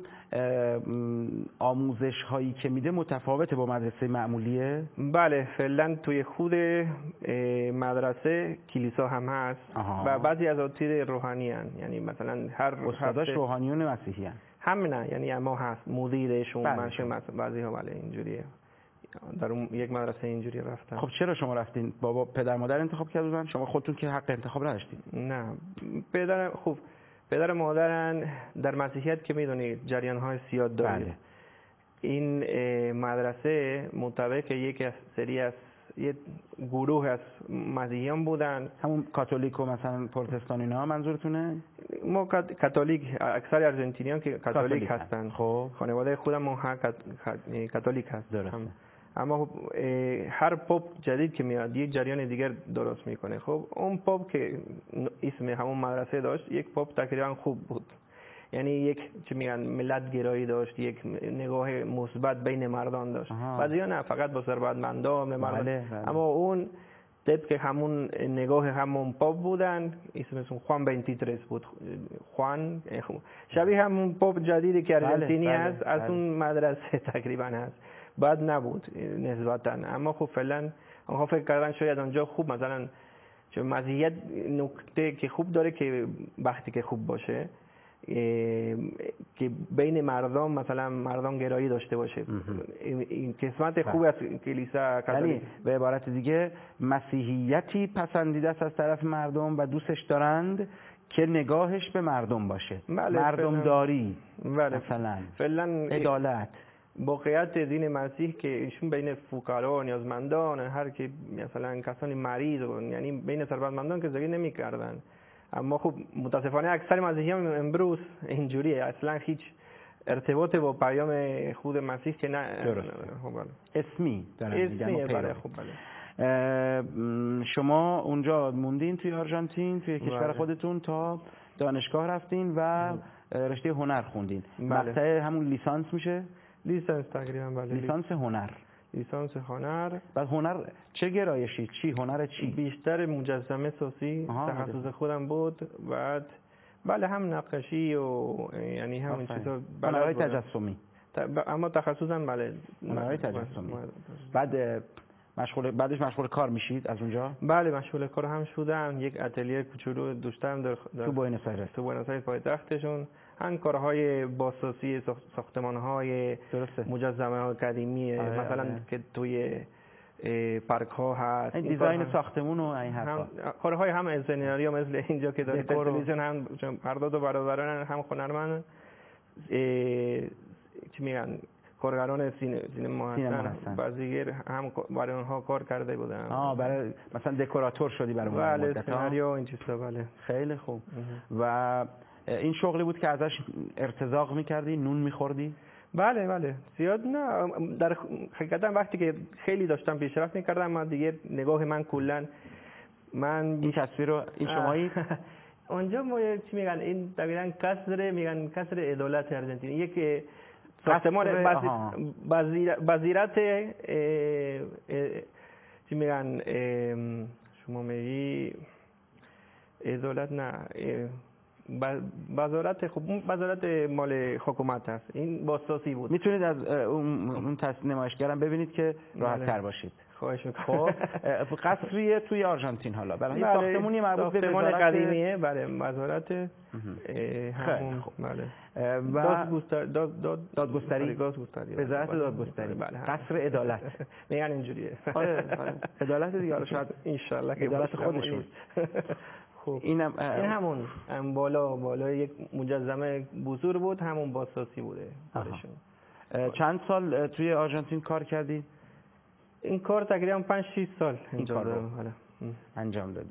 آموزش هایی که میده متفاوته با مدرسه معمولیه؟ بله، فعلا توی خود مدرسه کلیسا هم هست. و بعضی از اساتید روحانی هستند، یعنی مثلا هر استاداش روحانیون مسیحی هستند. همین، یعنی اما هست مدیرشون بعضی ها. بله اینجوریه. در اون یک مدرسه اینجوری رفتم. خب چرا شما رفتین؟ بابا پدر مادر انتخاب کردن؟ شما خودتون که حق انتخاب نداشتین؟ نه، پدر مادرن در مسیحیت که میدونید جریان‌های زیاد داره. بله. این مدرسه مطابق یک سری از یک گروه از مسیحیان بودن، همون کاتولیک و مثلا پروتستان اینا منظورتونه؟ ما کاتولیک، اکثر آرژانتینیان که کاتولیک هستن. خب خانواده خودم ما کاتولیک هست. درسته. اما هر پاپ جدید که میاد یک جریان دیگر درست میکنه. خب اون پاپ که اسم همون مدرسه داشت یک پاپ تقریبا خوب بود، یعنی یک چه میگن ملت گرایی داشت، یک نگاه مثبت بین مردان داشت. بعضیا نه، فقط با ثروتمندان مردان. اما اون طبق همون نگاه همون پاپ بودن، اسمشون خوان 23 بود. خوان شبیه همون پاپ جدیدی که آرژانتینی هست، از اون مدرسه تقریبا هست. بد نبود نسبتا، اما خب فعلا آنها فکر کردن شاید اونجا خوب، مثلا چون مزیت نکته که خوب داره که وقتی که خوب باشه که بین مردم مثلا مردم گرایی داشته باشه. این قسمت خوب از کلیسا کاتولیک. به عبارت دیگه مسیحیتی پسندیده است از طرف مردم و دوستش دارند که نگاهش به مردم باشه. مردم داری مثلا عدالت. واقعیت دین مسیح که ایشون بین فقرا، نیازمندان، هر کی مثلا کسانی مریض، یعنی بین ثروتمندان که زندگی نمی‌کردن. اما خب متاسفانه اکثر مسیحیان امروز اینجوریه، اصلا هیچ ارتباط با پیام خود مسیح که نه. اسمی دارن میگن. خب بله. شما اونجا موندین توی آرژانتین، توی کشور خودتون تا دانشگاه رفتین و رشته هنر خوندین. مقطع همون لیسانس میشه؟ لیسانس تقریبا بله. لیسانس هنر. لیسانس هنر. بعد هنر چه گرایشی؟ چی هنر چی؟ بیشتر مجسمه سازی تخصص خودم بود. بعد بله هم نقاشی و یعنی همین چیزا. هنرهای تجسمی. اما تخصصم بله هنرهای تجسمی. بعد بعدش مشغول کار میشید از اونجا؟ بله مشغول کار هم شدم. یک اتلیه کوچولو داشتم در تو بوئنوس آیرس. تو بوئنوس آیرس پایتختشون. هم کارهای بازسازی ساختمان‌های مجسمه‌های قدیمی مثلا که توی پارک ها هست، دیزاین ساختمون و این حرفا. کارهای هم انجینری مثل اینجا که داره تلویزیون، هم هر دو برادران هم هنرمند چی میگن کارگران سینما هستن. بعضیگر هم برای اونها کار کرده بودن. برای مثلا دکوراتور شدی برای اون بله سناریو این چیزا. بله خیلی خوب. و این شغلی بود که ازش ارتزاق میکردی، نون میخوردی؟ بله زیاد نه. در حقیقتا وقتی که خیلی داشتم پیشرفت میکردم، من دیگه نگاه من کلا این تصویر رو این شمایی اونجا چی میگن این دقیقاً کسر عدالت آرژانتین، یک ساختمان وزارت چی میگن شما میگی عدالت نه وزارت، خب اون وزارت مال حکومت هست. این بازسازی بود. میتونید از اون نمایشگرم ببینید که راحت تر باشید. خواهش میکنم. خب قصریه توی آرژانتین حالا برای ساختمونی مربوط به ساختمان قدیمیه. بله وزارت همون بله دادگستری وزارت دادگستری. بله قصر عدالت میگن اینجوریه. عدالت دیگه شاید ان شاءالله که عدالت خودشون. این همون بالا یک مجسمه بزرگ بود، همون بازسازی بوده. چند سال توی آرژانتین کار کردی؟ این کار تقریبا 5-6 سال انجام دادی.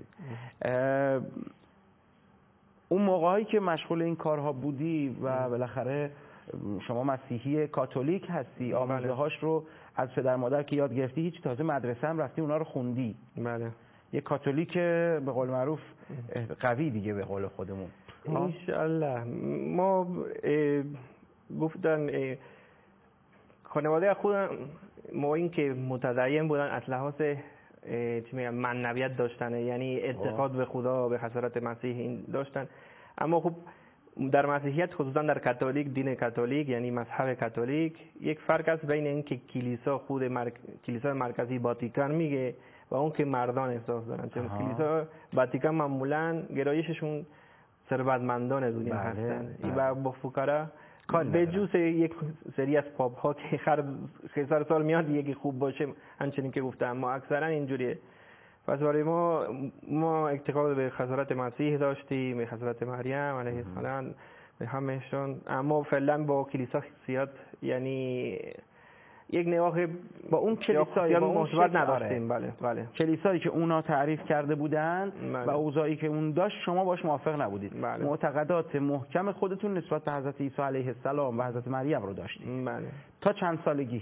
اون موقعی که مشغول این کارها بودی و بالاخره شما مسیحی کاتولیک هستی، آموزه هاش رو از پدر مادر که یاد گرفتی، هیچ تازه مدرسه هم رفتی اونا رو خوندی. بله. یه کاتولیک به قول معروف قوی دیگه به قول خودمون. انشالله. ما گفتن خانواده خودم ما این که متدین بودن از لحاظ چی میگم معنویت داشتن، یعنی اعتقاد به خدا به حضرت مسیح این داشتن. اما خب در مسیحیت خصوصا در کاتولیک، دین کاتولیک یعنی مذهب کاتولیک، یک فرق است بین این که کلیسا خود کلیسا مرکزی واتیکان میگه و اون که مردان احساس دارن. چون کلیسا واتیکان معمولا گرایششون ثروتمندان دنیا هستن و با فقرا به جز یک سری از پاپ ها که هر سال میاد یکی خوب باشه، همچنین که گفتم ما اکثرا اینجوریه. پس برای ما اعتقاد به حضرت مسیح داشتیم، به حضرت مریم علیه السلام، به همهشون. اما فعلا با کلیسا زیاد یعنی یک نگاه با اون کلیسایی مثبت نداشتیم. بله کلیسایی که اونا تعریف کرده بودند و اوضاعی که اون داشت شما باش موافق نبودید. معتقدات محکم خودتون نسبت به حضرت عیسی علیه السلام و حضرت مریم رو داشتید. تا چند سالگی؟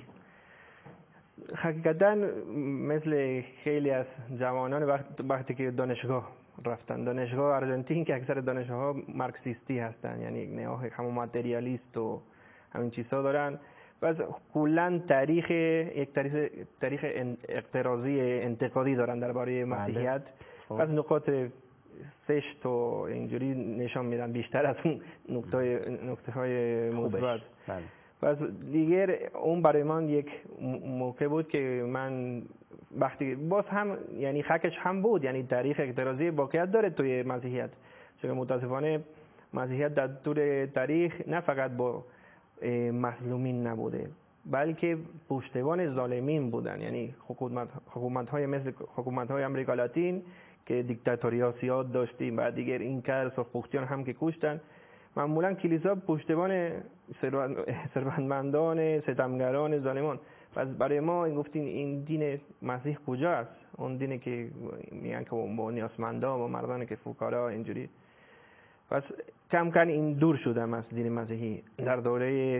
حقیقتا مثل خیلی از جوانان وقتی که دانشگاه رفتن. دانشگاه آرژانتین که اکثر دانشگاه‌ها مارکسیستی هستن، یعنی نگاه همون ماتریالیست و همین چیزها دارن. بس کلا یک تاریخ اعتراضی انتقادی دارن درباره مسیحیت. از نقاط سشت و اینجوری نشان میدن بیشتر از اون نکته‌های مثبت. پس دیگر اون برای من یک موقع بود که من وقتی باز هم یعنی خکش هم بود، یعنی تاریخ اعتراضی واقعیت داره توی مسیحیت، چون متاسفانه مسیحیت در طول تاریخ نه فقط با مظلومین نبوده بلکه پشتیبان ظالمین بودن، یعنی حکومت‌های مثل حکومت‌های آمریکا لاتین که دیکتاتوری سیاد داشتیم، بعد دیگر این کار سرخپوستیان هم که کشتن. معمولا کلیسا پشتیبان ثروتمندان، ستمگران، ظالمان. پس برای ما گفتین این دین مسیح کجا است؟ اون دینی که میگن که با نیازمندا و مردانی که فقرا اینجوری. پس کم کم این دور شدم از دین مسیحی در دوره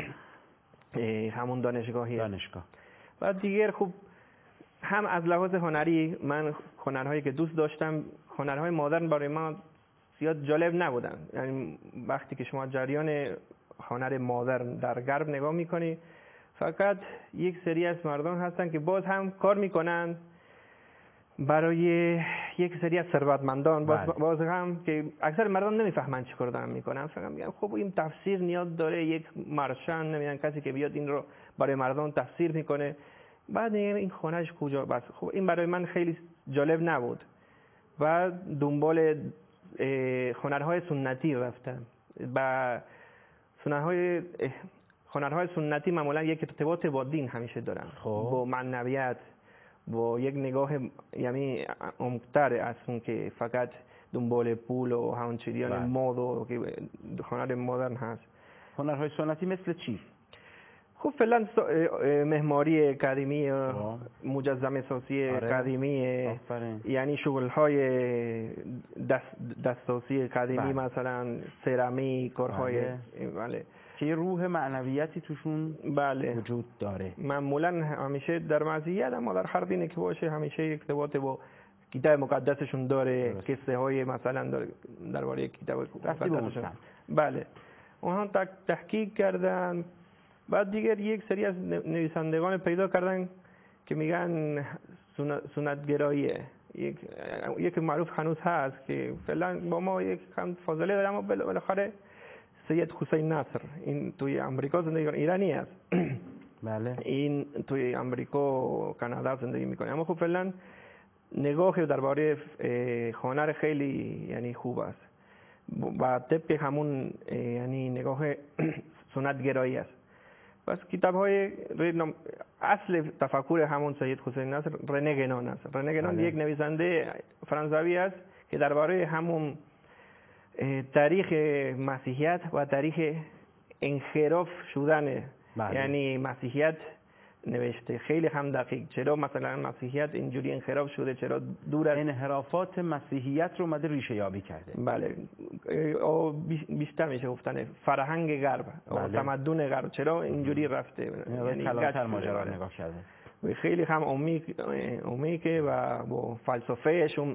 همون دانشگاه. بعد دیگر خب هم از لحاظ هنری من هنرهایی که دوست داشتم، هنرهای مدرن برای ما زیاد جالب نبودن. یعنی وقتی که شما جریان هنر مدرن در غرب نگاه میکنی، فقط یک سری از مردان هستن که باز هم کار میکنن برای یک سری از ثروتمندان، باز هم که اکثر مردان نمیفهمن چی کار دارن میکنن. فقط میگن خب این تفسیر نیاز داره یک مرشن، نمیدونم کسی که بیاد این رو برای مردان تفسیر میکنه. بعد این خونهش کجا؟ بس خب این برای من خیلی جالب نبود و دنبال هنرهای سنتی رفتم. و هنرهای سنتی معمولا یک ارتباط با دین همیشه دارن، با معنویت، با یک نگاه یعنی عمق‌تر از اون که فقط دنبال پول و همون چیزیان مد و که هنر مدرن هست. هنرهای سنتی مثل چی؟ خب فعلا معماری قدیمی، مجسمه سازی قدیمی، یعنی شغل‌های دستسازی قدیمی، مثلا سرامیک، کارهای که روح معنویتی توشون وجود داره. معمولا همیشه در مسیحیت اما در هر دینی که باشه همیشه یک ارتباط با کتاب مقدسشون داره، قصه های مثلا درباره کتاب مقدسشون. بله اونها تحقیق کردن. بعد دیگر یک سری از نویسندگان پیدا کردن که میگن سنتگراییه. یک معروف هنوز هست که فعلا با ما یک کم فاصله داره، اما بالاخره سید حسین نصر، این توی آمریکا زندگی کنه، ایرانی است. بله. این توی آمریکا و کانادا زندگی میکنه، اما خب فعلا نگاه درباره هنر خیلی یعنی خوب است و طبق همون یعنی نگاه سنتگرایی است. بس کتاب‌های اصل تفکر همون سید حسین نصر رنه گنون است. رنه گنون یک نویسنده فرانسوی است که درباره همون تاریخ مسیحیت و تاریخ انحراف شدن یعنی مسیحیت نوشته. خیلی هم دقیق چرا مثلا مسیحیت اینجوری انحراف شده، چرا دور از انحرافات مسیحیت رو اومده ریشه یابی کرده. بله بیشتر میشه گفتن فرهنگ غرب و تمدن غرب چرا اینجوری رفته، یعنی کلانتر ماجرا نگاه کرده. خیلی هم عمیقه و با فلسفهشون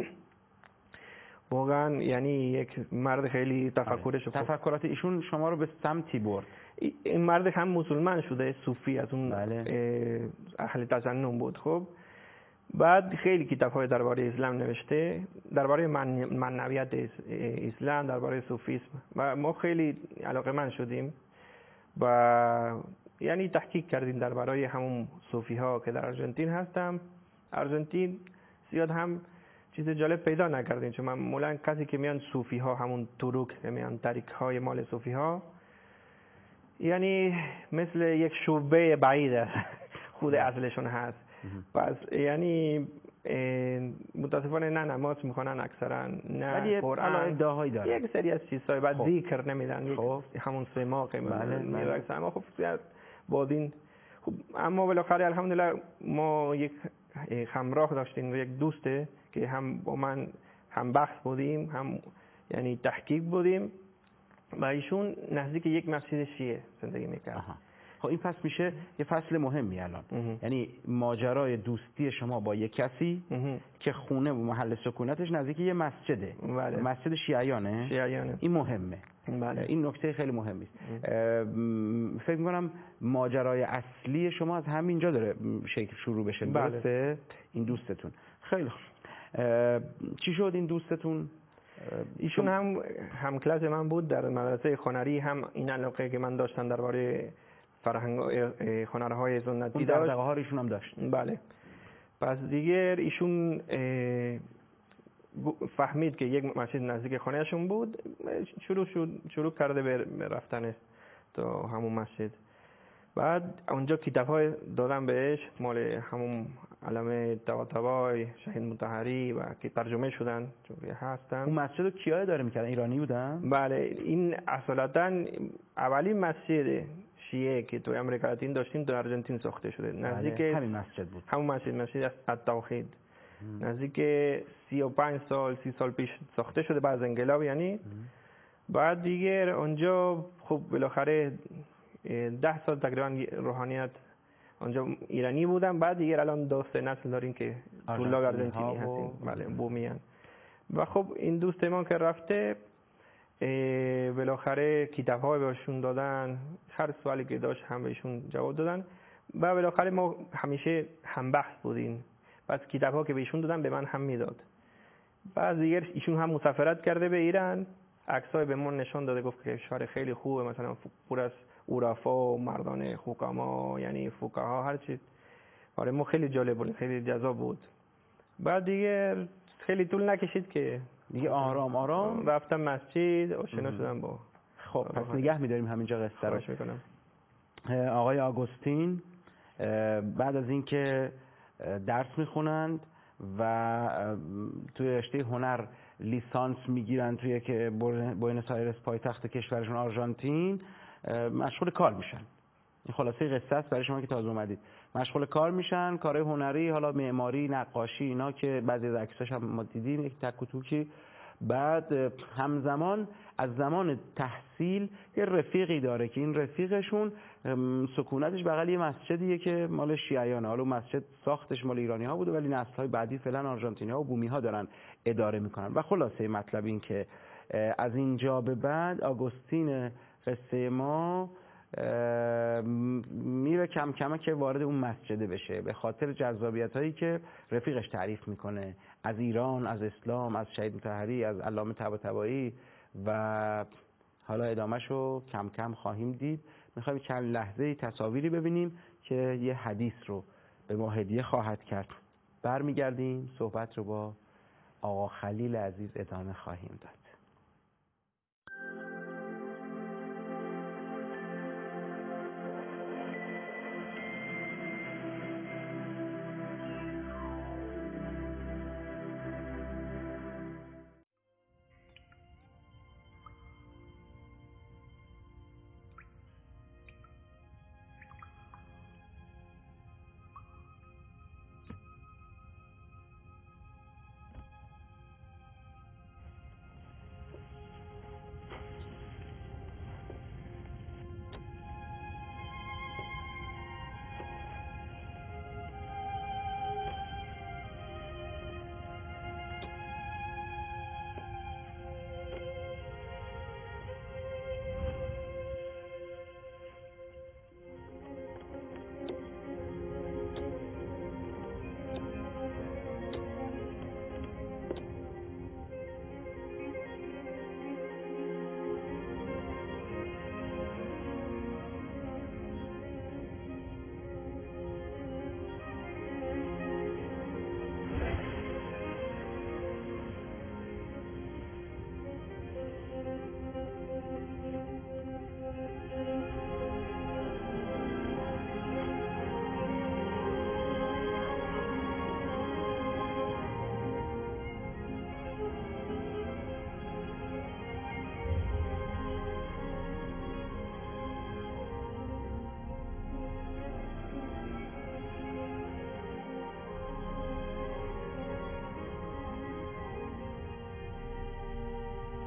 واقعا یعنی یک مرد خیلی تفکرات ایشون شما رو به سمتی برد. این مرد هم مسلمان شده، صوفی از اون اهل تسنن بود. خب بعد خیلی کتاب‌های درباره اسلام نوشته، درباره معنویت اسلام، درباره صوفیسم و ما خیلی علاقه‌مند شدیم و یعنی تحقیق کردیم درباره همون صوفی‌ها که در آرژانتین هستم. آرژانتین زیاد هم چیز جالب پیدا نکردیم، چون معمولا کسی که میان صوفی ها همون تروک میان تاریک های مال صوفی ها یعنی مثل یک شعبه بعید است خود اصلشون هست. پس یعنی متاسفانه نه نماز میخونن اکثرا، نه قرآن، ادعاهایی داره یک سری از چیزهای بعد ذکر نمیدن، همون سماق میرقصن. اما خب با دین خب اما بالاخره الحمدلله ما یک همراه داشتیم، یک دوسته که هم با من هم بحث بودیم، هم یعنی تحقیق بودیم و ایشون نزدیک یک مسجد شیعه زندگی میکرد. خب این پس میشه یه فصل مهمی الان. یعنی ماجرای دوستی شما با یه کسی که خونه و محل سکونتش نزدیک یه مسجده. بله. مسجد شیعیانه. این مهمه. بله. این نکته خیلی مهمی است. فکر می‌کنم ماجرای اصلی شما از همینجا داره شروع بشه. بله. درسته؟ این دوستتون. خیلی خوب. چی شد این دوستتون؟ ایشون هم کلاس من بود در مدرسه هنری، هم این علاقه که من داشتم درباره فرهنگ هنرهای سنتی داشت. دغدغه‌ها رو ایشون هم داشت. بله. پس دیگر ایشون فهمید که یک مسجد نزدیک خانه‌شون بود، شروع کرده به رفتن تا همون مسجد. بعد اونجا کتاب‌های دادم بهش مال همون علامه طباطبایی، شهید مطهری و که ترجمه شدن چون هستن. اون مسجد رو کیا اداره می‌کردن؟ ایرانی بودن؟ بله. این اصالتاً اولین مسجد شیعه که توی امریکا لاتین داشتیم در آرژانتین ساخته شده. نزدیک همین مسجد بود. همون مسجد التوحید. نزدیک 35 سال 30 سال پیش ساخته شده بعد از انقلاب یعنی. بعد دیگر اونجا خب بالاخره 10 سال تقریبا روحانیت اونجا ایرانی بودن. بعد دیگر الان 2 نسل داریم که طلاب آرژانتینی هستیم. بله بومیان. و خب این دوست ما که رفته بالاخره کتاب‌های بهشون دادن، هر سوالی که داشت هم بهشون جواب دادن و بالاخره ما همیشه هم بحث بودیم. پس کتاب‌ها که بهشون دادن به من هم میداد. بعد دیگر ایشون هم مسافرت کرده به ایران، عکسای به من نشون داده، گفت که کشور خیلی خوبه، مثلا پر از عرفا و مردان حکما یعنی فقها هر چیز. آره ما خیلی جالب بود، خیلی جذاب بود. بعد دیگر خیلی طول نکشید که دیگه آرام رفتم مسجد آشنا شدم با. خب پس نگه می‌داریم همینجا قصه رو. خواهش می‌کنم. آقای آگوستین بعد از اینکه درس میخونند و توی رشته هنر لیسانس میگیرن توی که بوئنوس آیرس پایتخت کشورشون آرژانتین، مشغول کار میشن. این خلاصه قصه است برای شما که تازه اومدید. مشغول کار میشن، کارهای هنری، حالا معماری، نقاشی، اینا که بعضی از عکساش هم ما دیدیم، یک تک و توکی. بعد همزمان از زمان تحصیل یه رفیقی داره که این رفیقشون سکونتش بغل یه مسجدیه که مال شیعیانه. حالا مسجد ساختش مال ایرانی ها بوده ولی نسل‌های بعدی فعلا آرژانتینی ها و بومی ها دارن اداره میکنن. و خلاصه مطلب این که از اینجا به بعد آگوستین قصه ما میره کم کم که وارد اون مسجده بشه به خاطر جذابیت هایی که رفیقش تعریف میکنه از ایران، از اسلام، از شهید مطهری، از علامه طباطبایی و حالا ادامهشو کم کم خواهیم دید. میخوایم چند لحظه تصاویری ببینیم که یه حدیث رو به ما هدیه خواهد کرد. برمیگردیم صحبت رو با آقا خلیل عزیز ادامه خواهیم داد.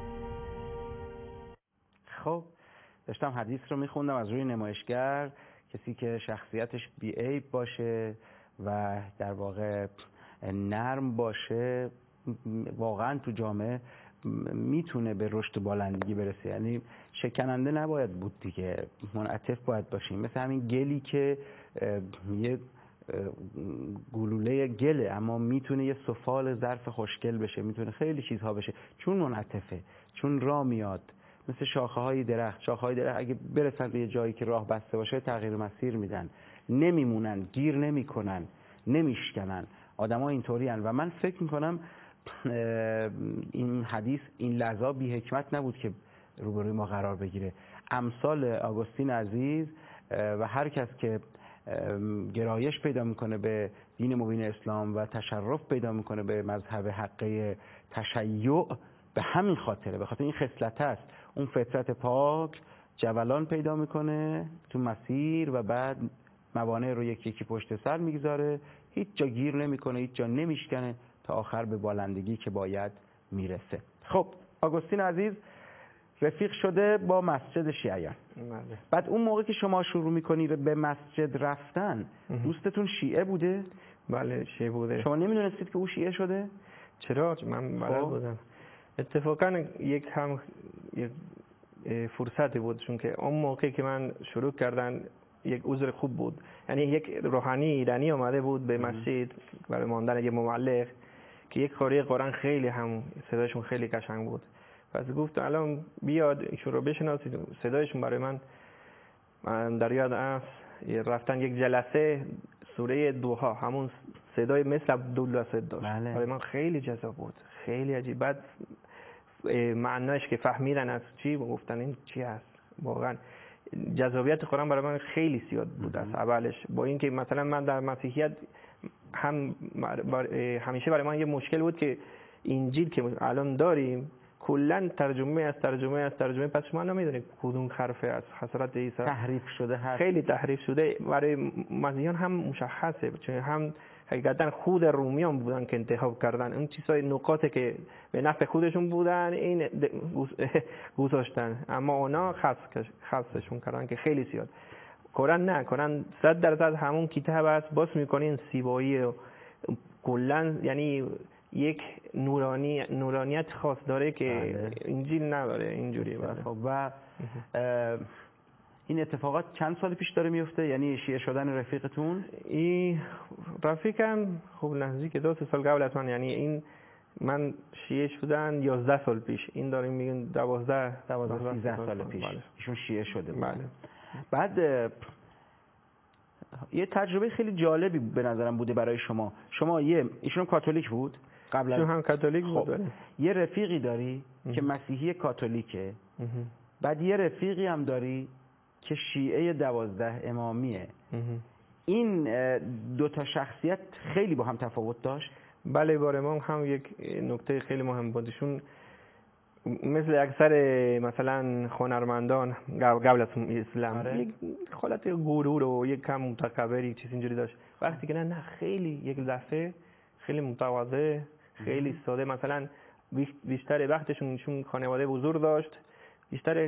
خب داشتم حدیث رو میخوندم از روی نمایشگر کسی که شخصیتش بی‌عیب باشه و در واقع نرم باشه واقعا تو جامعه میتونه به رشد و بالندگی برسه. یعنی شکننده نباید بود دیگه، منعطف باید باشیم، مثل همین گلی که یه گلوله گله اما میتونه یه سفال ظرف خوشگل بشه، میتونه خیلی چیزها بشه چون منعطفه، چون راه میاد. مثل شاخه های درخت اگه برسن به یه جایی که راه بسته باشه تغییر مسیر میدن، نمیمونن، گیر نمیکنن، نمیشکنن. آدم‌ها اینطورین و من فکر میکنم این حدیث، این لحظه بی حکمت نبود که روبروی ما قرار بگیره. امثال آگوستین عزیز و هر کس که گرایش پیدا میکنه به دین مبین اسلام و تشرف پیدا میکنه به مذهب حقه تشیع، به همین خاطره، به خاطر این خصلت است. اون فطرت پاک جولان پیدا میکنه تو مسیر و بعد موانع رو یکی یکی پشت سر میگذاره، هیچ جا گیر نمیکنه، هیچ جا نمیشکنه، تا آخر به بالندگی که باید میرسه. خب آگوستین عزیز رفیق شده با مسجد شیعیان. بعد اون موقع که شما شروع میکنید به مسجد رفتن، دوستتون شیعه بوده؟ بله شیعه بوده. شما نمیدونستید که او شیعه شده؟ چرا؟ من بلد بودم. اتفاقا یک فرصتی بود، چون که اون موقع که من شروع کردن یک عذر خوب بود. یعنی یک روحانی ایرانی اومده بود به مسجد برای ماندن یک مملق که یک قاری قرآن خیلی هم صدایشون خیلی قشنگ بود. پس گفت الان بیاد ایشون رو بشناسید. صدایشون برای من در یاد است، رفتن یک جلسه سوره دوها، همون صدای مثل عبدالله صد داشت. برای من خیلی جذاب بود، خیلی عجیب. بعد معناش که فهمیدن از چی گفتن این چی هست، واقعا جذابیت قرآن برای من خیلی زیاد بود از اولش. با اینکه مثلا من در مسیحیت همیشه برای من یه مشکل بود که انجیل که الان داریم کلا ترجمه از ترجمه پس شما نمیدونید کدوم حرف از حضرت عیسی تحریف شده هست، خیلی تحریف شده. برای مسیحیان هم مشخصه، چون هم حقیقتا خود رومیان بودن که انتخاب کردن اون چیزای نکاتی که به نفع خودشون بودن این گذاشتن، اما اونا خاصشون کردن که خیلی زیاد. قرآن نه، قرآن 100% همون کتاب است، باز میکنین زیبایی کلا، یعنی یک نورانیت خاص داره که انجیل نداره اینجوری. و این اتفاقات چند سال پیش داره میفته؟ یعنی شیعه شدن رفیقتون؟ این رفیقم خب نزدیک 2 سال قبل از من، یعنی این من شیعه شدن 11 سال پیش، این داریم میگن 12 13 سال پیش ایشون شیعه شده بود. بله. بعد یه تجربه خیلی جالبی به نظرم بوده برای شما. ایشون کاتولیک بود قبلا؟ ایشون هم کاتولیک بود. خب. یه رفیقی داری که مسیحی کاتولیکه، بعد یه رفیقی هم داری که شیعه 12 امامیه. این 2 تا شخصیت خیلی با هم تفاوت داشت؟ بله، برای ما هم یک نکته خیلی مهم بودشون. مثل اکثر مثلا هنرمندان قبل از اسلام یک حالت غرور و یک کم متکبری چیز اینجوری داشت. وقتی که نه خیلی یک دفعه خیلی متواضع، خیلی ساده، مثلا بیشتر وقتشون چون خانواده بزرگ داشت بیشتر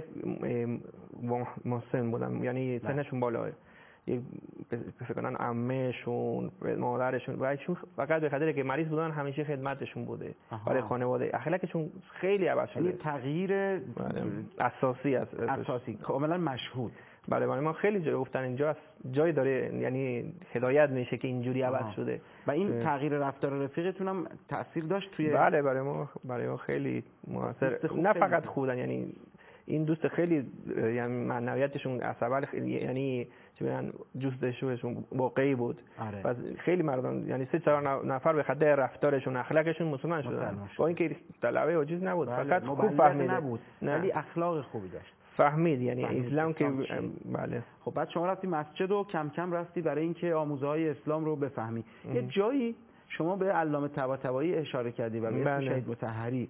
مسن بودن، یعنی سنشون بالاه، فکر کنن عمهشون، مادرشون و ایشون فقط به خاطر که مریض بودن همیشه خدمتشون بوده برای خانواده. اخلاقشون خیلی عوض شده، تغییر اساسی است، اساسی کاملا مشهود. بله، برای ما خیلی جا گفتن اینجا جای داره، یعنی هدایت میشه که اینجوری عوض شده. و این تغییر رفتار رفیقتون هم تاثیر داشت توی؟ بله، برای ما خیلی موثر، نه فقط خودن، یعنی این دوست خیلی یعنی معنویتشون از اول یعنی چه میگن جستجوشون واقعی بود. و خیلی مردم یعنی 3-4 نفر به خاطر رفتارشون اخلاقشون مسلمان شدن، با اینکه طلبه و چیز نبود، فقط خوب فهمید نبود، ولی اخلاق خوبی داشت، فهمید یعنی اسلام که بله. خب بعد شما رفتی مسجد و کم کم رفتی برای اینکه آموزهای اسلام رو بفهمی. یه جایی شما به علامه طباطبایی اشاره کردی و به شهید مطهری.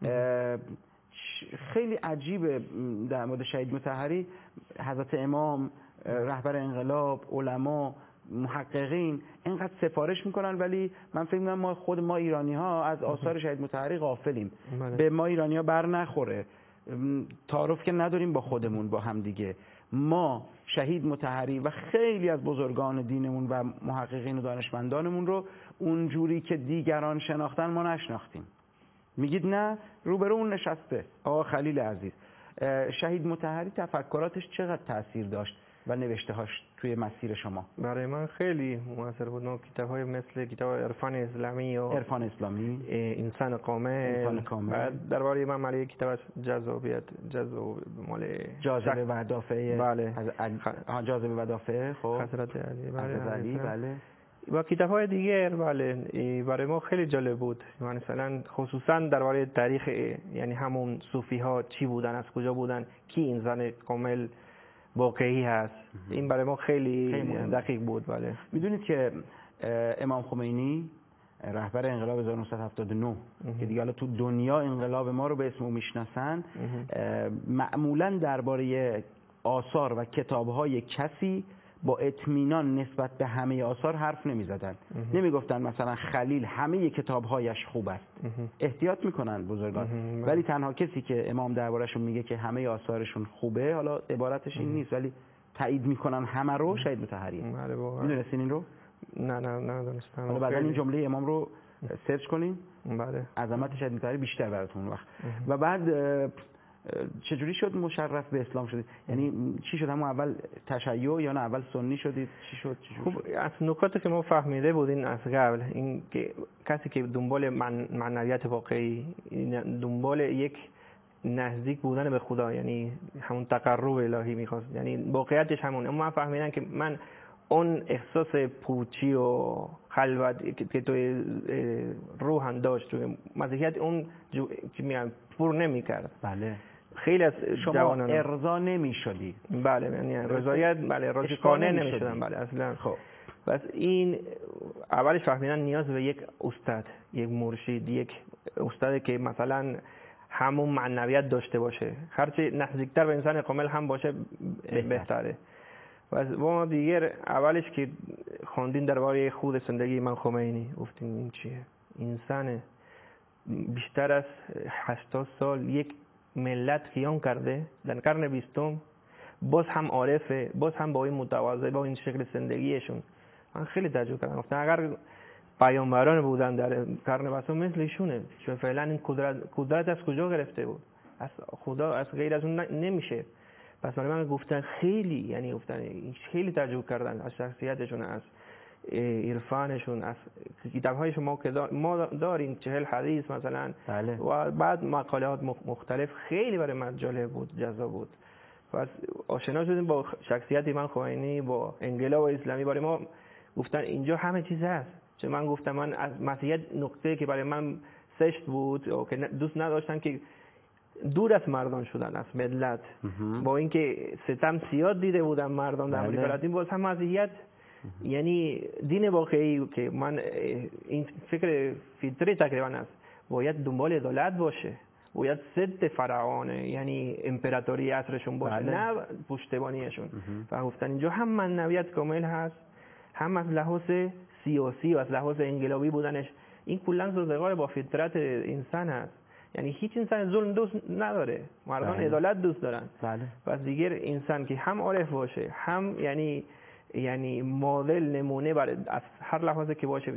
خیلی عجیبه در مورد شهید مطهری، حضرت امام، رهبر انقلاب، علما، محققین اینقدر سفارش میکنن، ولی من فکر میکنم ما ایرانی ها از آثار شهید مطهری غافلیم. به ما ایرانی ها بر نخوره تعارف که نداریم با خودمون، با هم دیگه. ما شهید مطهری و خیلی از بزرگان دینمون و محققین و دانشمندانمون رو اونجوری که دیگران شناختن ما نشناختیم. میگید نه، روبرو اون نشسته آقا خلیل عزیز. شهید مطهری تفکراتش چقدر تأثیر داشت و نوشته‌هاش توی مسیر شما؟ برای من خیلی موثر بود. ما کتاب‌های مثل کتاب عرفان اسلامی و عرفان اسلامی، انسان کامل، بعد درباره امام علی کتابش جذابیت مال جاذبه و دافعه، بله جاذبه و دافعه، خب حضرت علی، بله و کتاب‌های دیگر. بله برای ما خیلی جالب بود، مثلا خصوصا درباره تاریخ، یعنی همون صوفی‌ها چی بودن، از کجا بودن، کی انسان کامل واقعی هست. این برای ما خیلی دقیق بود. بله میدونید که امام خمینی رهبر انقلاب 1979 که دیگه تو دنیا انقلاب ما رو به اسم میشناسن، معمولا درباره آثار و کتاب‌های کسی با اطمینان نسبت به همه آثار حرف نمی‌زدن. نمیگفتن مثلا خلیل همه کتاب‌هایش خوب است. احتیاط میکنن بزرگان. ولی تنها کسی که امام درباره‌شون میگه که همه آثارشون خوبه، حالا عبارتش این نیست ولی تایید میکنن همه رو، شهید مطهریه. میدونستین این رو؟ نه دونستم. حالا بعدا این جمله امام رو سرچ کنین. بله. عظمت شهید مطهری بیشتر براتون وقت. و بعد چجوری شد مشرف به اسلام شدید؟ یعنی چی شد؟ همون اول تشیع یا نه اول سنی شدید؟ چی شد؟ خب از نکاتی که ما فهمیده بودیم از قبل، این که کسی که دنبال معنویت واقعی، دنبال یک نزدیک بودن به خدا، یعنی همون تقرب الهی میخواست، یعنی واقعیتش همون. اما من فهمیدم که من اون احساس پوچی و خلوت که توی روحم داشت، توی مسیحیت، اون که میگم پر نمیکرد. بله. خیلی از شما ارضا نمیشدی. بله، یعنی رضایت، بله، راضی قانع نمیشدم. بله اصلا. خب بس این اولش فهمیدن نیاز به یک استاد، یک مرشد، یک استادی که مثلا همون معنویت داشته باشه، هرچی نزدیکتر به انسان کامل هم باشه بهتره. و ما دیگر اولش که خوندیم درباره خود زندگی امام خمینی، گفتیم این چیه؟ انسان بیشتر از 80 سال یک ملت قیام کرده در قرن 20، باز هم عارفه، باز هم با این متواضع، با این شکل زندگیشون. من خیلی تعجب کردم، گفتم اگر پیامبران بودن در قرن 20 مثل ایشونه، چون فعلا این قدرت از کجا گرفته بود؟ از خدا، از غیر از اون نمیشه. پس برای من گفتن خیلی، یعنی گفتن خیلی تعجب کردن از شخصیتشون، از عرفانشون، از کتاب‌های شما که ما داریم 40 حدیث مثلا. بله. و بعد مقالات مختلف. خیلی برای من جالب بود، جذاب بود. پس آشنا شدیم با شخصیت امام خمینی، با انقلاب اسلامی. برای ما گفتن اینجا همه چیز هست. چون من گفتم من از مسیحیت نقطه که برای من سشت بود و که دوست نداشتن که دور از مردم شدن، از ملت، با اینکه ستم زیاد دیده بودم مردم در آمریکا لاتین، باز هم مسیحیت یعنی دین واقعی که من این فکر فطری تقریبا است، باید دنبال عدالت باشه، باید ضد فرعون، یعنی امپراتوری عصرشون باشه، نه پشتیبانیشون. و گفتن اینجا هم معنویت کامل هست، هم از لحاظ سیاسی و از لحاظ انقلابی بودنش. این کلا سازگار با فطرت انسان هست. یعنی هیچ انسان ظلم دوست نداره، مردم عدالت دوست دارن. پس دیگر انسان که هم عارف باشه، هم یعنی مدل نمونه برای از هر لحاظی که باشه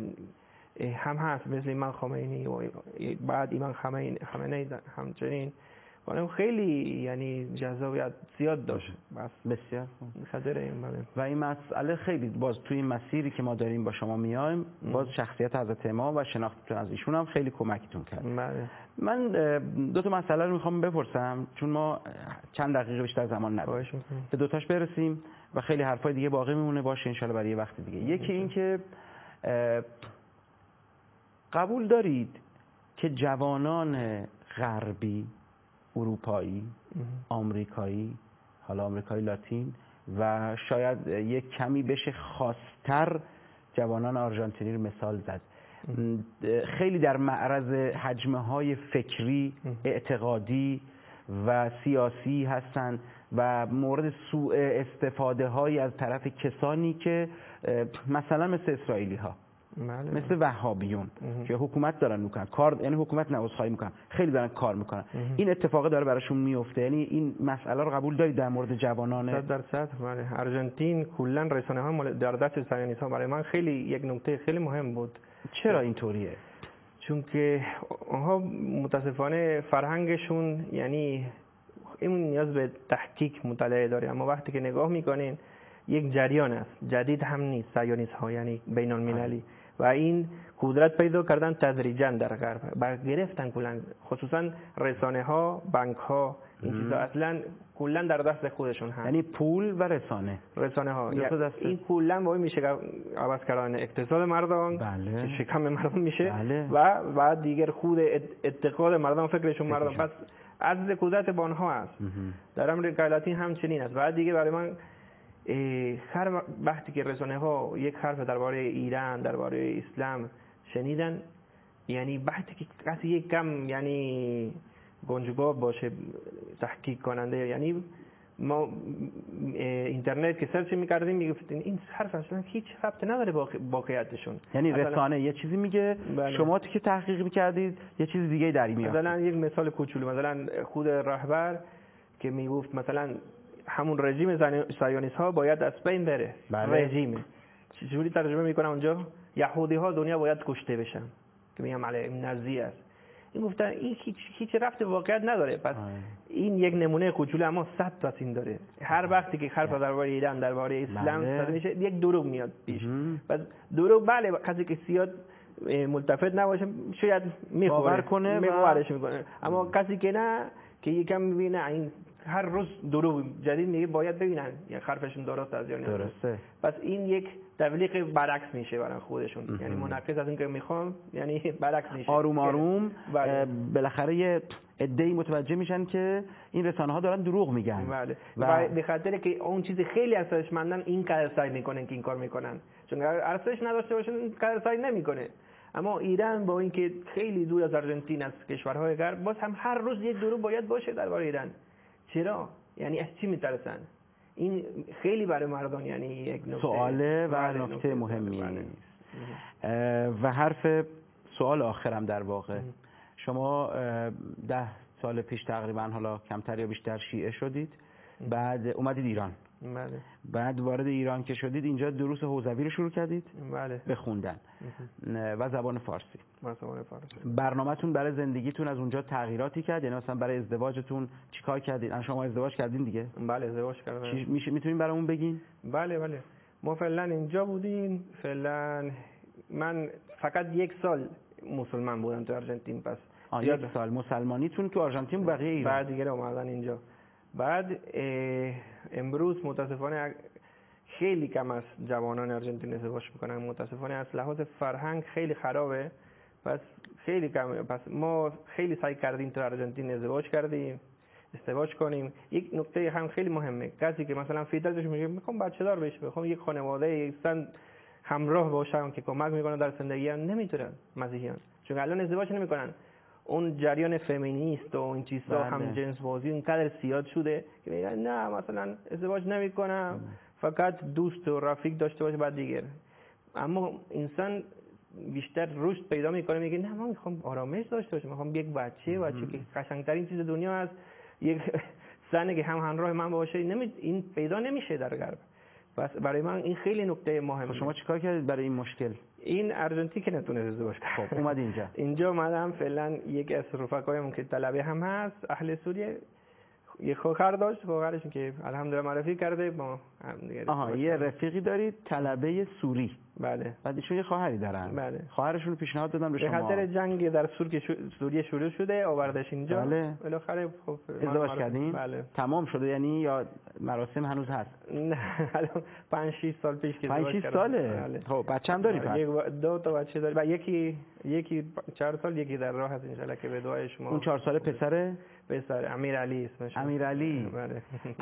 هم هست، مثل امام خمینی و بعد امام خمینی همچنین. ولی خیلی یعنی جذابیت زیاد داشت. بس بسیار خاطر این بله. و این مسئله خیلی باز توی این مسیری که ما داریم با شما میایم، باز شخصیت حضرت امام و شناختتون از ایشون هم خیلی کمکتون کرد. بله. من دو تا مسئله رو میخوام بپرسم چون ما چند دقیقه بیشتر زمان نداریم. به دو تاش برسیم و خیلی حرفای دیگه باقی میمونه، باشه ان شاءالله برای وقت دیگه. یکی این که قبول دارید که جوانان غربی، اروپایی، آمریکایی، حالا آمریکای لاتین و شاید یک کمی بشه خاص‌تر جوانان آرژانتینی رو مثال زد، خیلی در معرض حجمه‌های فکری، اعتقادی و سیاسی هستند و مورد سوء استفاده هایی از طرف کسانی که مثلا مثل اسرائیلی ها مثل وهابیون که حکومت دارن میکنن کار، یعنی حکومت نوازخواهی میکنن، خیلی دارن کار میکنن. این اتفاق داره براشون میفته. یعنی این مسئله رو قبول دارید در مورد جوانان؟ 100%. ارژانتین کلا رسانه ها در دست صهیونیست‌ها برای من خیلی یک نکته خیلی مهم بود. چرا اینطوریه؟ چون که آنها متاسفانه فرهنگشون یعنی این نیاز به تحقیق مطالعه داره، اما وقتی که نگاه میکنین یک جریان است، جدید هم نیست. صهیونیست ها یعنی بین المللی و این قدرت پیدا کردن تدریجا در غرب، برگرفتن کلا، خصوصا رسانه ها، بانک ها، این چیزا اصلا کلا در دست خودشون هست. یعنی پول و رسانه ها این کلا باید میشه عوض کردن اقتصاد مردم، که شکم مردم میشه و بعد دیگر خود اعتقاد مردم، فکرشون مردم، پس از قدرت بانها است. در امریکا لاتین هم چنین است. بعد دیگه برای من هر وقتی که رسانه ها یک حرف درباره ایران، درباره اسلام شنیدن، یعنی وقتی که کسی یک کم یعنی گنجگاه باشه، تحقیق کننده، یعنی ما اینترنت که سرچ می‌کردیم میگفتین این حرف اصلا هیچ ربطی نداره با واقعیتشون. یعنی رسانه یه چیزی میگه، شما که تحقیق می‌کردید یه چیز دیگه در میاد. مثلا یک مثال کوچولو، مثلا خود رهبر که میگفت مثلا همون رژیم صهیونیست ها باید از بین بره. رژیم چجوری ترجمه میکنم اونجا؟ یهودی ها دنیا باید کشته بشن که میگم علیه نازی است. این گفتن این هیچ ربط واقعیت نداره. پس این یک نمونه کوچولو اما 100 تا این داره. هر وقتی که حرف درباره ایران، درباره اسلام زده میشه، یک دروغ میاد پیش. پس دروغ بله، کسی که زیاد ملتفت نباشه شاید باور کنه، باورش میکنه، اما کسی که نه، که یکم میبینه این هر روز دروغ جدید میگه، باید ببینن یا حرفشون درست است یا نه. درسته. پس این یک تبلیغ برعکس میشه برای خودشون. یعنی مناقض از این که میخوام، یعنی برعکس میشه. آروم آروم بالاخره یه عده‌ای متوجه میشن که این رسانه ها دارن دروغ میگن. بله. و به خاطر که اون چیز خیلی ارزشمندن این کار سعی میکنن که این کار میکنن. چون اگر ارزش نداشته باشن این کار سعی نمیکنه. اما ایران با اینکه خیلی دور از آرژانتین از کشورهای غرب، باز هم هر روز یک دروغ باید باشه درباره ایران. چرا؟ یعنی از چی میترسن؟ این خیلی برای مردم یعنی یک سواله و نکته مهمی است. و حرف سوال آخرم در واقع، شما 10 سال پیش تقریبا، حالا کمتر یا بیشتر، شیعه شدید، بعد اومدید ایران. بله. بعد وارد ایران که شدید، اینجا دروس حوزوی رو شروع کردید؟ بله. بخوندن و زبان فارسی. زبان فارسی. برنامه‌تون برای زندگیتون از اونجا تغییراتی کرد؟ یعنی مثلا برای ازدواجتون چیکار کردید؟ شما ازدواج کردین دیگه؟ بله ازدواج کردم. میتونین برامون بگین؟ بله. ما فعلا اینجا بودیم. فعلا من فقط 1 سال مسلمان بودم تو آرژانتین. پس 1 سال مسلمانیتون تو آرژانتین، بقیه ایران. بعد دیگه اومدن اینجا. بعد امروز متاسفانه خیلی کم از جوانان آرژانتین ازدواج میکنن. متاسفانه از لحاظ فرهنگ خیلی خرابه. پس خیلی کم. پس ما خیلی سعی کردیم تو آرژانتین ازدواج کنیم. یک نکته هم خیلی مهمه، کسی که مثلا فیدرش میگه میخوام بچه دار بشه، میخوام یک خانواده همراه باشم که کمک میکنه در زندگی، هم نمیتونن مسیحیان، چون الان ازدواج نمیکنن. اون جریان فمینیست و این چیزا، هم جنس بازی اونقدر زیاد شده که میگن نه مثلا ازدواج نمیکنم، فقط دوست و رفیق داشته باشه بعد دیگه. اما انسان بیشتر رشد پیدا میکنه، میگه نه من میخوام آرامش داشته باشم، میخوام یک بچه که قشنگترین چیز دنیا است، یک زنی که هم همراه من باشه. این پیدا نمیشه در غرب. پس برای من این خیلی نکته مهمه. شما چیکار کردید برای این مشکل؟ این آرژانتین که نتونه ازدواج کنه. خب اومد اینجا اومدم. فعلا یک از رفقایم که طلبه هم هست، اهل سوریه، یک خواهر داشت، خواهرش که الحمدلله معرفی کرده با هم دیگه. یه رفیقی دارید طلبه سوری؟ بله. بعد ایشون یه خواهری دارن؟ بله. خواهرشون رو پیشنهاد دادم به شما. به خاطر جنگ در سوریه شروع شده، آوردش اینجا. بله. بالاخره خب ازدواج کردین؟ بله. تمام شده یعنی یا مراسم هنوز هست؟ نه الان 5-6 سال پیش که ازدواج کردم. 5-6 ساله؟ بله. خب بچه‌م داری پس؟ 2 تا بچه داری. و یکی 4 سال، یکی در راه هست ان شاءالله که به دعای شما. اون 4 ساله پسر امیرعلی اسمش. امیرعلی. بله.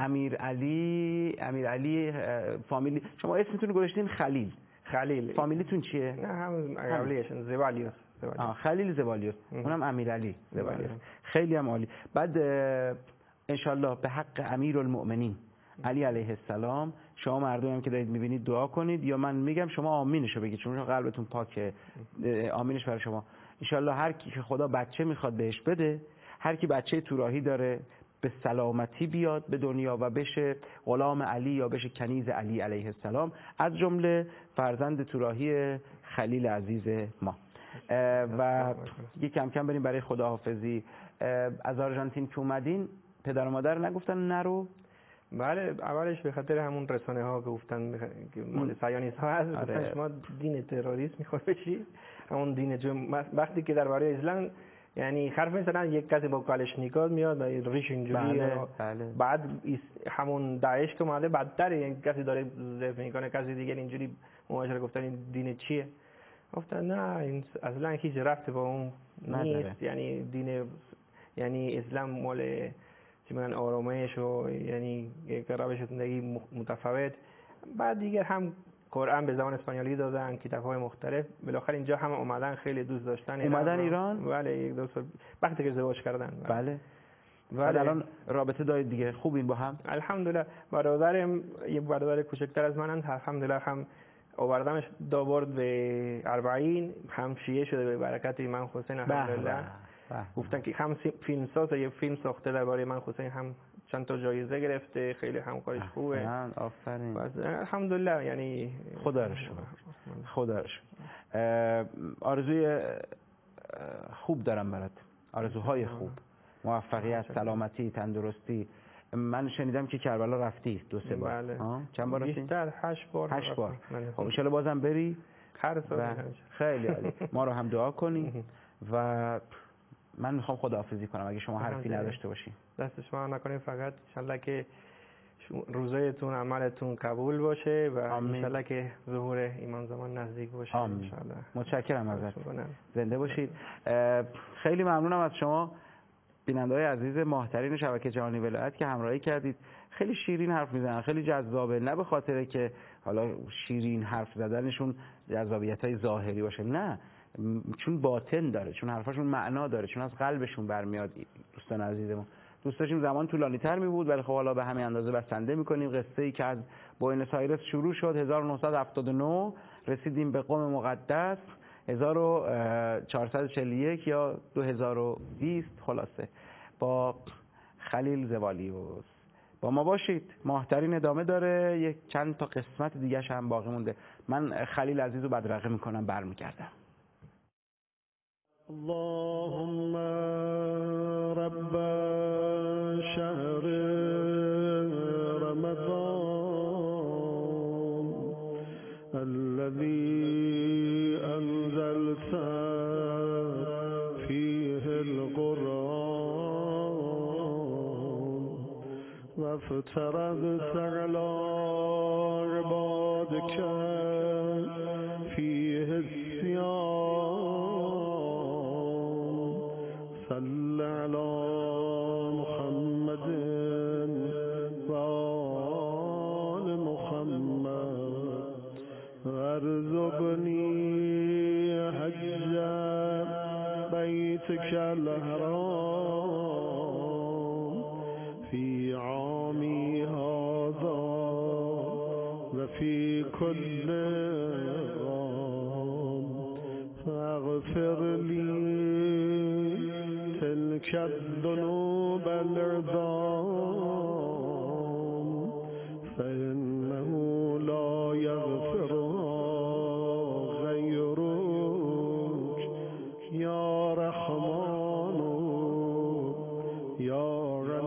امیرعلی فامیلی شما اسمتون رو گذاشتین خلیل. فامیلیتون چیه؟ نه هم قبلیشون زبالیوس. خلیل زبالیوس. اونم امیرعلی زبالیوس. خیلی هم عالی. بعد انشالله به حق امیرالمؤمنین علی علیه السلام. شما مردمی هم که دارید میبینید دعا کنید، یا من میگم شما آمینشو بگید چون قلبتون پاکه. آمینش برای شما. انشالله هر کی که خدا بچه میخواد بهش بده، هر کی بچه تو راهی داره به سلامتی بیاد به دنیا و بشه غلام علی یا بشه کنیز علی علیه السلام، از جمله فرزند تو راهی خلیل عزیز ما. و یه کم کم بریم برای خداحافظی. از آرژانتین که اومدین پدر و مادر نگفتن نرو؟ بله، اولش به خاطر همون رسانه ها که گفتن که مال صهیونیست ها هست. آره. شما دین تروریست میخواد بشی، همون دین وقتی که درباره اسلام یعنی حرف میزنن یک کسی با کالشنیکوف میاد و ریش اینجوری، بله. بعد همون داعش که اومده بدتر، یک کسی داره ضعف میکنه کسی دیگه اینجوری مباشر گفتن این دین چیه؟ گفتن نه این اصلا هیچ ربطی با اون نیست. یعنی دین یعنی اسلام مال چی میگن آرامش و یعنی یک روش زندگی متفاوت. بعد دیگه هم قرآن به زبان اسپانیایی دادن، کتاب‌های مختلف. بالاخره اینجا هم اومدن، خیلی دوست داشتن اومدن ایران. بله، یک دو سال وقتی که ازدواج کردن. بله. بعد الان رابطه دارید دیگه، خوبین با هم؟ الحمدلله. برادرم یه برادر کوچکتر از منن، الحمدلله هم آوردمش دوباره به 40، هم شیعه شده به برکت امام حسین الحمدلله. گفتن که هم فیلم ساز، یه فیلم ساخته درباره امام حسین، هم چند تا جایزه گرفته، خیلی همکارش خوبه. آفرین. الحمدلله. یعنی خدا رو شکر. خدا رو شکر. آرزوی خوب دارم برات، آرزوهای خوب، موفقیت، سلامتی، تندرستی. من شنیدم که کربلا رفتی 2-3 بار. بله. چند بار رفتی؟ بیشتر 8 بار. 8 بار. خب ان شاءالله بازم بری. هر سال. خیلی عالی. ما رو هم دعا کنی و من میخوام خداحافظی کنم اگه شما حرفی نداشته باشی. دست شما نکنید، فقط انشالله که روزایتون عملتون قبول باشه و انشالله که ظهور ایمان زمان نزدیک باشه. انشالله. متشکرم ازت. زنده باشید. خیلی ممنونم از شما بیننده‌های عزیز ماهترین شبکه جهانی ولایت که همراهی کردید. خیلی شیرین حرف میزنن، خیلی جذابه، نه به خاطر که حالا شیرین حرف زدنشون جذابیت‌های ظاهری باشه، نه، چون باطن داره، چون حرفاشون معنا داره، چون از قلبشون برمیاد. دوستان عزیزمون دوست داشتیم زمان طولانی تر می بود، ولی خب حالا به همین اندازه بسنده میکنیم. قصه ای که از بوئنوس آیرس شروع شد 1979 رسیدیم به قم مقدس 1441 یا 2020 خلاصه با خلیل زوالیوس. با ما باشید، ماهترین ادامه داره، یک چند تا قسمت دیگه هم باقی مونده. من خلیل عزیز رو بدرقه میکنم، برمیگردم. اللهم رب شهر رمضان الذي انزلت فيه القرآن وافترضت على عبادك فيه الصيام صل على محمد وآل محمد وارزقني حج بيتك الحرام في عامي هذا وفي كل عام فاغفر لي تلك الذنوب العظام فإنه لا يغفرها غيرك يا رحمن يا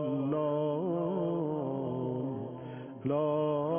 الله لا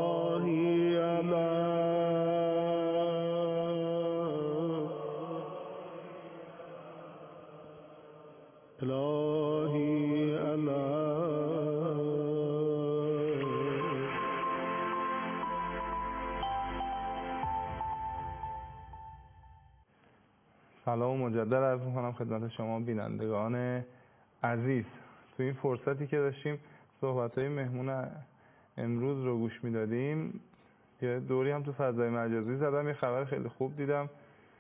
سلام مجدد عرض می‌کنم خدمت شما بینندگان عزیز. تو این فرصتی که داشتیم صحبت‌های مهمون امروز رو گوش میدادیم، یه دوری هم تو فضای مجازی زدم، یه خبر خیلی خوب دیدم،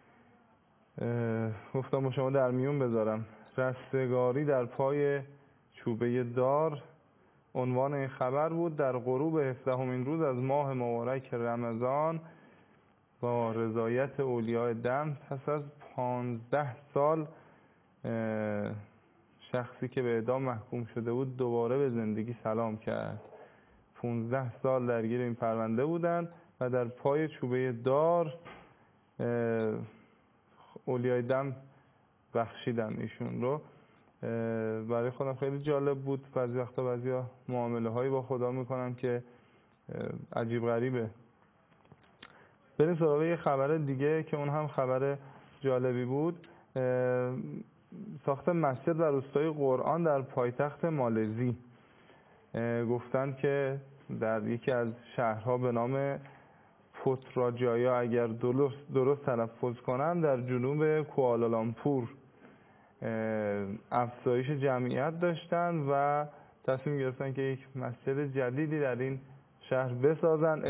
گفتم با شما در میون بذارم. رستگاری در پای چوبه دار عنوان این خبر بود: در غروب 17مین روز از ماه مبارک رمضان با رضایت اولیاء دم پس از 15 سال شخصی که به اعدام محکوم شده بود دوباره به زندگی سلام کرد. 15 سال درگیر این پرونده بودند و در پای چوبه دار اولیاء دم بخشیدن ایشون رو. برای خودم خیلی جالب بود. بعضی وقتا بعضیا معامله هایی با خدا میکنن که عجیب غریبه. بریم سراغ یه خبر دیگه که اون هم خبر جالبی بود. ساخت مسجد در روستای قرآن در پایتخت مالزی. گفتن که در یکی از شهرها به نام پوتراجایا اگر درست تلفظ کنم در جنوب کوالالامپور افزایش جمعیت داشتن و تصمیم گرفتن که یک مسجد جدیدی در این شهر بسازن.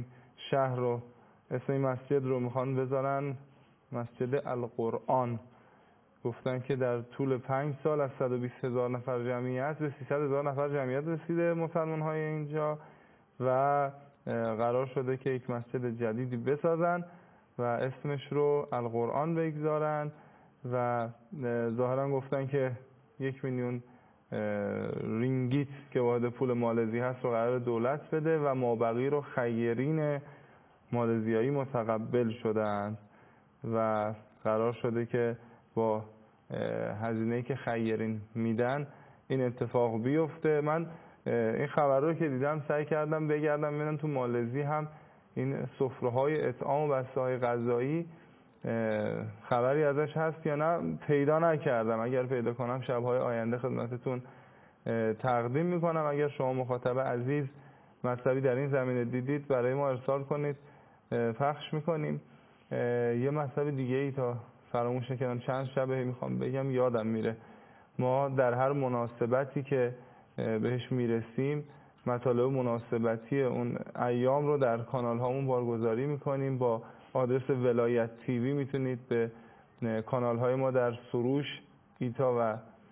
اسم این مسجد رو میخوان بذارن مسجد القرآن. گفتن که در طول 5 سال از 120,000 نفر جمعیت به 300,000 نفر جمعیت رسیده مسلمان های اینجا و قرار شده که یک مسجد جدیدی بسازن و اسمش رو القرآن بگذارن و ظاهرا گفتن که 1,000,000 رینگیت که واحد پول مالزی هست رو قرار دولت بده و مابقی رو خیرین مالزیایی متقبل شدن و قرار شده که با هزینه‌ای که خیرین میدن این اتفاق بیفته. من این خبر رو که دیدم سعی کردم بگردم ببینم تو مالزی هم این سفره‌های اطعام و بسته‌های غذایی خبری ازش هست یا نه. پیدا نکردم. اگر پیدا کنم شب‌های آینده خدمتتون تقدیم میکنم. اگر شما مخاطب عزیز مطلبی در این زمینه دیدید برای ما ارسال کنید، پخش میکنیم. یه مطلب دیگه ای تا فراموش نکردم، چند شبه میخوام بگم یادم میره. ما در هر مناسبتی که بهش میرسیم مطالب مناسبتی اون ایام رو در کانال هامون بارگذاری میکنیم. با آدرس ولایت تیوی میتونید به کانال های ما در سروش ایتا و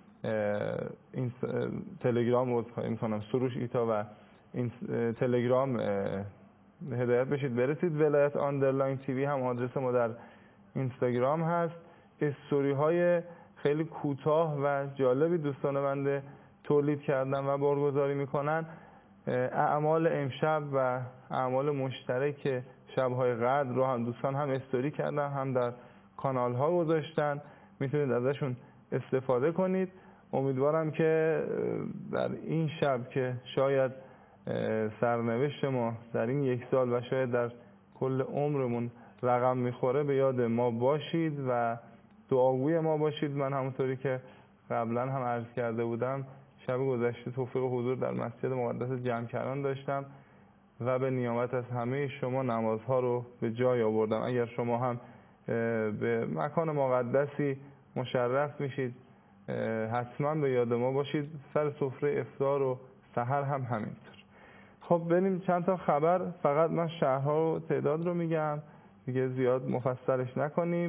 تلگرام سروش ایتا و تلگرام هدایت بشید برسید. ولایت آندرلاین تیوی هم آدرس ما در اینستاگرام هست. استوری های خیلی کوتاه و جالبی دوستان بنده تولید کردن و بارگذاری میکنن. اعمال امشب و اعمال مشترک شب‌های قدر رو هم دوستان هم استوری کردن هم در کانال ها گذاشتن، میتونید ازشون استفاده کنید. امیدوارم که در این شب که شاید سرنوشت ما در این 1 سال و شاید در کل عمرمون رقم میخوره به یاد ما باشید و دعاگوی ما باشید. من همونطوری که قبلا هم عرض کرده بودم شب گذشته توفیق حضور در مسجد مقدس جمکران داشتم و به نیامت از همه شما نمازها رو به جای آوردم. اگر شما هم به مکان مقدسی مشرف میشید حتما به یاد ما باشید. سر سفره افطار و سحر هم همینطور. خب بریم چند تا خبر. فقط من شهرها و تعداد رو میگم دیگه زیاد مفصلش نکنیم.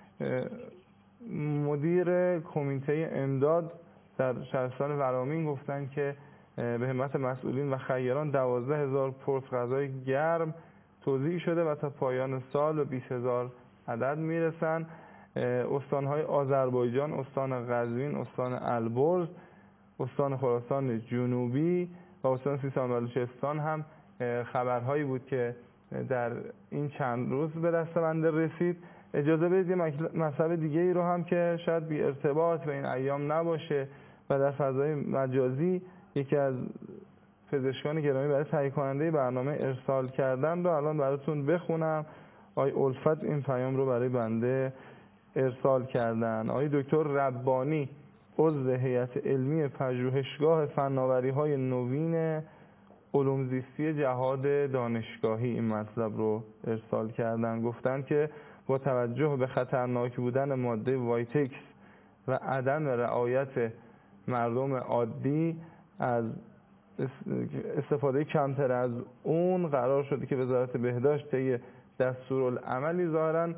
مدیر کمیته امداد در شهرستان ورامین گفتن که به همت مسئولین و خیران 12,000 پرس غذای گرم توزیع شده و تا پایان سال به 20,000 عدد میرسن. استانهای آذربایجان، استان قزوین، استان البرز، استان خراسان جنوبی و استان سیستان و بلوچستان هم خبرهایی بود که در این چند روز به دست بنده رسید. اجازه بدید یه مطلب دیگه ای رو هم که شاید بی ارتباط به این ایام نباشه و در فضای مجازی یکی از پزشکان گرامی برای تهیه کننده برنامه ارسال کردن رو الان براتون بخونم. آقای الفت این پیام رو برای بنده ارسال کردن. آقای دکتر ربانی عضو هیئت علمی پژوهشگاه فناوری‌های نوین علوم زیستی جهاد دانشگاهی این مطلب رو ارسال کردن. گفتن که با توجه به خطرناک بودن ماده وایتکس و عدم رعایت مردم عادی از استفاده کمتر از اون قرار شده که وزارت بهداشت طی دستورالعملی ظاهراً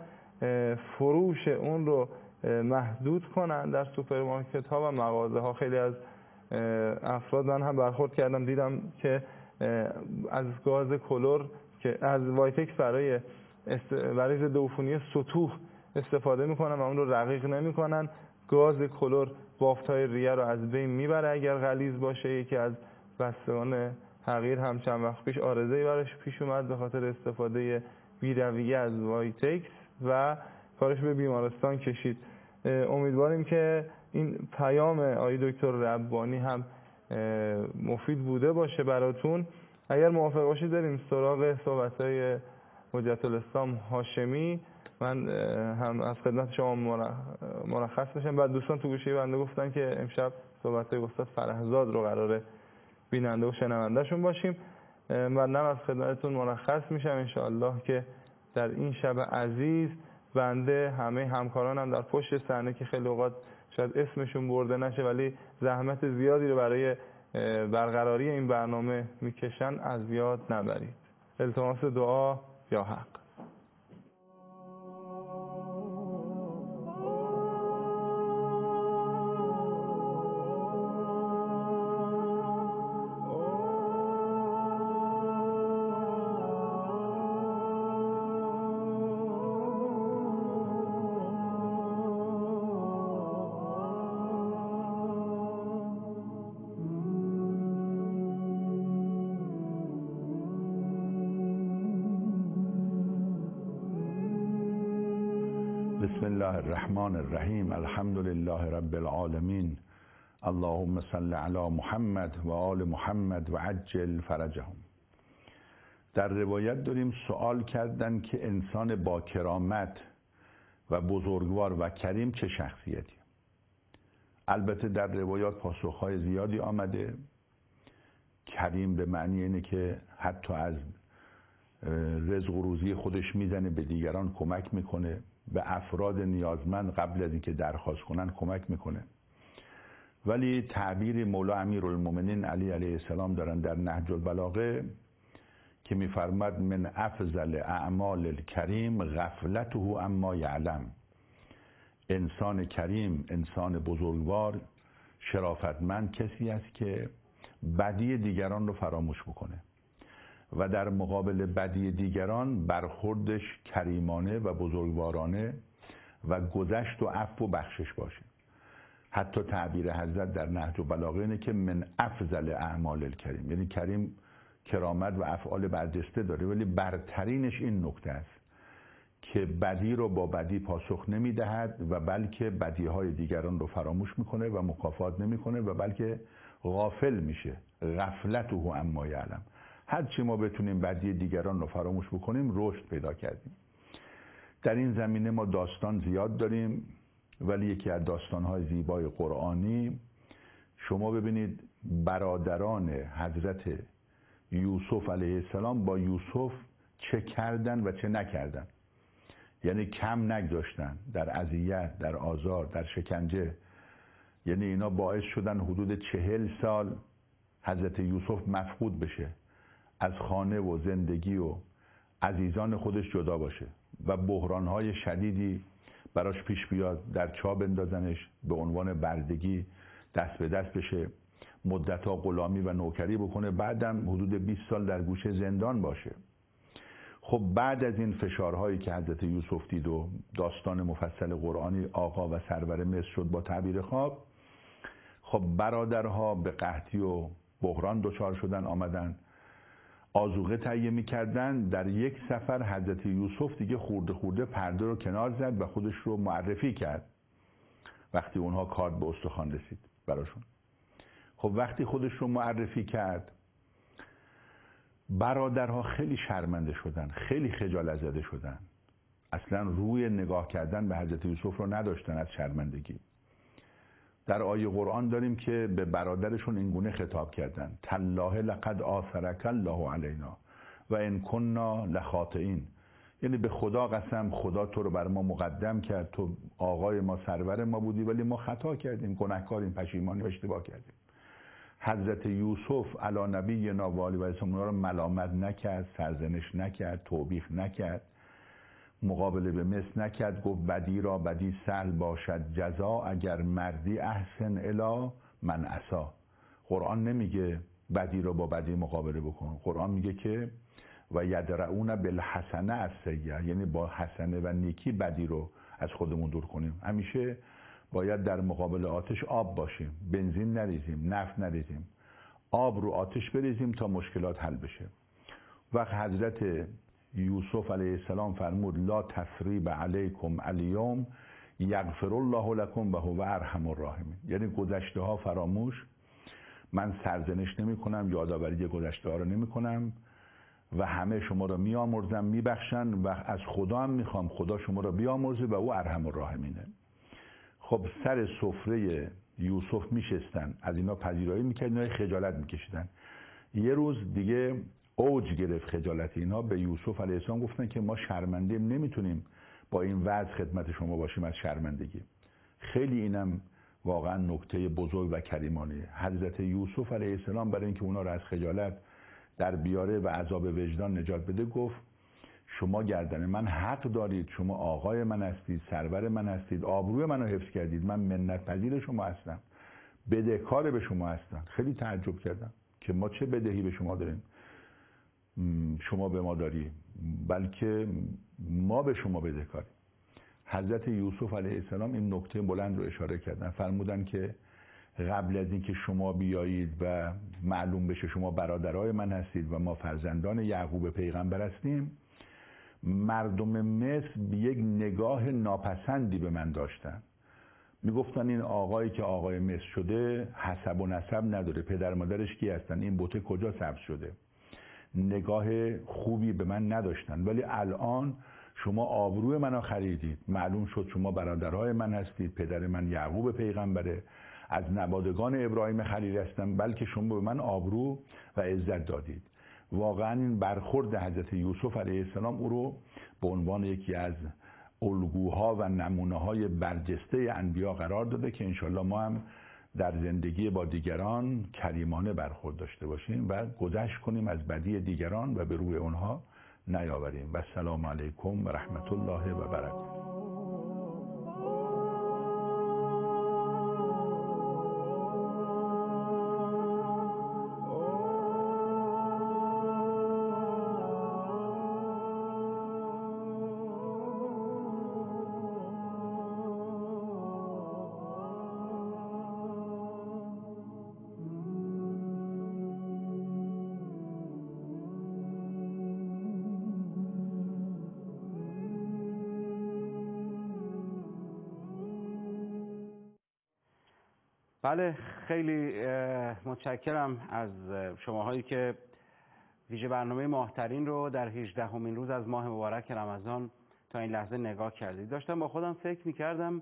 فروش اون رو محدود کنن در سوپرمارکت ها و مغازه ها. خیلی از افراد من هم برخورد کردم، دیدم که از گاز کلور که از وایتکس برای ضد عفونی سطوح استفاده میکنن و اون رو رقیق نمیکنن. گاز کلور بافت‌های ریه رو از بین میبره اگر غلیظ باشه. یکی از بستگان حقیر هم چند وقت پیش آرزه‌ای براش پیش اومد به خاطر استفاده بی‌رویه از وایتکس و کارش به بیمارستان کشید. امیدواریم که این پیام آقای دکتر ربانی هم مفید بوده باشه براتون. اگر موافق باشید بریم سراغ صحبت‌های حجت الاسلام هاشمی. من هم از خدمت شما مرخص بشم. بعد دوستان تو گوشه بنده گفتن که امشب صحبت‌های استاد فرهزاد رو قراره بیننده و شنوندهشون باشیم. منم از خدمتتون مرخص میشم انشاءالله که در این شب عزیز بنده همه همکارانم در پشت صحنه که خیلی اوقات شاید اسمشون برده نشه ولی زحمت زیادی رو برای برقراری این برنامه میکشن از یاد نبرید. التماس دعا یا حق. بسم الله الرحمن الرحیم. الحمد لله رب العالمین. اللهم صل علی محمد و آل محمد و عجل فرجهم. در روایت داریم سوال کردن که انسان با کرامت و بزرگوار و کریم چه شخصیتی؟ البته در روایات پاسخهای زیادی آمده. کریم به معنی اینه که حتی از رزق و روزی خودش میزنه به دیگران کمک میکنه، به افراد نیازمند قبل از اینکه درخواست کنن کمک میکنه. ولی تعبیر مولا امیرالمومنین علی علیه السلام دارن در نهج البلاغه که میفرماد من افضل اعمال الکریم غفلته اما یعلم. انسان کریم، انسان بزرگوار، شرافتمند کسی است که بدی دیگران رو فراموش بکنه و در مقابل بدی دیگران برخوردش کریمانه و بزرگوارانه و گذشت و عفو و بخشش باشه. حتی تعبیر حضرت در نهج البلاغه اینه که من افضل اعمال الکریم، یعنی کریم کرامت و افعال برجسته داره ولی برترینش این نکته است که بدی رو با بدی پاسخ نمیدهد و بلکه بدیهای دیگران رو فراموش میکنه و مکافات نمیکنه و بلکه غافل میشه. غفلته اما یعلم. هر چی ما بتونیم بدی دیگران رو فراموش بکنیم رشد پیدا کردیم. در این زمینه ما داستان زیاد داریم ولی یکی از داستان‌های زیبای قرآنی، شما ببینید برادران حضرت یوسف علیه السلام با یوسف چه کردن و چه نکردن. یعنی کم نگذاشتن در اذیت، در آزار، در شکنجه. یعنی اینا باعث شدن حدود 40 سال حضرت یوسف مفقود بشه، از خانه و زندگی و عزیزان خودش جدا باشه و بحران‌های شدیدی براش پیش بیاد، در چاه بندازنش، به عنوان بردگی دست به دست بشه، مدت‌ها غلامی و نوکری بکنه، بعدم حدود 20 سال در گوشه زندان باشه. خب بعد از این فشارهایی که حضرت یوسف دید و داستان مفصل قرآنی آقا و سرور مصر شد با تعبیر خواب، خب برادرها به قحطی و بحران دچار شدن، آمدن آذوقه تهیه می‌کردن. در یک سفر حضرت یوسف دیگه خورده خورده پرده رو کنار زد و خودش رو معرفی کرد وقتی اونها کارد به استخوان رسید براشون. خب وقتی خودش رو معرفی کرد برادرها خیلی شرمنده شدن، خیلی خجالت زده شدن، اصلا روی نگاه کردن به حضرت یوسف رو نداشتن از شرمندگی. در آیه قرآن داریم که به برادرشون اینگونه خطاب کردن: تالله لقد آثرک الله علینا و ان کنا لخاطئین. یعنی به خدا قسم، خدا تو رو بر ما مقدم کرد، تو آقای ما، سرور ما بودی ولی ما خطا کردیم، گناهکاریم، پشیمانی و اشتباه کردیم. حضرت یوسف علی نبینا و آله و سلم رو ملامت نکرد، سرزنش نکرد، توبیخ نکرد، مقابله به مثل نکرد. گفت بدی را بدی سهل باشد جزا، اگر مردی احسن الی من عصا. قرآن نمیگه بدی رو با بدی مقابله بکن. قرآن میگه که و یدرؤون بالحسنه السیئه، یعنی با حسنه و نیکی بدی رو از خودمون دور کنیم. همیشه باید در مقابل آتش آب باشیم، بنزین نریزیم، نفت نریزیم، آب رو آتش بریزیم تا مشکلات حل بشه. وقت حضرت یوسف علیه السلام فرمود لا تثریب علیکم الیوم یغفر الله لکم و هو ارحم الراحمین، یعنی گذشته ها فراموش، من سرزنش نمی کنم، یادآوری گذشته ها رو نمی کنم و همه شما رو میآمرزم، میبخشن و از خدا هم میخوام خدا شما رو بیامرزه و او ارحم الراحمینه. خب سر سفره یوسف میشستن، از اینا پذیرایی میکردن، اینا خجالت میکشیدن. یه روز دیگه اوج گرفت خجالت اینا، به یوسف علیه السلام گفتن که ما شرمنده نمیتونیم با این وضع خدمت شما باشیم از شرمندگی. خیلی اینم واقعا نکته بزرگ و کریمانه. حضرت یوسف علیه السلام برای اینکه اونا رو از خجالت در بیاره و عذاب وجدان نجات بده گفت شما گردن من حق دارید، شما آقای من هستید، سرور من هستید، آبروی منو حفظ کردید، من منت پذیر شما هستم، بدهکار به شما هستم. خیلی تعجب کردم که ما چه بدهی به شما داریم، شما به ما داری، بلکه ما به شما بدهکاریم. حضرت یوسف علیه السلام این نکته بلند رو اشاره کردن، فرمودن که قبل از اینکه شما بیایید و معلوم بشه شما برادرای من هستید و ما فرزندان یعقوب پیغمبر هستیم، مردم مصر یک نگاه ناپسندی به من داشتن. میگفتن این آقایی که آقای مصر شده حسب و نسب نداره، پدر مادرش کی هستن، این بوته کجا سبز شده، نگاه خوبی به من نداشتن. ولی الان شما آبروی منو خریدید، معلوم شد شما برادرای من هستید، پدر من یعقوب پیغمبره، از نوادگان ابراهیم خلیل هستم، بلکه شما به من آبرو و عزت دادید. واقعا این برخورد حضرت یوسف علیه السلام او رو به عنوان یکی از الگوها و نمونه‌های برجسته انبیا قرار داده که انشالله ما هم در زندگی با دیگران کریمانه برخورد داشته باشیم و گذشت کنیم از بدی دیگران و به روی اونها نیاوریم. و السلام علیکم و رحمت الله و برکاته. بله، خیلی متشکرم از شماهایی که ویژه برنامه ماهترین رو در 18مین روز از ماه مبارک رمضان تا این لحظه نگاه کردید. داشتم با خودم فکر می‌کردم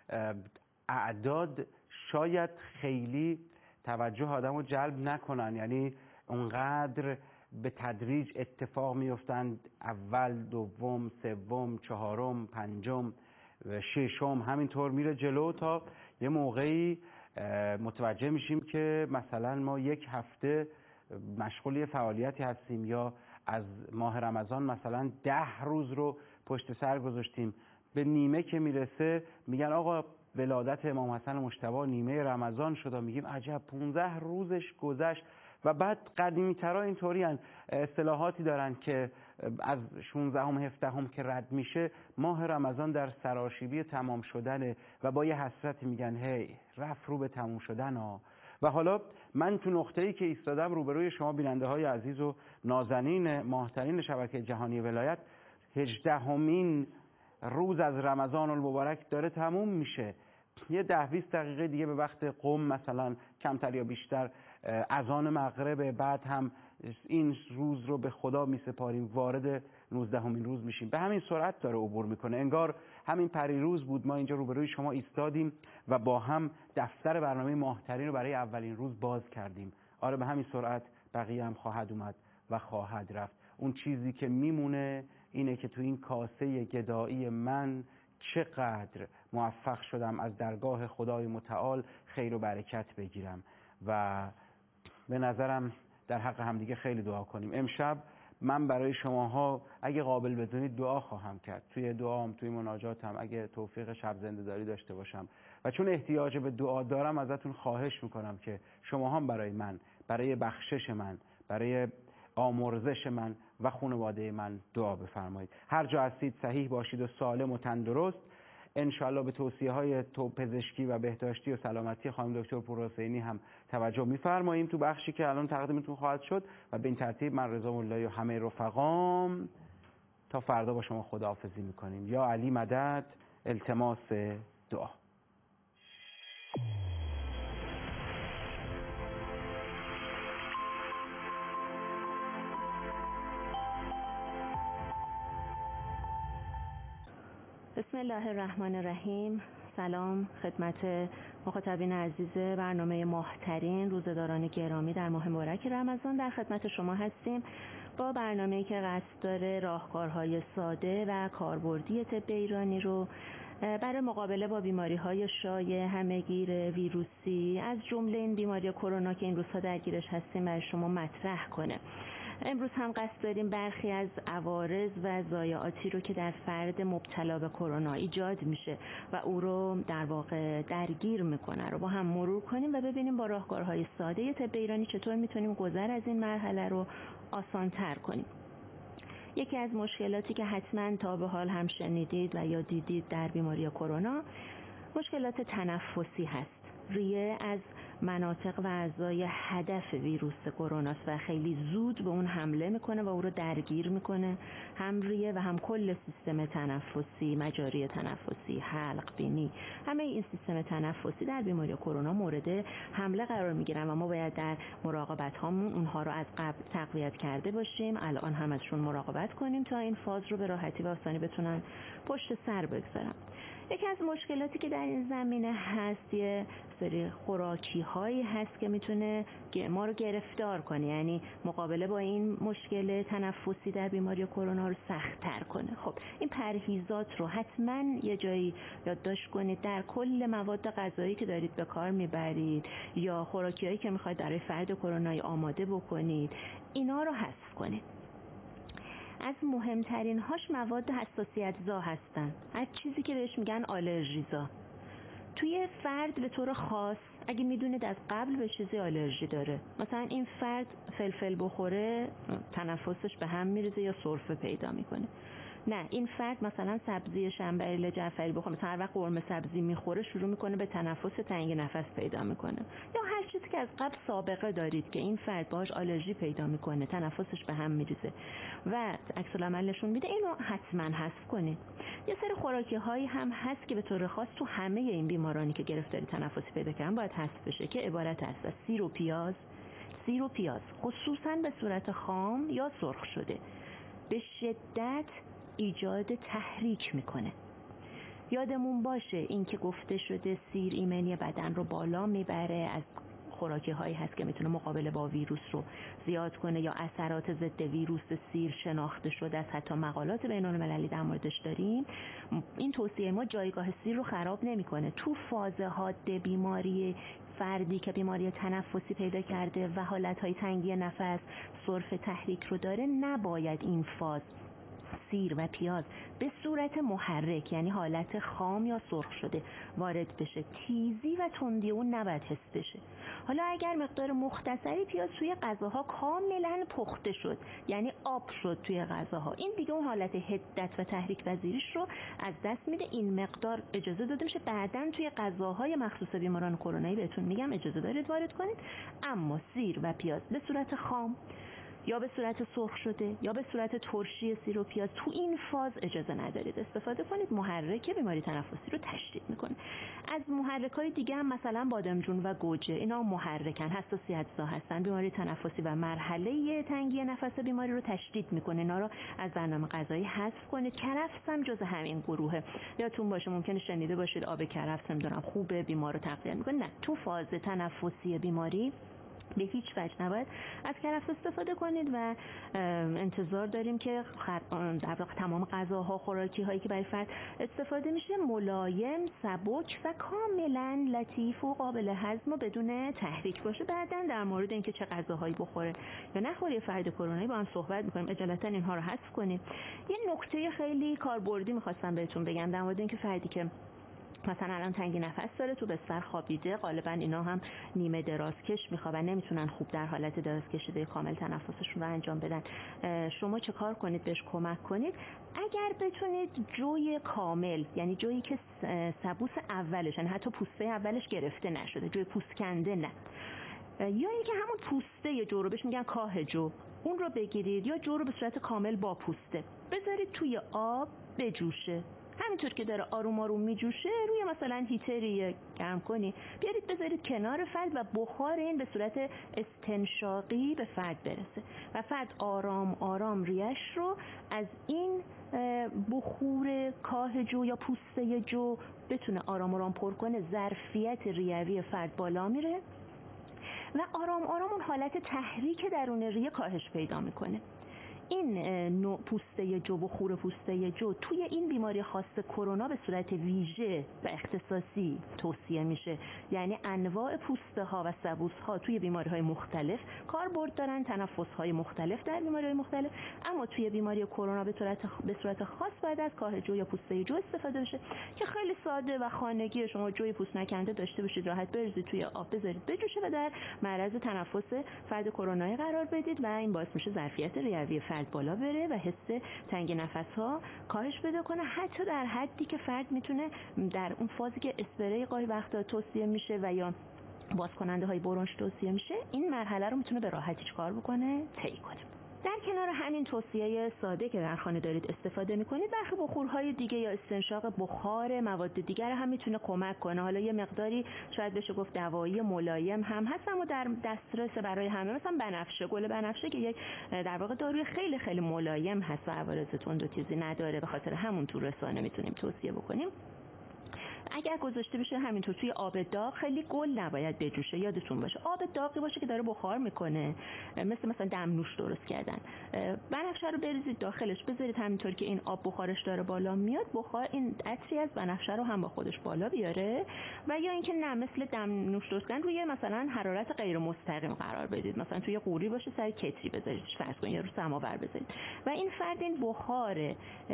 اعداد شاید خیلی توجه آدم رو جلب نکنن، یعنی اونقدر به تدریج اتفاق میفتند، اول، دوم، سوم، چهارم، پنجم و ششم، همینطور میره جلو تا یه موقعی متوجه میشیم که مثلا ما یک هفته مشغول یه فعالیتی هستیم یا از ماه رمضان مثلا 10 روز رو پشت سر گذاشتیم، به نیمه که میرسه میگن آقا ولادت امام حسن مجتبی نیمه رمضان شد، میگیم عجب 15 روزش گذشت. و بعد قدیمی ترها اینطوری هن، اصطلاحاتی دارن که از 16ام 17ام که رد میشه ماه رمضان در سراشیبی تمام شدنه و با یه حسرتی میگن هی رفت رو به تمام شدن ها. و حالا من تو نقطه‌ای که ایستادم روبروی شما بیننده های عزیز و نازنین ماهترین شبکه جهانی ولایت، 18مین روز از رمضان المبارک داره تموم میشه. یه 10-20 دقیقه دیگه به وقت قم مثلا کمتر یا بیشتر اذان مغرب، بعد هم این روز رو به خدا میسپاریم، وارد 19مین روز میشیم. به همین سرعت داره عبور میکنه، انگار همین پریروز بود ما اینجا روبروی شما ایستادیم و با هم دفتر برنامه ماهترین رو برای اولین روز باز کردیم. آره به همین سرعت بقیه هم خواهد اومد و خواهد رفت. اون چیزی که میمونه اینه که تو این کاسه گدایی من چقدر موفق شدم از درگاه خدای متعال خیر و برکت بگیرم. و به نظرم در حق همدیگه خیلی دعا کنیم. امشب من برای شماها اگه قابل بدونید دعا خواهم کرد، توی دعام، توی مناجاتم، اگه توفیق شب زنده داری داشته باشم. و چون احتیاج به دعا دارم ازتون خواهش میکنم که شما هم برای من، برای بخشش من، برای آمرزش من و خانواده من دعا بفرمایید. هر جا هستید صحیح باشید و سالم و تندرست. انشالله به توصیه های پزشکی و بهداشتی و سلامتی خانم دکتر پورحسینی هم توجه می‌فرماییم تو بخشی که الان تقدیمتون خواهد شد. و به این ترتیب من رضا مولایی و همه رفقام تا فردا با شما خداحافظی میکنیم. یا علی مدد. التماس دعا. بسم الله الرحمن الرحیم. سلام خدمت مخاطبین عزیز برنامه ماهترین روزه‌داران گرامی در ماه مبارک رمضان. در خدمت شما هستیم با برنامه‌ای که قصد داره راهکارهای ساده و کاربردی طب ایرانی رو برای مقابله با بیماری‌های شایع همه‌گیر ویروسی از جمله این بیماری کرونا که این روزها درگیرش هستیم برای شما مطرح کنه. امروز هم قصد داریم برخی از عوارض و ضایعاتی رو که در فرد مبتلا به کرونا ایجاد میشه و او رو در واقع درگیر میکنه رو با هم مرور کنیم و ببینیم با راهکارهای ساده طب ایرانی چطور میتونیم گذر از این مرحله رو آسان‌تر کنیم. یکی از مشکلاتی که حتما تا به حال هم شنیدید و یا دیدید در بیماری کرونا مشکلات تنفسی هست. ریه از مناطق و اعضای هدف ویروس کرونا است و خیلی زود به اون حمله میکنه و او رو درگیر میکنه، هم ریه و هم کل سیستم تنفسی، مجاری تنفسی، حلق، بینی، همه این سیستم تنفسی در بیماری کرونا مورد حمله قرار میگیرن و ما باید در مراقبت هامون اونها رو از قبل تقویت کرده باشیم، الان هم ازشون مراقبت کنیم تا این فاز رو به راحتی و آسانی بتونن پشت سر بگذارن. یکی از مشکلاتی که در این زمینه هست یه سری خوراکی هایی هست که میتونه ما رو گرفتار کنه، یعنی مقابله با این مشکل تنفسی در بیماری کرونا رو سخت تر کنه. خب این پرهیزات رو حتما یه جایی یادداشت کنید در کل مواد غذایی که دارید به کار میبرید یا خوراکی هایی که میخواید برای فرد کرونایی آماده بکنید، اینا رو حذف کنید. از مهمترین هاش مواد حساسیت زا هستن، هر چیزی که بهش میگن آلرژی زا. توی فرد به طور خاص اگه میدونید از قبل به چیزی آلرژی داره، مثلا این فرد فلفل بخوره تنفسش به هم میریزه یا سرفه پیدا میکنه، نه این فرد مثلا سبزی شنبرل جعفری بخوره، مثلا هر وقت قرمه سبزی میخوره شروع میکنه به تنفس تنگ نفس پیدا میکنه، یا هر چیزی که از قبل سابقه دارید که این فرد باهاش آلرژی پیدا میکنه تنفسش به هم میریزه و عکس العمل نشون میده، اینو حتما حذف کنید. یه سری خوراکی هایی هم هست که به طور خاص تو همه این بیمارانی که گرفتاری تنفسی پیدا کردن باید حذف بشه که عبارت است از سیر و پیاز خصوصا به صورت خام یا سرخ شده به شدت ایجاد تحریک میکنه. یادمون باشه این که گفته شده سیر ایمنی بدن رو بالا میبره، از خوراکی هایی هست که میتونه مقابله با ویروس رو زیاد کنه یا اثرات ضد ویروس سیر شناخته شده از حتی مقالات بین المللی در موردش داریم. این توصیه ما جایگاه سیر رو خراب نمیکنه. تو فاز حاد بیماری فردی که بیماری تنفسی پیدا کرده و حالتهای تنگی نفس، سرف تحریک رو داره، نباید این فاز سیر و پیاز به صورت محرک یعنی حالت خام یا سرخ شده وارد بشه. تیزی و تندی اون نباید حس بشه. حالا اگر مقدار مختصری پیاز توی غذاها کاملا پخته شد یعنی آب شد توی غذاها، این دیگه اون حالت حدت و تحریک پذیریش رو از دست میده. این مقدار اجازه داده میشه بعداً توی غذاهای مخصوص بیماران کرونایی بهتون میگم اجازه دارید وارد کنید، اما سیر و پیاز به صورت خام یا به صورت سرخ شده یا به صورت ترشی سیر و پیاز تو این فاز اجازه ندارید استفاده کنید. محرک بیماری تنفسی رو تشدید میکنه. از محرک‌های دیگه هم مثلا بادمجون و گوجه، اینا محرکن، حساسیت زا هستن، بیماری تنفسی و مرحله تنگی نفس بیماری رو تشدید میکنه. اینا رو از برنامه غذایی حذف کنید. کرفس هم جز همین گروهه. یادتون باشه ممکنه شنیده باشید آب کرفس نمیدونم خوبه بیمار رو تقویت میکنه، نه، تو فاز تنفسی بیماری به هیچ وجه نباید از کرفس استفاده کنید و انتظار داریم که در واقع تمام غذاها، خوراکی هایی که برای فرد استفاده میشه ملایم، سبک و کاملا لطیف و قابل هضم و بدون تحریک باشه. بعداً در مورد اینکه چه غذاهایی بخوره یا نخوره فرد کرونایی با هم صحبت می‌کنیم. اجالتا اینها رو حذف کنید. یه نکته خیلی کاربردی می‌خواستم بهتون بگم در مورد اینکه فردی که مثلا الان تنگی نفس داره، تو بستر خوابیده، غالبا اینا هم نیمه درازکش میخوابن، نمیتونن خوب در حالت دراز کشیده کامل تنفسشون رو انجام بدن. شما چه کار کنید بهش کمک کنید؟ اگر بتونید جوی کامل، یعنی جویی که سبوس اولش، یعنی حتی پوسته اولش گرفته نشده، جوی پوست کنده نه، یا اینکه همون پوسته جو رو بهش میگن کاه جو، اون رو بگیرید یا جو رو به صورت کامل با پوسته بذارید توی آب بجوشه. همینطور که داره آروم آروم میجوشه روی مثلا هیتری گرم کنی، بیارید بذارید کنار فرد و بخار این به صورت استنشاقی به فرد برسه و فرد آرام آرام ریش رو از این بخور کاه جو یا پوسته جو بتونه آرام آرام پر کنه. ظرفیت ریوی فرد بالا میره و آرام آرام اون حالت تحریک درون ریه کاهش پیدا میکنه. این نوع پوسته جو و خور پوسته جو توی این بیماری خاص کرونا به صورت ویژه و اختصاصی توصیه میشه. یعنی انواع پوسته ها و سبوس ها توی بیماری های مختلف کاربرد دارن، تنفس های مختلف در بیماری های مختلف، اما توی بیماری کرونا به صورت خاص باید از کاه جو یا پوسته جو استفاده بشه که خیلی ساده و خانگی. شما جوی پوست نکنده داشته باشید، راحت بریزید توی آب بذارید بجوشه و در معرض تنفس فرد کرونایی قرار بدید و این باعث میشه ظرفیت ریوی فرد بالا بره و حس تنگ نفس ها کاهش پیدا کنه، حتی در حدی که فرد میتونه در اون فازی که اسپری گاهی وقتا توصیه میشه و یا باز کننده های برونش توصیه میشه، این مرحله رو میتونه به راحتی چیکار بکنه؟ طی کنه. در کنار همین توصیه ساده که در خانه دارید استفاده میکنید، برخی بخورهای دیگه یا استنشاق بخار مواد دیگر هم میتونه کمک کنه. حالا یه مقداری شاید بشه گفت دوایی ملایم هم هست اما در دسترس برای همه، مثلا بنفشه، گل بنفشه که یک در واقع داروی خیلی خیلی ملایم هست و عوارض تند و تیزی نداره، به خاطر همون تو رسانه میتونیم توصیه بکنیم. اگر گذاشته بشه همینطور توی آب داغ، خیلی گل نباید بجوشه، یادتون باشه آب داغی باشه که داره بخار میکنه، مثلا دمنوش درست کردن. بنفشه رو بریزید داخلش، بذارید همینطور که این آب بخارش داره بالا میاد، بخار این عطری از بنفشه رو هم با خودش بالا بیاره. و یا اینکه نه، مثل دمنوش درست کردن روی مثلا حرارت غیر مستقیم قرار بدید، مثلا توی قوری باشه سر کتری بذارید، فرض کنید یا رو سماور بذارید و این فرد این بخار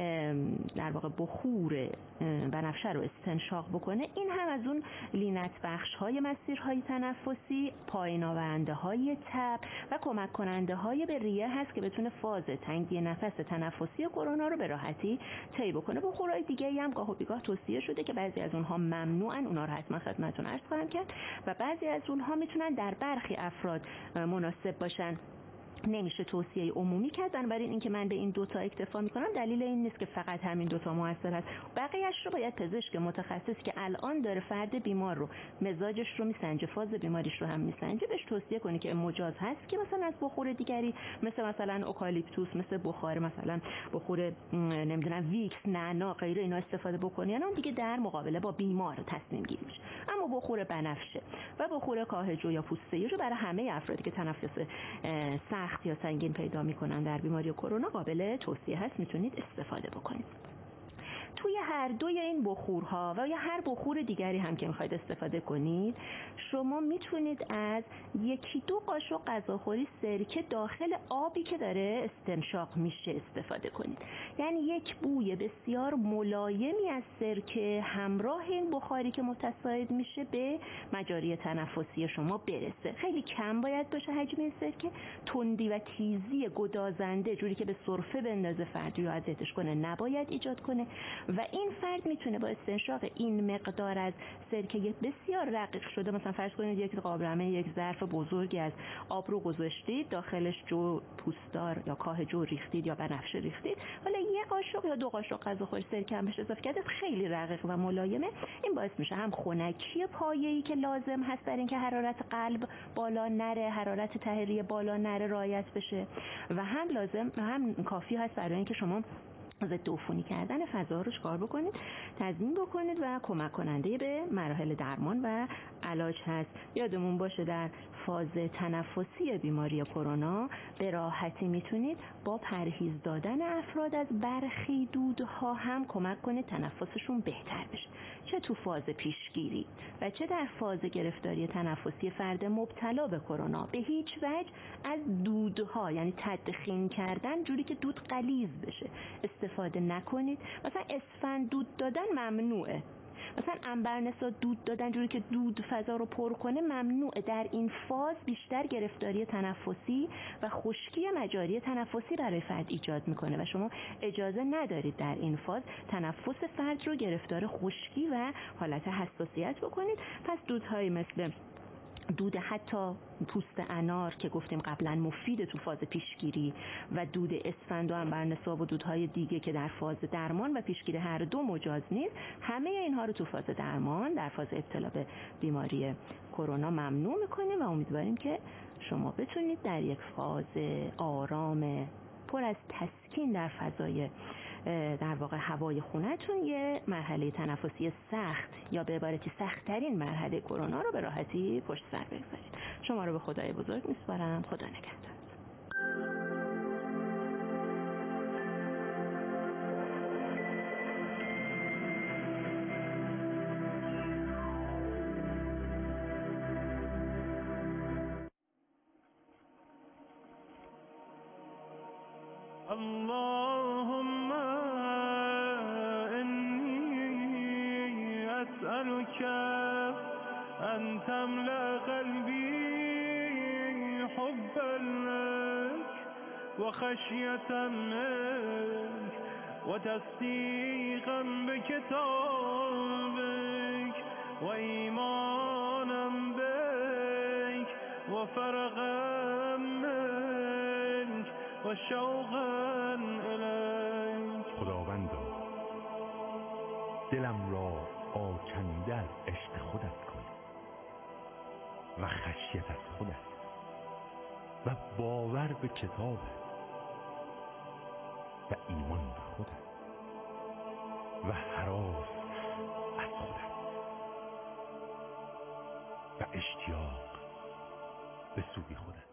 در واقع بخور بنفشه رو استنشاق بکنه. این هم از اون لینت بخش های مسیرهای تنفسی، پایین آورنده های تب و کمک کننده های به ریه هست که بتونه فاز تنگی نفس تنفسی کرونا رو به راحتی طی بکنه. بخورهای دیگه‌ای هم گاه و بیگاه توصیه شده که بعضی از اونها ممنوعن، اونا رو حتما خدمتتون عرض خواهم کرد، و بعضی از اونها میتونن در برخی افراد مناسب باشن، نمیشه توصیه عمومی کرد. بنابراین اینکه من به این دوتا اکتفا میکنم دلیل این نیست که فقط همین دوتا موثر هست، بقیه‌اش رو باید پزشک متخصص که الان داره فرد بیمار رو مزاجش رو میسنجه، فاز بیماریش رو هم میسنجه، بهش توصیه کنه که مجاز هست که مثلا از بخور دیگری مثلا اوکالیپتوس، مثل بخار مثلا بخور نمیدونم ویکس، نعنا، غیره اینا استفاده بکنی، یعنی اون دیگه در مقابله با بیمار تصمیم گیری میشه. اما بخور بنفشه و بخور کاه جو یا پوسته جو برای همه افرادی که تنفس سخت یا سنگین پیدا میکنن در بیماری کرونا قابل توصیه هست، میتونید استفاده بکنید. توی هر دوی این بخورها و یا هر بخور دیگری هم که میخواید استفاده کنید، شما میتونید از 1-2 قاشق غذاخوری سرکه داخل آبی که داره استنشاق میشه استفاده کنید. یعنی یک بوی بسیار ملایمی از سرکه همراه این بخاری که متصاعد میشه به مجاری تنفسی شما برسه. خیلی کم باید باشه حجم این سرکه، تندی و تیزی گدازنده جوری که به سرفه بندازه فرد یا اذیتش کنه نباید ایجاد کنه و این فرد میتونه با استنشاق این مقدار از سرکه بسیار رقیق شده، مثلا فرض کنید یک قابلمه، یک ظرف بزرگی از آب رو گذاشتید، داخلش جو پوستدار یا کاه جو ریختید یا بنفشه ریختید، حالا 1 قاشق یا 2 قاشق غذاخوری سرکه هم بهش اضافه کردید، خیلی رقیق و ملایمه. این باعث میشه هم خنکی پایه‌ای که لازم هست برای اینکه حرارت قلب بالا نره، حرارت ته ریه بالا نره رعایت بشه، و هم کافی هست برای اینکه شما ضد عفونی کردن فضا رو کار بکنید، تضمین بکنید و کمک کننده به مراحل درمان و علاج هست. یادمون باشه در فاز تنفسی بیماری کرونا به راحتی میتونید با پرهیز دادن افراد از برخی دودها هم کمک کنید تنفسشون بهتر بشه، چه تو فاز پیشگیری و چه در فاز گرفتاری تنفسی فرد مبتلا به کرونا. به هیچ وجه از دودها، یعنی تدخین کردن جوری که دود غلیظ بشه، استفاده نکنید. مثلا اسفند دود دادن ممنوعه، مثلا عنبرنسا دود دادن جوری که دود فضا رو پر کنه ممنوعه. در این فاز بیشتر گرفتاری تنفسی و خشکی مجاری تنفسی برای فرد ایجاد میکنه و شما اجازه ندارید در این فاز تنفس فرد رو گرفتار خشکی و حالت حساسیت بکنید. پس دودهایی مثل دود حتی پوست انار که گفتیم قبلا مفید تو فاز پیشگیری و دود اسفند و عنبرنسا و دودهای دیگه که در فاز درمان و پیشگیری هر دو مجاز نیست، همه اینها رو تو فاز درمان در فاز ابتلا به بیماری کرونا ممنوع میکنیم و امیدواریم که شما بتونید در یک فاز آرام پر از تسکین در فضای در واقع هوای خونه‌تون یه مرحله تنفسی سخت یا به عبارتی سخت‌ترین مرحله کرونا رو به راحتی پشت سر بگذارید. شما رو به خدای بزرگ میسپارم. خدا نگهدار. اللهم إني أسألك أن تملأ قلبي حبا لك وخشية منك وتصديقا بكتابك وإيمانا بك وفرغا منك و شوقا الیک. خداوندا دلم را آکنده از عشق خودت کن و خشیت از خودت و باور به کتابت و ایمان به خودت و هراس از خودت و اشتیاق به سوی خودت.